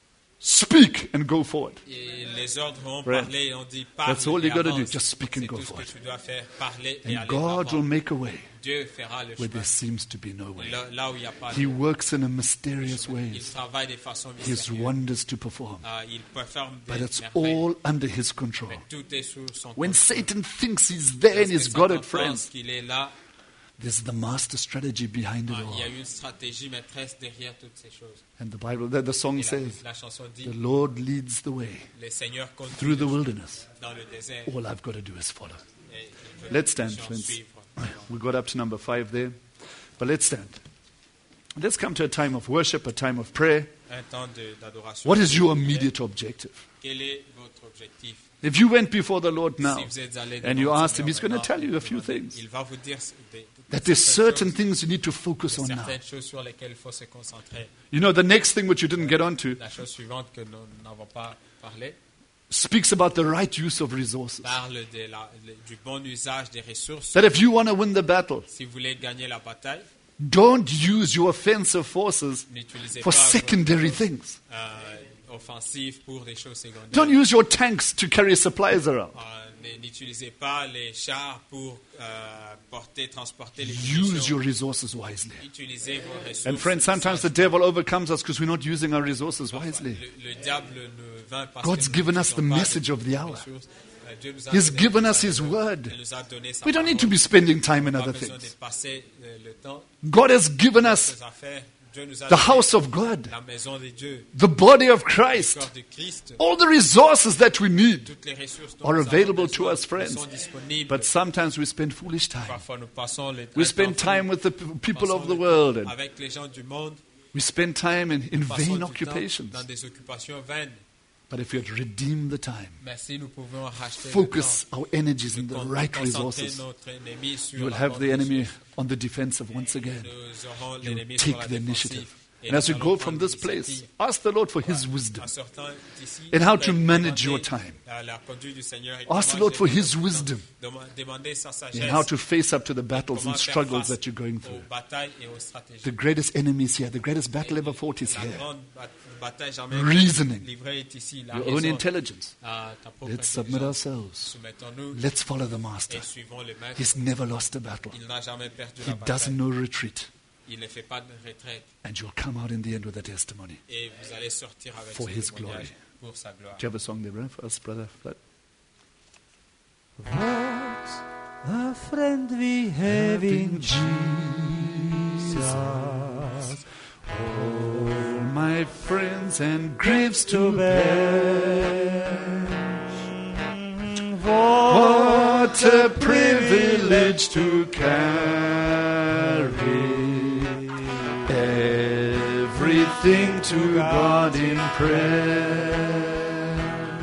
speak and go forward. et les ordres ont Friends, parlé et ont dit parle that's all et you gotta do, avance. just speak and C'est go tout ce que forward. tu dois faire, parler et And aller God avant. will make a way Dieu fera le where chemin there seems to be no way. là, là où il n'y a pas He de works in a mysterious il ways. travaille de façon He has mystérieuse. wonders to perform. Ah, il performe But des it's merveilles. all under His control. Mais tout est sous son When contrôle. Satan thinks he's there and Lorsque he's got Satan it, friends, pense qu'il est là, there's the master strategy behind it ah, il y a all. une stratégie maîtresse derrière toutes ces choses. And the Bible, the, the song Et la, says, la chanson dit, the Lord leads the way le Seigneur through conduit the wilderness. dans le désert. All I've got to do is follow. Et il veut Let's que les stand, gens friends. suivent. We got up to number five there. But let's stand. Let's come to a time of worship, a time of prayer. un temps de- d'adoration. What is your immediate objective? Quel est votre objectif? If you went before the Lord now Si vous êtes allé and you devant le asked him, Seigneur he's going to maintenant, tell you a few things. il va vous dire des- des- That there's certain certaines things you need to focus choses, on now. certaines choses sur lesquelles il faut se concentrer. You know, the next thing which you didn't get onto La chose suivante que nous n'avons pas parlé speaks about the right use of resources. parle de la- le- du bon usage des ressources. That if you want to win the battle, Si vous voulez gagner la bataille, don't use your offensive forces n'utilisez for pas vos secondary forces, things. euh, offensives pour des choses secondaires. Don't use your tanks to carry supplies around. Euh, N'utilisez pas les chars pour euh, porter, transporter les Use munitions. your resources wisely. Utilisez vos ressources. And friends, sometimes the devil overcomes us because we're not using our resources wisely. Le, le diable nous vainc parce God's que nous given us n'utilisons the pas message les of the hour. ressources. Euh, Dieu nous a He's donné given le us His message. word. Il nous a donné sa We don't need to parole. be spending time in Pas other besoin de things. passer euh, le temps God has given us ses affaires. Dieu nous a the donné house of God, la maison de Dieu, the body of le Christ. corps de Christ. All the resources that we need Toutes les ressources dont are nous avons available to besoin us, friends. sont disponibles. But sometimes we spend foolish time. Parfois, nous passons le We un spend temps time fou. with the p- people Passons of the le temps world, and avec les gens du monde. we spend time in, in Passons vain du temps occupations. dans des occupations vaines. But if we had redeemed the time, Mais si nous pouvons racheter focus le temps, our energies in the con- right concentrer resources, notre ennemi sur you will la have bonne the enemy ressource. on the defensive once again. Nous aurons You l'ennemi sur la take the défensive. initiative. Et And as nous you allons go from prendre this place, l'initiative. ask the Lord for His wisdom. En sortant d'ici, And how vous to allez manage demander your time. la- la conduite du Seigneur et Ask the comment Lord for gérer His votre wisdom. temps. Dema- Demandez sa sagesse. And how to face up to the battles Comment and faire struggles face that you're going aux through. batailles et aux stratégies. The greatest enemy is here. The greatest battle ever fought is La here. grande bat- bataille jamais Reasoning. livrée est ici. La Your own raison intelligence. à ta propre Let's submit intelligence. ourselves. Soumettons-nous Let's follow the Master. et suivons le maître. He's never lost a battle. Il n'a jamais perdu He la bataille. doesn't know retreat. Il ne fait pas de retraite. And you'll come out in the end with a testimony. Et vous allez sortir avec For ce His témoignage glory. pour sa gloire. Do you have a song there, brother, for us, brother? Flood? What a friend we have in Jesus. All my friends and griefs to bear. What a privilege to carry everything to God in prayer.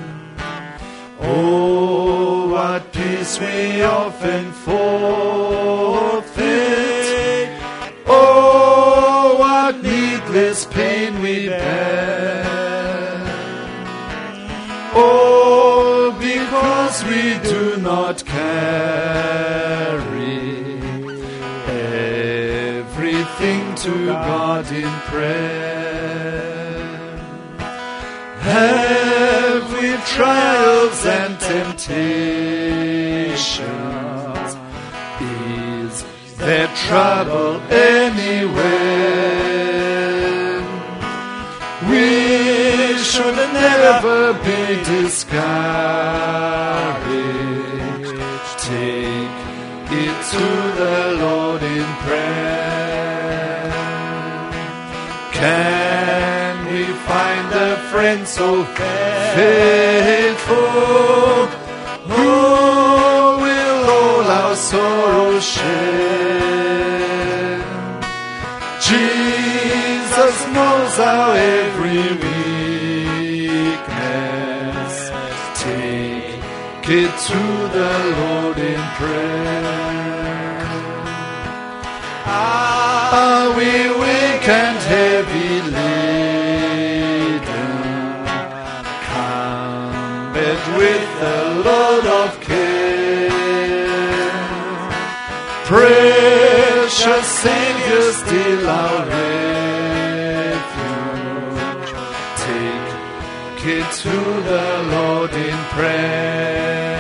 Oh, what peace we often forfeit. Oh, what needless pain we bear. Oh, because we do not carry everything to God in prayer. Have we trials and temptations? Is there trouble anywhere? We should never be discouraged. Take it to the Lord in prayer. Can we find a friend so faithful who will all our sorrows share? Jesus knows our every weakness. Take it to the Lord in prayer. Are we weak and heavy laden? Come bed with the load of care. Precious Savior, still our refuge. Take it to the Lord in prayer.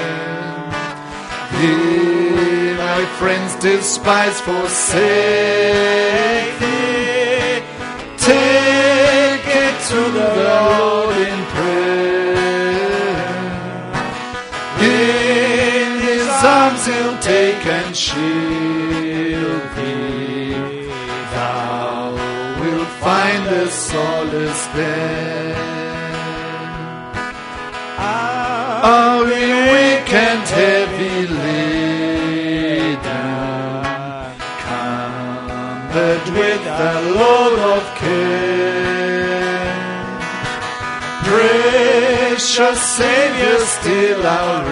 If my friends despise, forsake thee, take it to the Lord in prayer. In His arms He'll take and shield thee. Thou wilt find a solace there. Are we weak and heavy laden? Come but Loaded with a load of care. Precious Savior, still our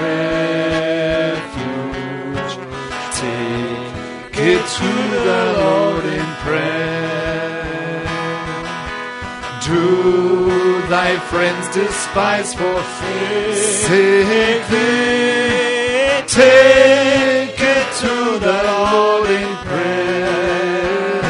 refuge. Take it to the Lord in prayer. Do thy friends despise for sake thee? Take it to the Lord in prayer.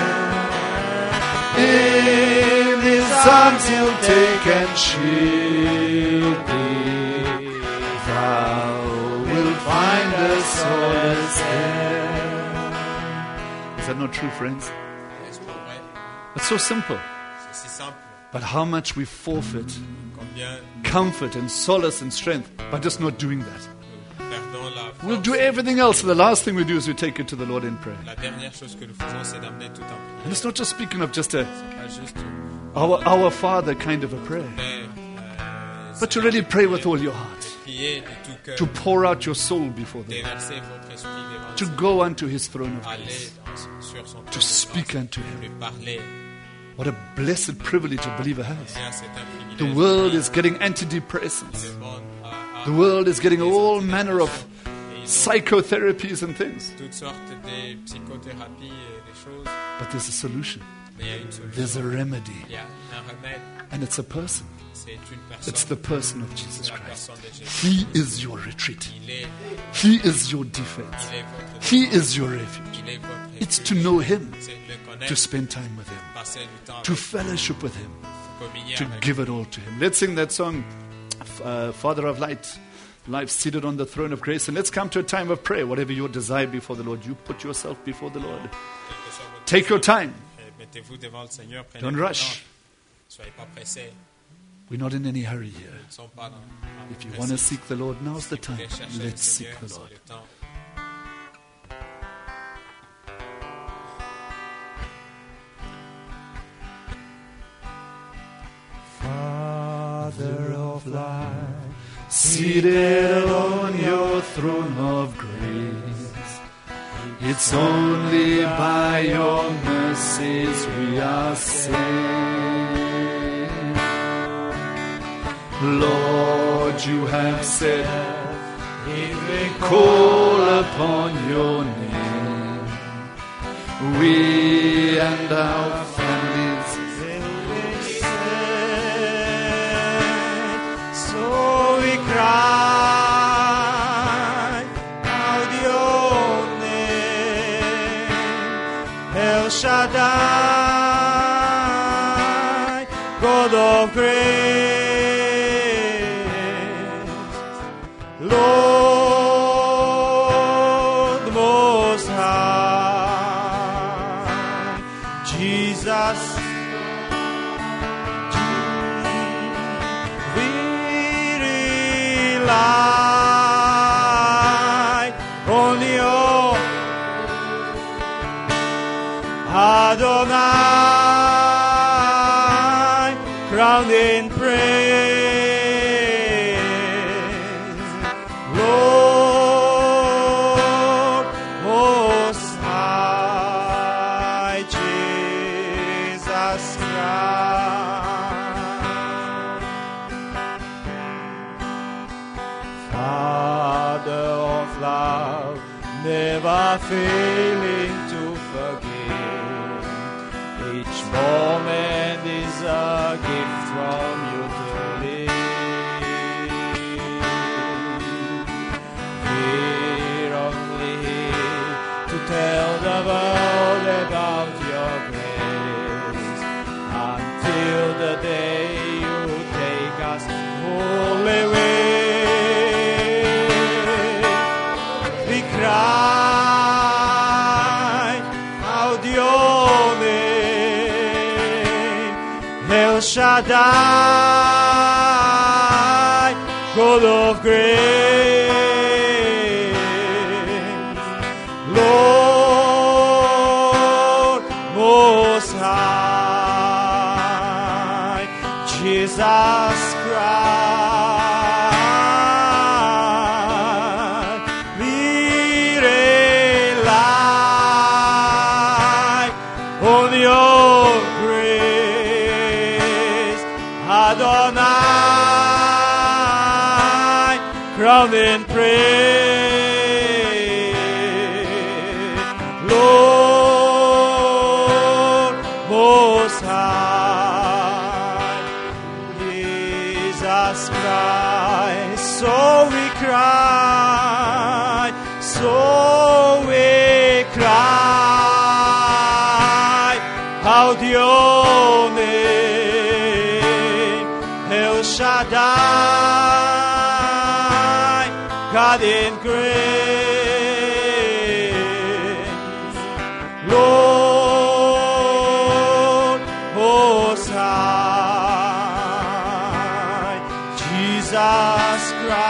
In his arms he'll take and shield thee. Thou wilt find a solace there. Is that not true, friends? N'est-ce pas vrai? It's so simple. C'est si simple. But how much we forfeit Combien comfort and solace and strength by just not doing that. nous perdons la We'll force. do everything else, and the last thing we do is we take it to the Lord in prayer. La dernière chose que nous faisons, c'est d'amener tout en And prière. it's not just speaking of just a Pas juste our, our Father kind of a prayer, mais, euh, but to really pray with all your heart, prier de tout cœur, to pour out your soul before the Lord, déverser votre esprit devant to le go unto His throne of Seigneur, grace, aller dans- sur son to trône de speak grâce, unto Him. lui parler. What a blessed privilege a believer has. Bien, c'est un privilège. The world is getting antidepressants. Le monde a- a The world is getting all manner of et ils ont psychotherapies and things. toutes sortes de psychothérapies et des choses, But there's a solution. mais il y a une solution. There's a remedy. Il y a un remède, And it's a person. c'est une personne, It's the person of Jesus c'est la Christ. personne de Jésus. He is your retreat. Il est, He is your defense. il est votre He défense, is your refuge. il est votre It's refuge. to know Him, C'est le connaître, to spend time with Him, passer du temps to avec, fellowship with Him, communier to avec. give it all to Him. Let's sing that song, uh, Father of Light, life seated on the throne of grace. And let's come to a time of prayer. Whatever your desire before the Lord, you put yourself before the Lord. Quel que soit votre Take your time. Et mettez-vous devant le Seigneur, prenez Don't votre rush. temps. Soyez pas pressés. We're not in any hurry here. Nous ne sommes pas dans, dans If you pressés. want to seek the Lord, now's the Si vous time. voulez chercher le Let's seek Seigneur, the c'est Lord. le temps. Father of light, Seated on your throne of grace, it's only by your mercies we are saved. Lord, you have said, if we call upon your name, we and our families. so we cry out your name, El Shaddai, God of grace, Lord Most High, Jesus. We rely on your Adonai, crowned in praise, Lord Most High, Jesus Christ. Father of love, never failing to forgive. Each moment is a gift from you to live. We're only here to tell the world about your grace until the day you take us all away. We cry out your name, El Shaddai, God of grace, Lord Most High, Jesus Christ, we rely on your grace, Adonai, crowned in praise, Lord Most High, Jesus Christ, so we cry, so we cry, out your name, El Shaddai, God in grace, Lord Most High, Jesus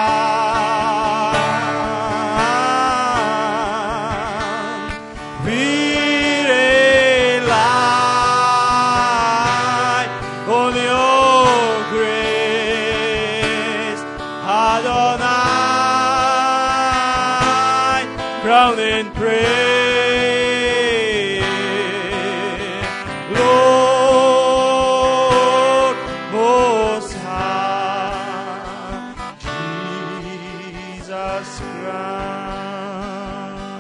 Christ, we rely on your grace, Adonai, crowned in praise, Lord Most High, Jesus Christ.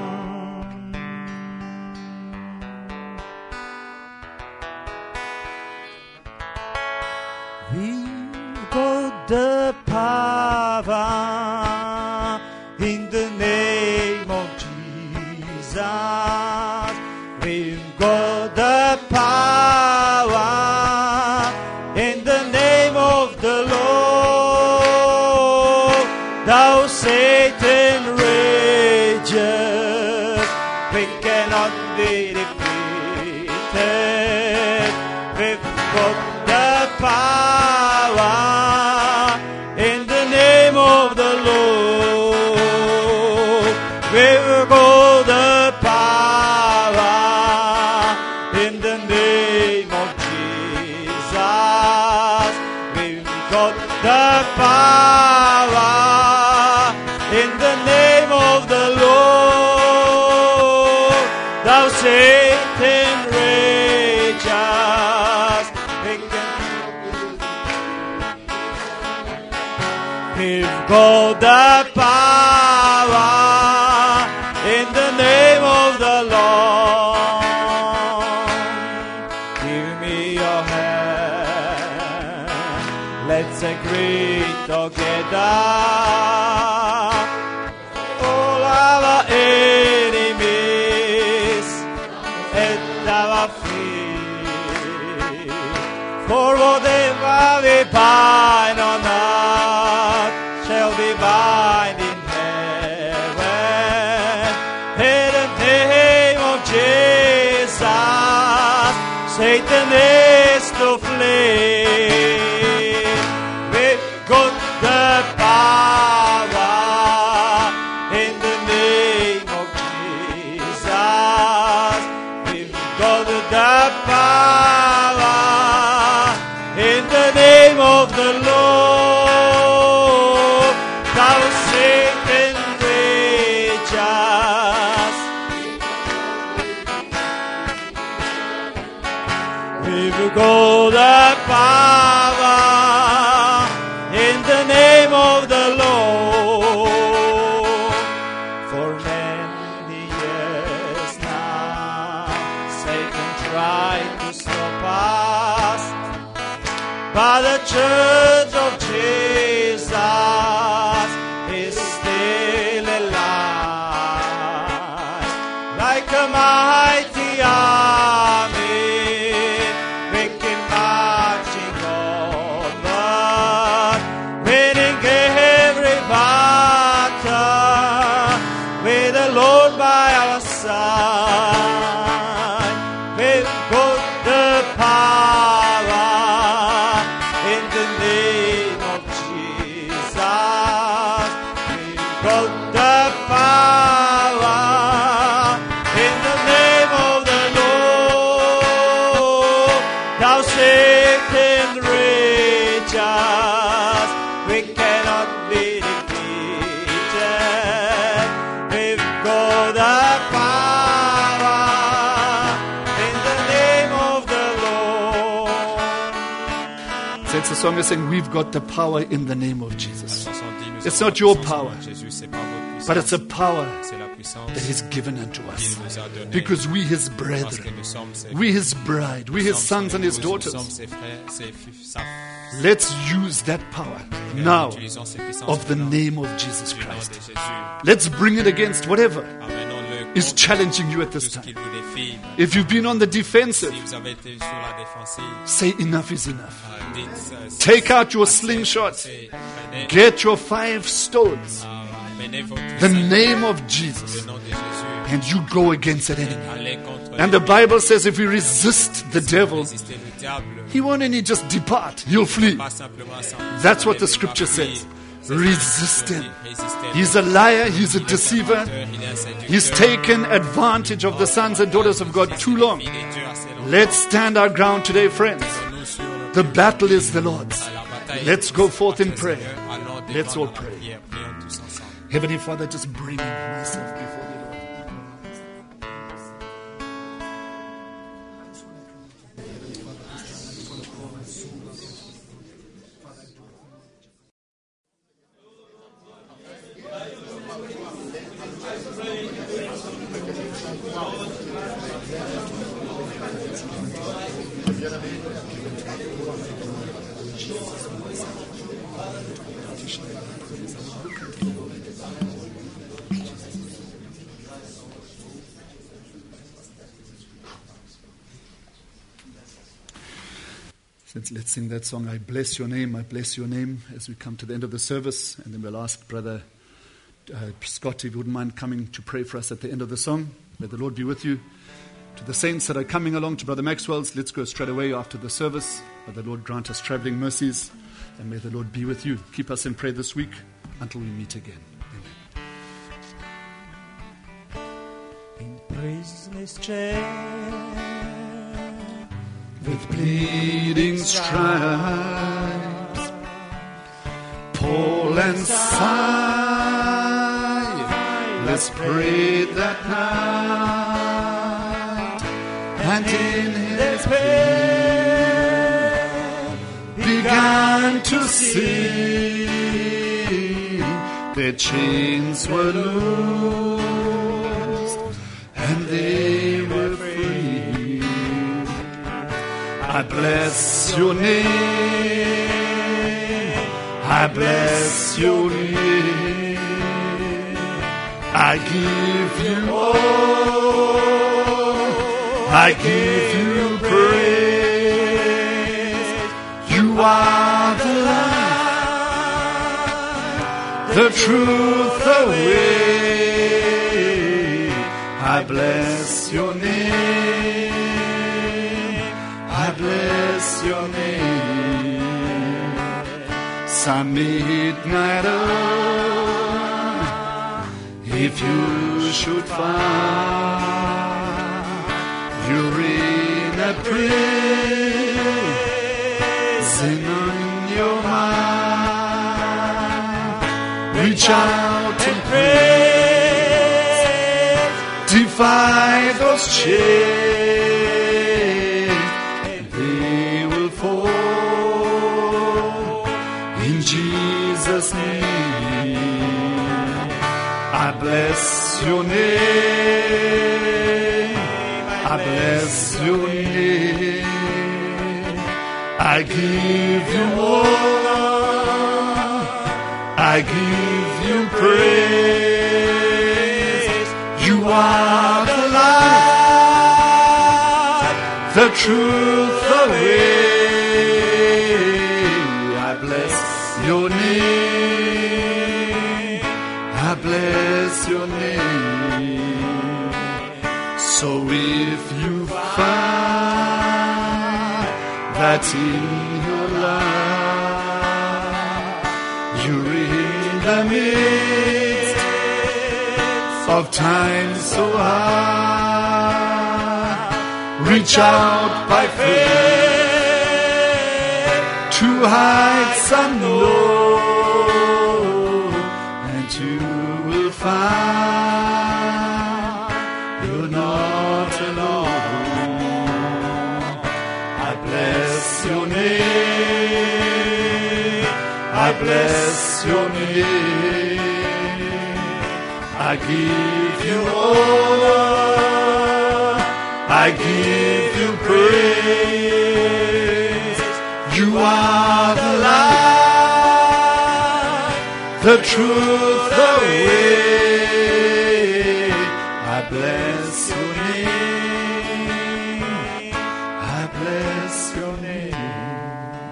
We've got the power in the name of Jesus. We've got the power in the name of the Lord. Thou Satan rages, we cannot be defeated. We've got the power in the name of the Lord. We've got the power in the name of Jesus. We've got the power in the name of the Lord. Thou Satan rages, we can- we've got the power in the name of the Lord. Give me your hand, let's agree together. All our enemies at our feet. For whatever we bind on earth shall be bind in heaven. In the name of Jesus, Satan is to flee. We've got the power in the name of Jesus. We've got the power in the name of the Lord. Thou Satan rages, we've got the power in the name of the Lord. For many years now, Satan tried to stop us, but the Church of Jesus is still alive. Like a mighty army, we keep marching onward, winning every battle with the Lord by our side. We've got the power in the name of Jesus. We've got the power in the name of the Lord. Thou Satan rages, we cannot be defeated. We've got the power in the name So it's a song is saying we've got the power in the name of Jesus. La chanson dit, nous It's avons not la your puissance power, en Jésus, c'est pas votre puissance, but it's a power c'est la puissance that He's given unto us. qu'il nous a donnée. Because we His Parce que brethren, nous sommes ses we His bride, we nous His sommes sons son and His épouse, nous daughters. sommes ses frères, ses fils, sa- Let's use that power now utilisons ces puissances of the maintenant name of Jesus du nom Christ. de Jésus. Let's bring it against whatever Amenons-le is contre challenging you at tout this ce qui time. vous défie. If you've been on the defensive, Si vous avez été sur la défensive, say enough is enough. euh, dites, euh, c'est- Take out your c'est- slingshot. c'est- prenez- Get your five stones, euh, amenez votre the cinq- name of le Jesus, nom de Jésus. and you go against that enemy. Allez contre And the Bible says if we resist the devil, résister le diable. he won't only just depart, he'll flee. Pas simplement s'en- That's what s'en the aller, scripture il va fuir. says. C'est Resist ce que him. dit, résistez-le. He's a liar, he's a Il est deceiver. un menteur, il est un séducteur. He's taken advantage of the sons and daughters of God too long. Il est dur assez longtemps. Let's stand our ground today, friends. Nous sur le- The battle is the Lord's. la bataille Let's go forth in appartient au prayer. Seigneur. Allons devant Let's all la pray. prière. Prions tous ensemble. Heavenly Father, just bringing myself before you, Lord. Since let's sing that song, I bless your name, I bless your name, as we come to the end of the service. And then we'll ask Brother uh, Scott, if you wouldn't mind coming to pray for us at the end of the song. May the Lord be with you. To the saints that are coming along to Brother Maxwell's, let's go straight away after the service. May the Lord grant us traveling mercies, and may the Lord be with you. Keep us in prayer this week until we meet again. Amen. In prisoner's chair, With bleeding stripes, Paul and Silas prayed that night, and in his pain began to sing. Their chains were loosed, and they were free. I bless your name, I bless your name, I give you all, I give you praise. You are the light, the truth, the way. I bless your name, I bless your name. Some midnight hour, if you should find you're in a prison on your mind, reach out and pray, defy those chains, and they will fall in Jesus' name. I bless your name, I bless your name, I give you all, I give you praise. You are the light, the truth, the way. I bless your name, I bless your name. So if you find that in your life you're in the midst of times so hard, reach out by faith to hide some load, and you will find you're not alone. I bless your name, bless your name. I give you honor. I give you praise. You are the light, the truth, the way. I bless your name. I bless your name.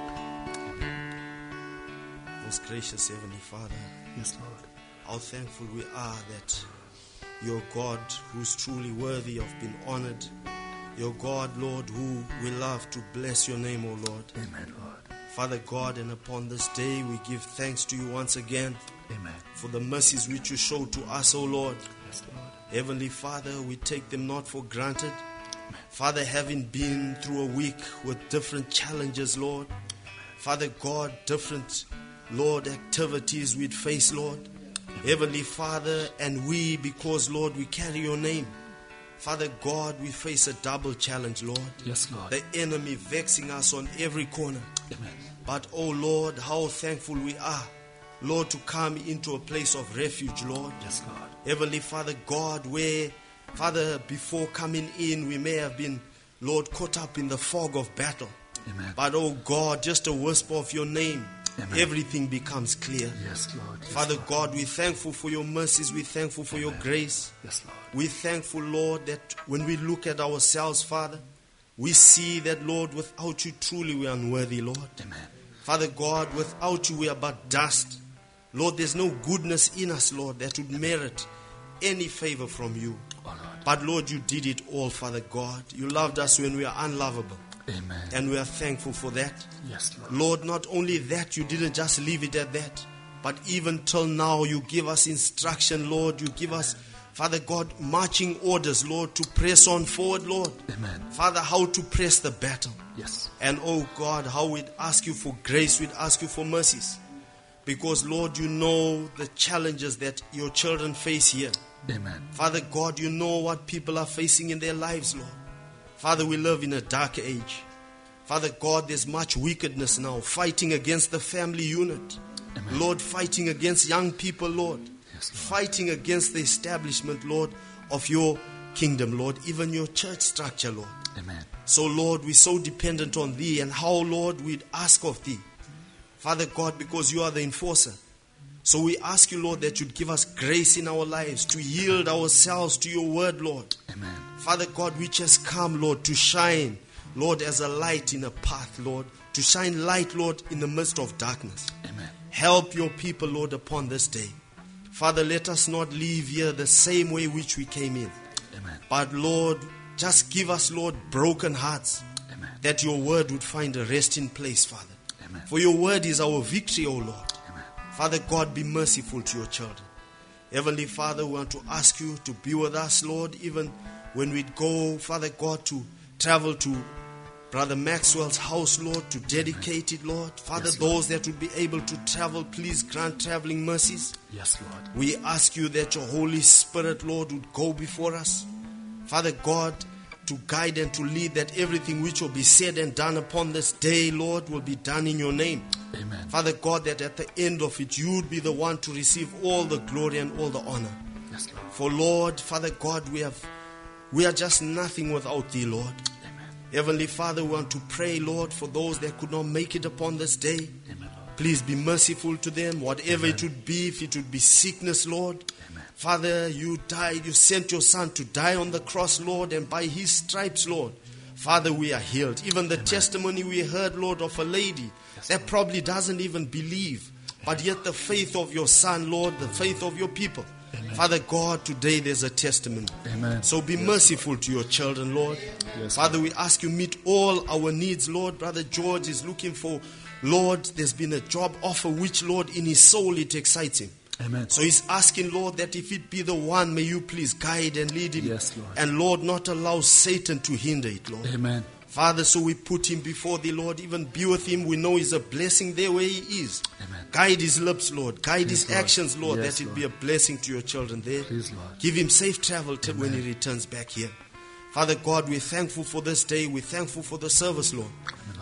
Most gracious Heavenly Father, Yes, Lord. how thankful we are that your God, who's truly worthy of being honored, your God, Lord, who we love to bless your name, O Lord. Amen, Lord. Father God, and upon this day we give thanks to you once again Amen. for the mercies which you show to us, O Lord. Yes, Lord. Heavenly Father, we take them not for granted. Father, having been through a week with different challenges, Lord. Father God, different, Lord, activities we'd face, Lord. Heavenly Father, and we, because, Lord, we carry your name. Father God, we face a double challenge, Lord. Yes, Lord. The enemy vexing us on every corner. Amen. But, oh Lord, how thankful we are, Lord, to come into a place of refuge, Lord. Yes, Lord. Heavenly Father God, where, Father, before coming in, we may have been, Lord, caught up in the fog of battle. Amen. But, oh God, just a whisper of your name, Amen. everything becomes clear. Yes, Lord. Yes, Father Lord. God, we're thankful for your mercies. We're thankful for your grace. Yes, Lord. We're thankful, Lord, that when we look at ourselves, Father, we see that, Lord, without you, truly we are unworthy, Lord. Amen. Father God, without you, we are but dust. Lord, there's no goodness in us, Lord, that would merit any favor from you. Oh, Lord. But, Lord, you did it all, Father God. You loved us when we are unlovable. Amen. And we are thankful for that. Yes, Lord. Lord, not only that, you didn't just leave it at that, but even till now, you give us instruction, Lord. You give us, Father God, marching orders, Lord, to press on forward, Lord. Amen. Father, how to press the battle. Yes. And, oh God, how we'd ask you for grace, we'd ask you for mercies. Because, Lord, you know the challenges that your children face here. Amen. Father God, you know what people are facing in their lives, Lord. Father, we live in a dark age. Father God, there's much wickedness now, fighting against the family unit. Amen. Lord, fighting against young people, Lord. Yes, Lord. Fighting against the establishment, Lord, of your kingdom, Lord. Even your church structure, Lord. Amen. So, Lord, we're so dependent on Thee, and how, Lord, we'd ask of Thee. Father God, because you are the enforcer. So we ask you, Lord, that you'd give us grace in our lives to yield ourselves to your word, Lord. Amen. Father God, which has come, Lord, to shine, Lord, as a light in a path, Lord. To shine light, Lord, in the midst of darkness. Amen. Help your people, Lord, upon this day. Father, let us not leave here the same way which we came in. Amen. But, Lord, just give us, Lord, broken hearts, Amen. that your word would find a resting place, Father. Amen. For your word is our victory, O Lord. Amen. Father God, be merciful to your children. Heavenly Father, we want to ask you to be with us, Lord, even when we go, Father God, to travel to Brother Maxwell's house, Lord, to dedicate it, Lord. Father, Yes, Lord. those that would be able to travel, please grant traveling mercies. Yes, Lord. We ask you that your Holy Spirit, Lord, would go before us. Father God, to guide and to lead, that everything which will be said and done upon this day, Lord, will be done in your name. Amen. Father God, that at the end of it, you would be the one to receive all the glory and all the honor. Yes, Lord. For Lord, Father God, we have, we are just nothing without thee, Lord. Amen. Heavenly Father, we want to pray, Lord, for those that could not make it upon this day. Amen, Lord. Please be merciful to them, whatever Amen. it would be, if it would be sickness, Lord. Amen. Father, you died, you sent your son to die on the cross, Lord, and by his stripes, Lord, Father, we are healed. Even the Amen. testimony we heard, Lord, of a lady Yes, that Lord. probably doesn't even believe, but yet the faith of your son, Lord, the faith of your people. Amen. Father God, today there's a testimony. Amen. So be merciful to your children, Lord. Yes, Father, we ask you meet all our needs, Lord. Brother George is looking for, Lord, there's been a job offer which, Lord, in his soul it excites him. Amen. So he's asking, Lord, that if it be the one, may you please guide and lead him. Yes, Lord. And Lord, not allow Satan to hinder it, Lord. Amen. Father, so we put him before thee, Lord. Even be with him. We know he's a blessing there where he is. Amen. Guide his lips, Lord. Guide Please, his Lord. actions, Lord, Yes, that it Lord. be a blessing to your children there. Please, Lord. Give him safe travel till when he returns back here. Father God, we're thankful for this day. We're thankful for the service, Lord. Amen, Lord.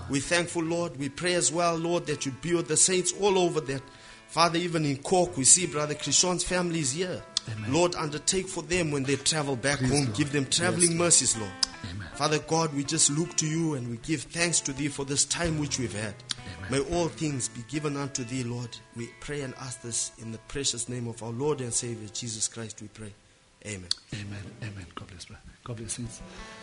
We're thankful, Lord. We pray as well, Lord, that you be with the saints all over that. Father, even in Cork, we see Brother Krishan's family is here. Amen. Lord, undertake for them when they travel back Please, home. Lord. Give them traveling Yes, mercies, Lord. Amen. Father God, we just look to you and we give thanks to thee for this time which we've had. Amen. May all things be given unto thee, Lord. We pray and ask this in the precious name of our Lord and Savior, Jesus Christ, we pray. Amen. Amen. Amen. God bless, brother. God bless you.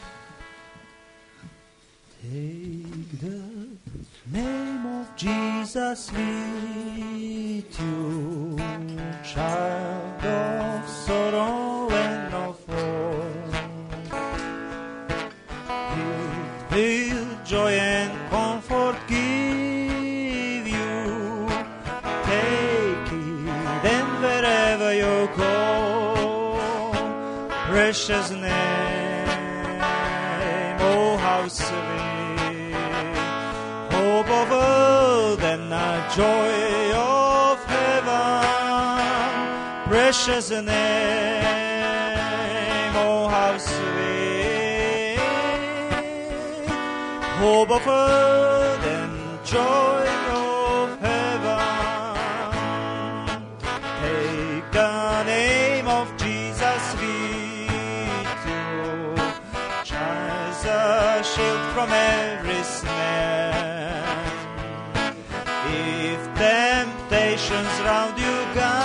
Take the name of Jesus with you, child of sorrow and of woe. It will joy and comfort give you. Take it and wherever you go, precious name, oh how sweet. Hope of earth and the joy of heaven, precious name, oh how sweet. Hope of earth and joy of heaven. Take the name of Jesus with you, as a shield from every snare. If temptations round you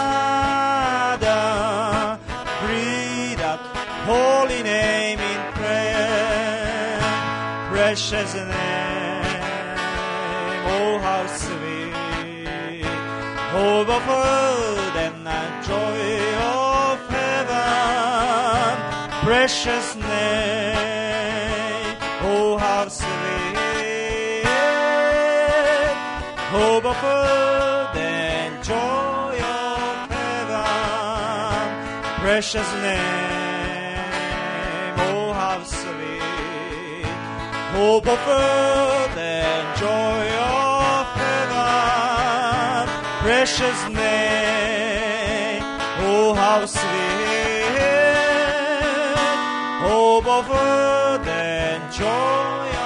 gather, breathe out holy name in prayer. Precious name, oh how sweet. Hope of earth and the joy of heaven. Precious name, oh how sweet. Hope of earth and joy of heaven. Precious name, oh how sweet. Hope of earth and joy of heaven. Precious name, oh how sweet. Hope of earth and joy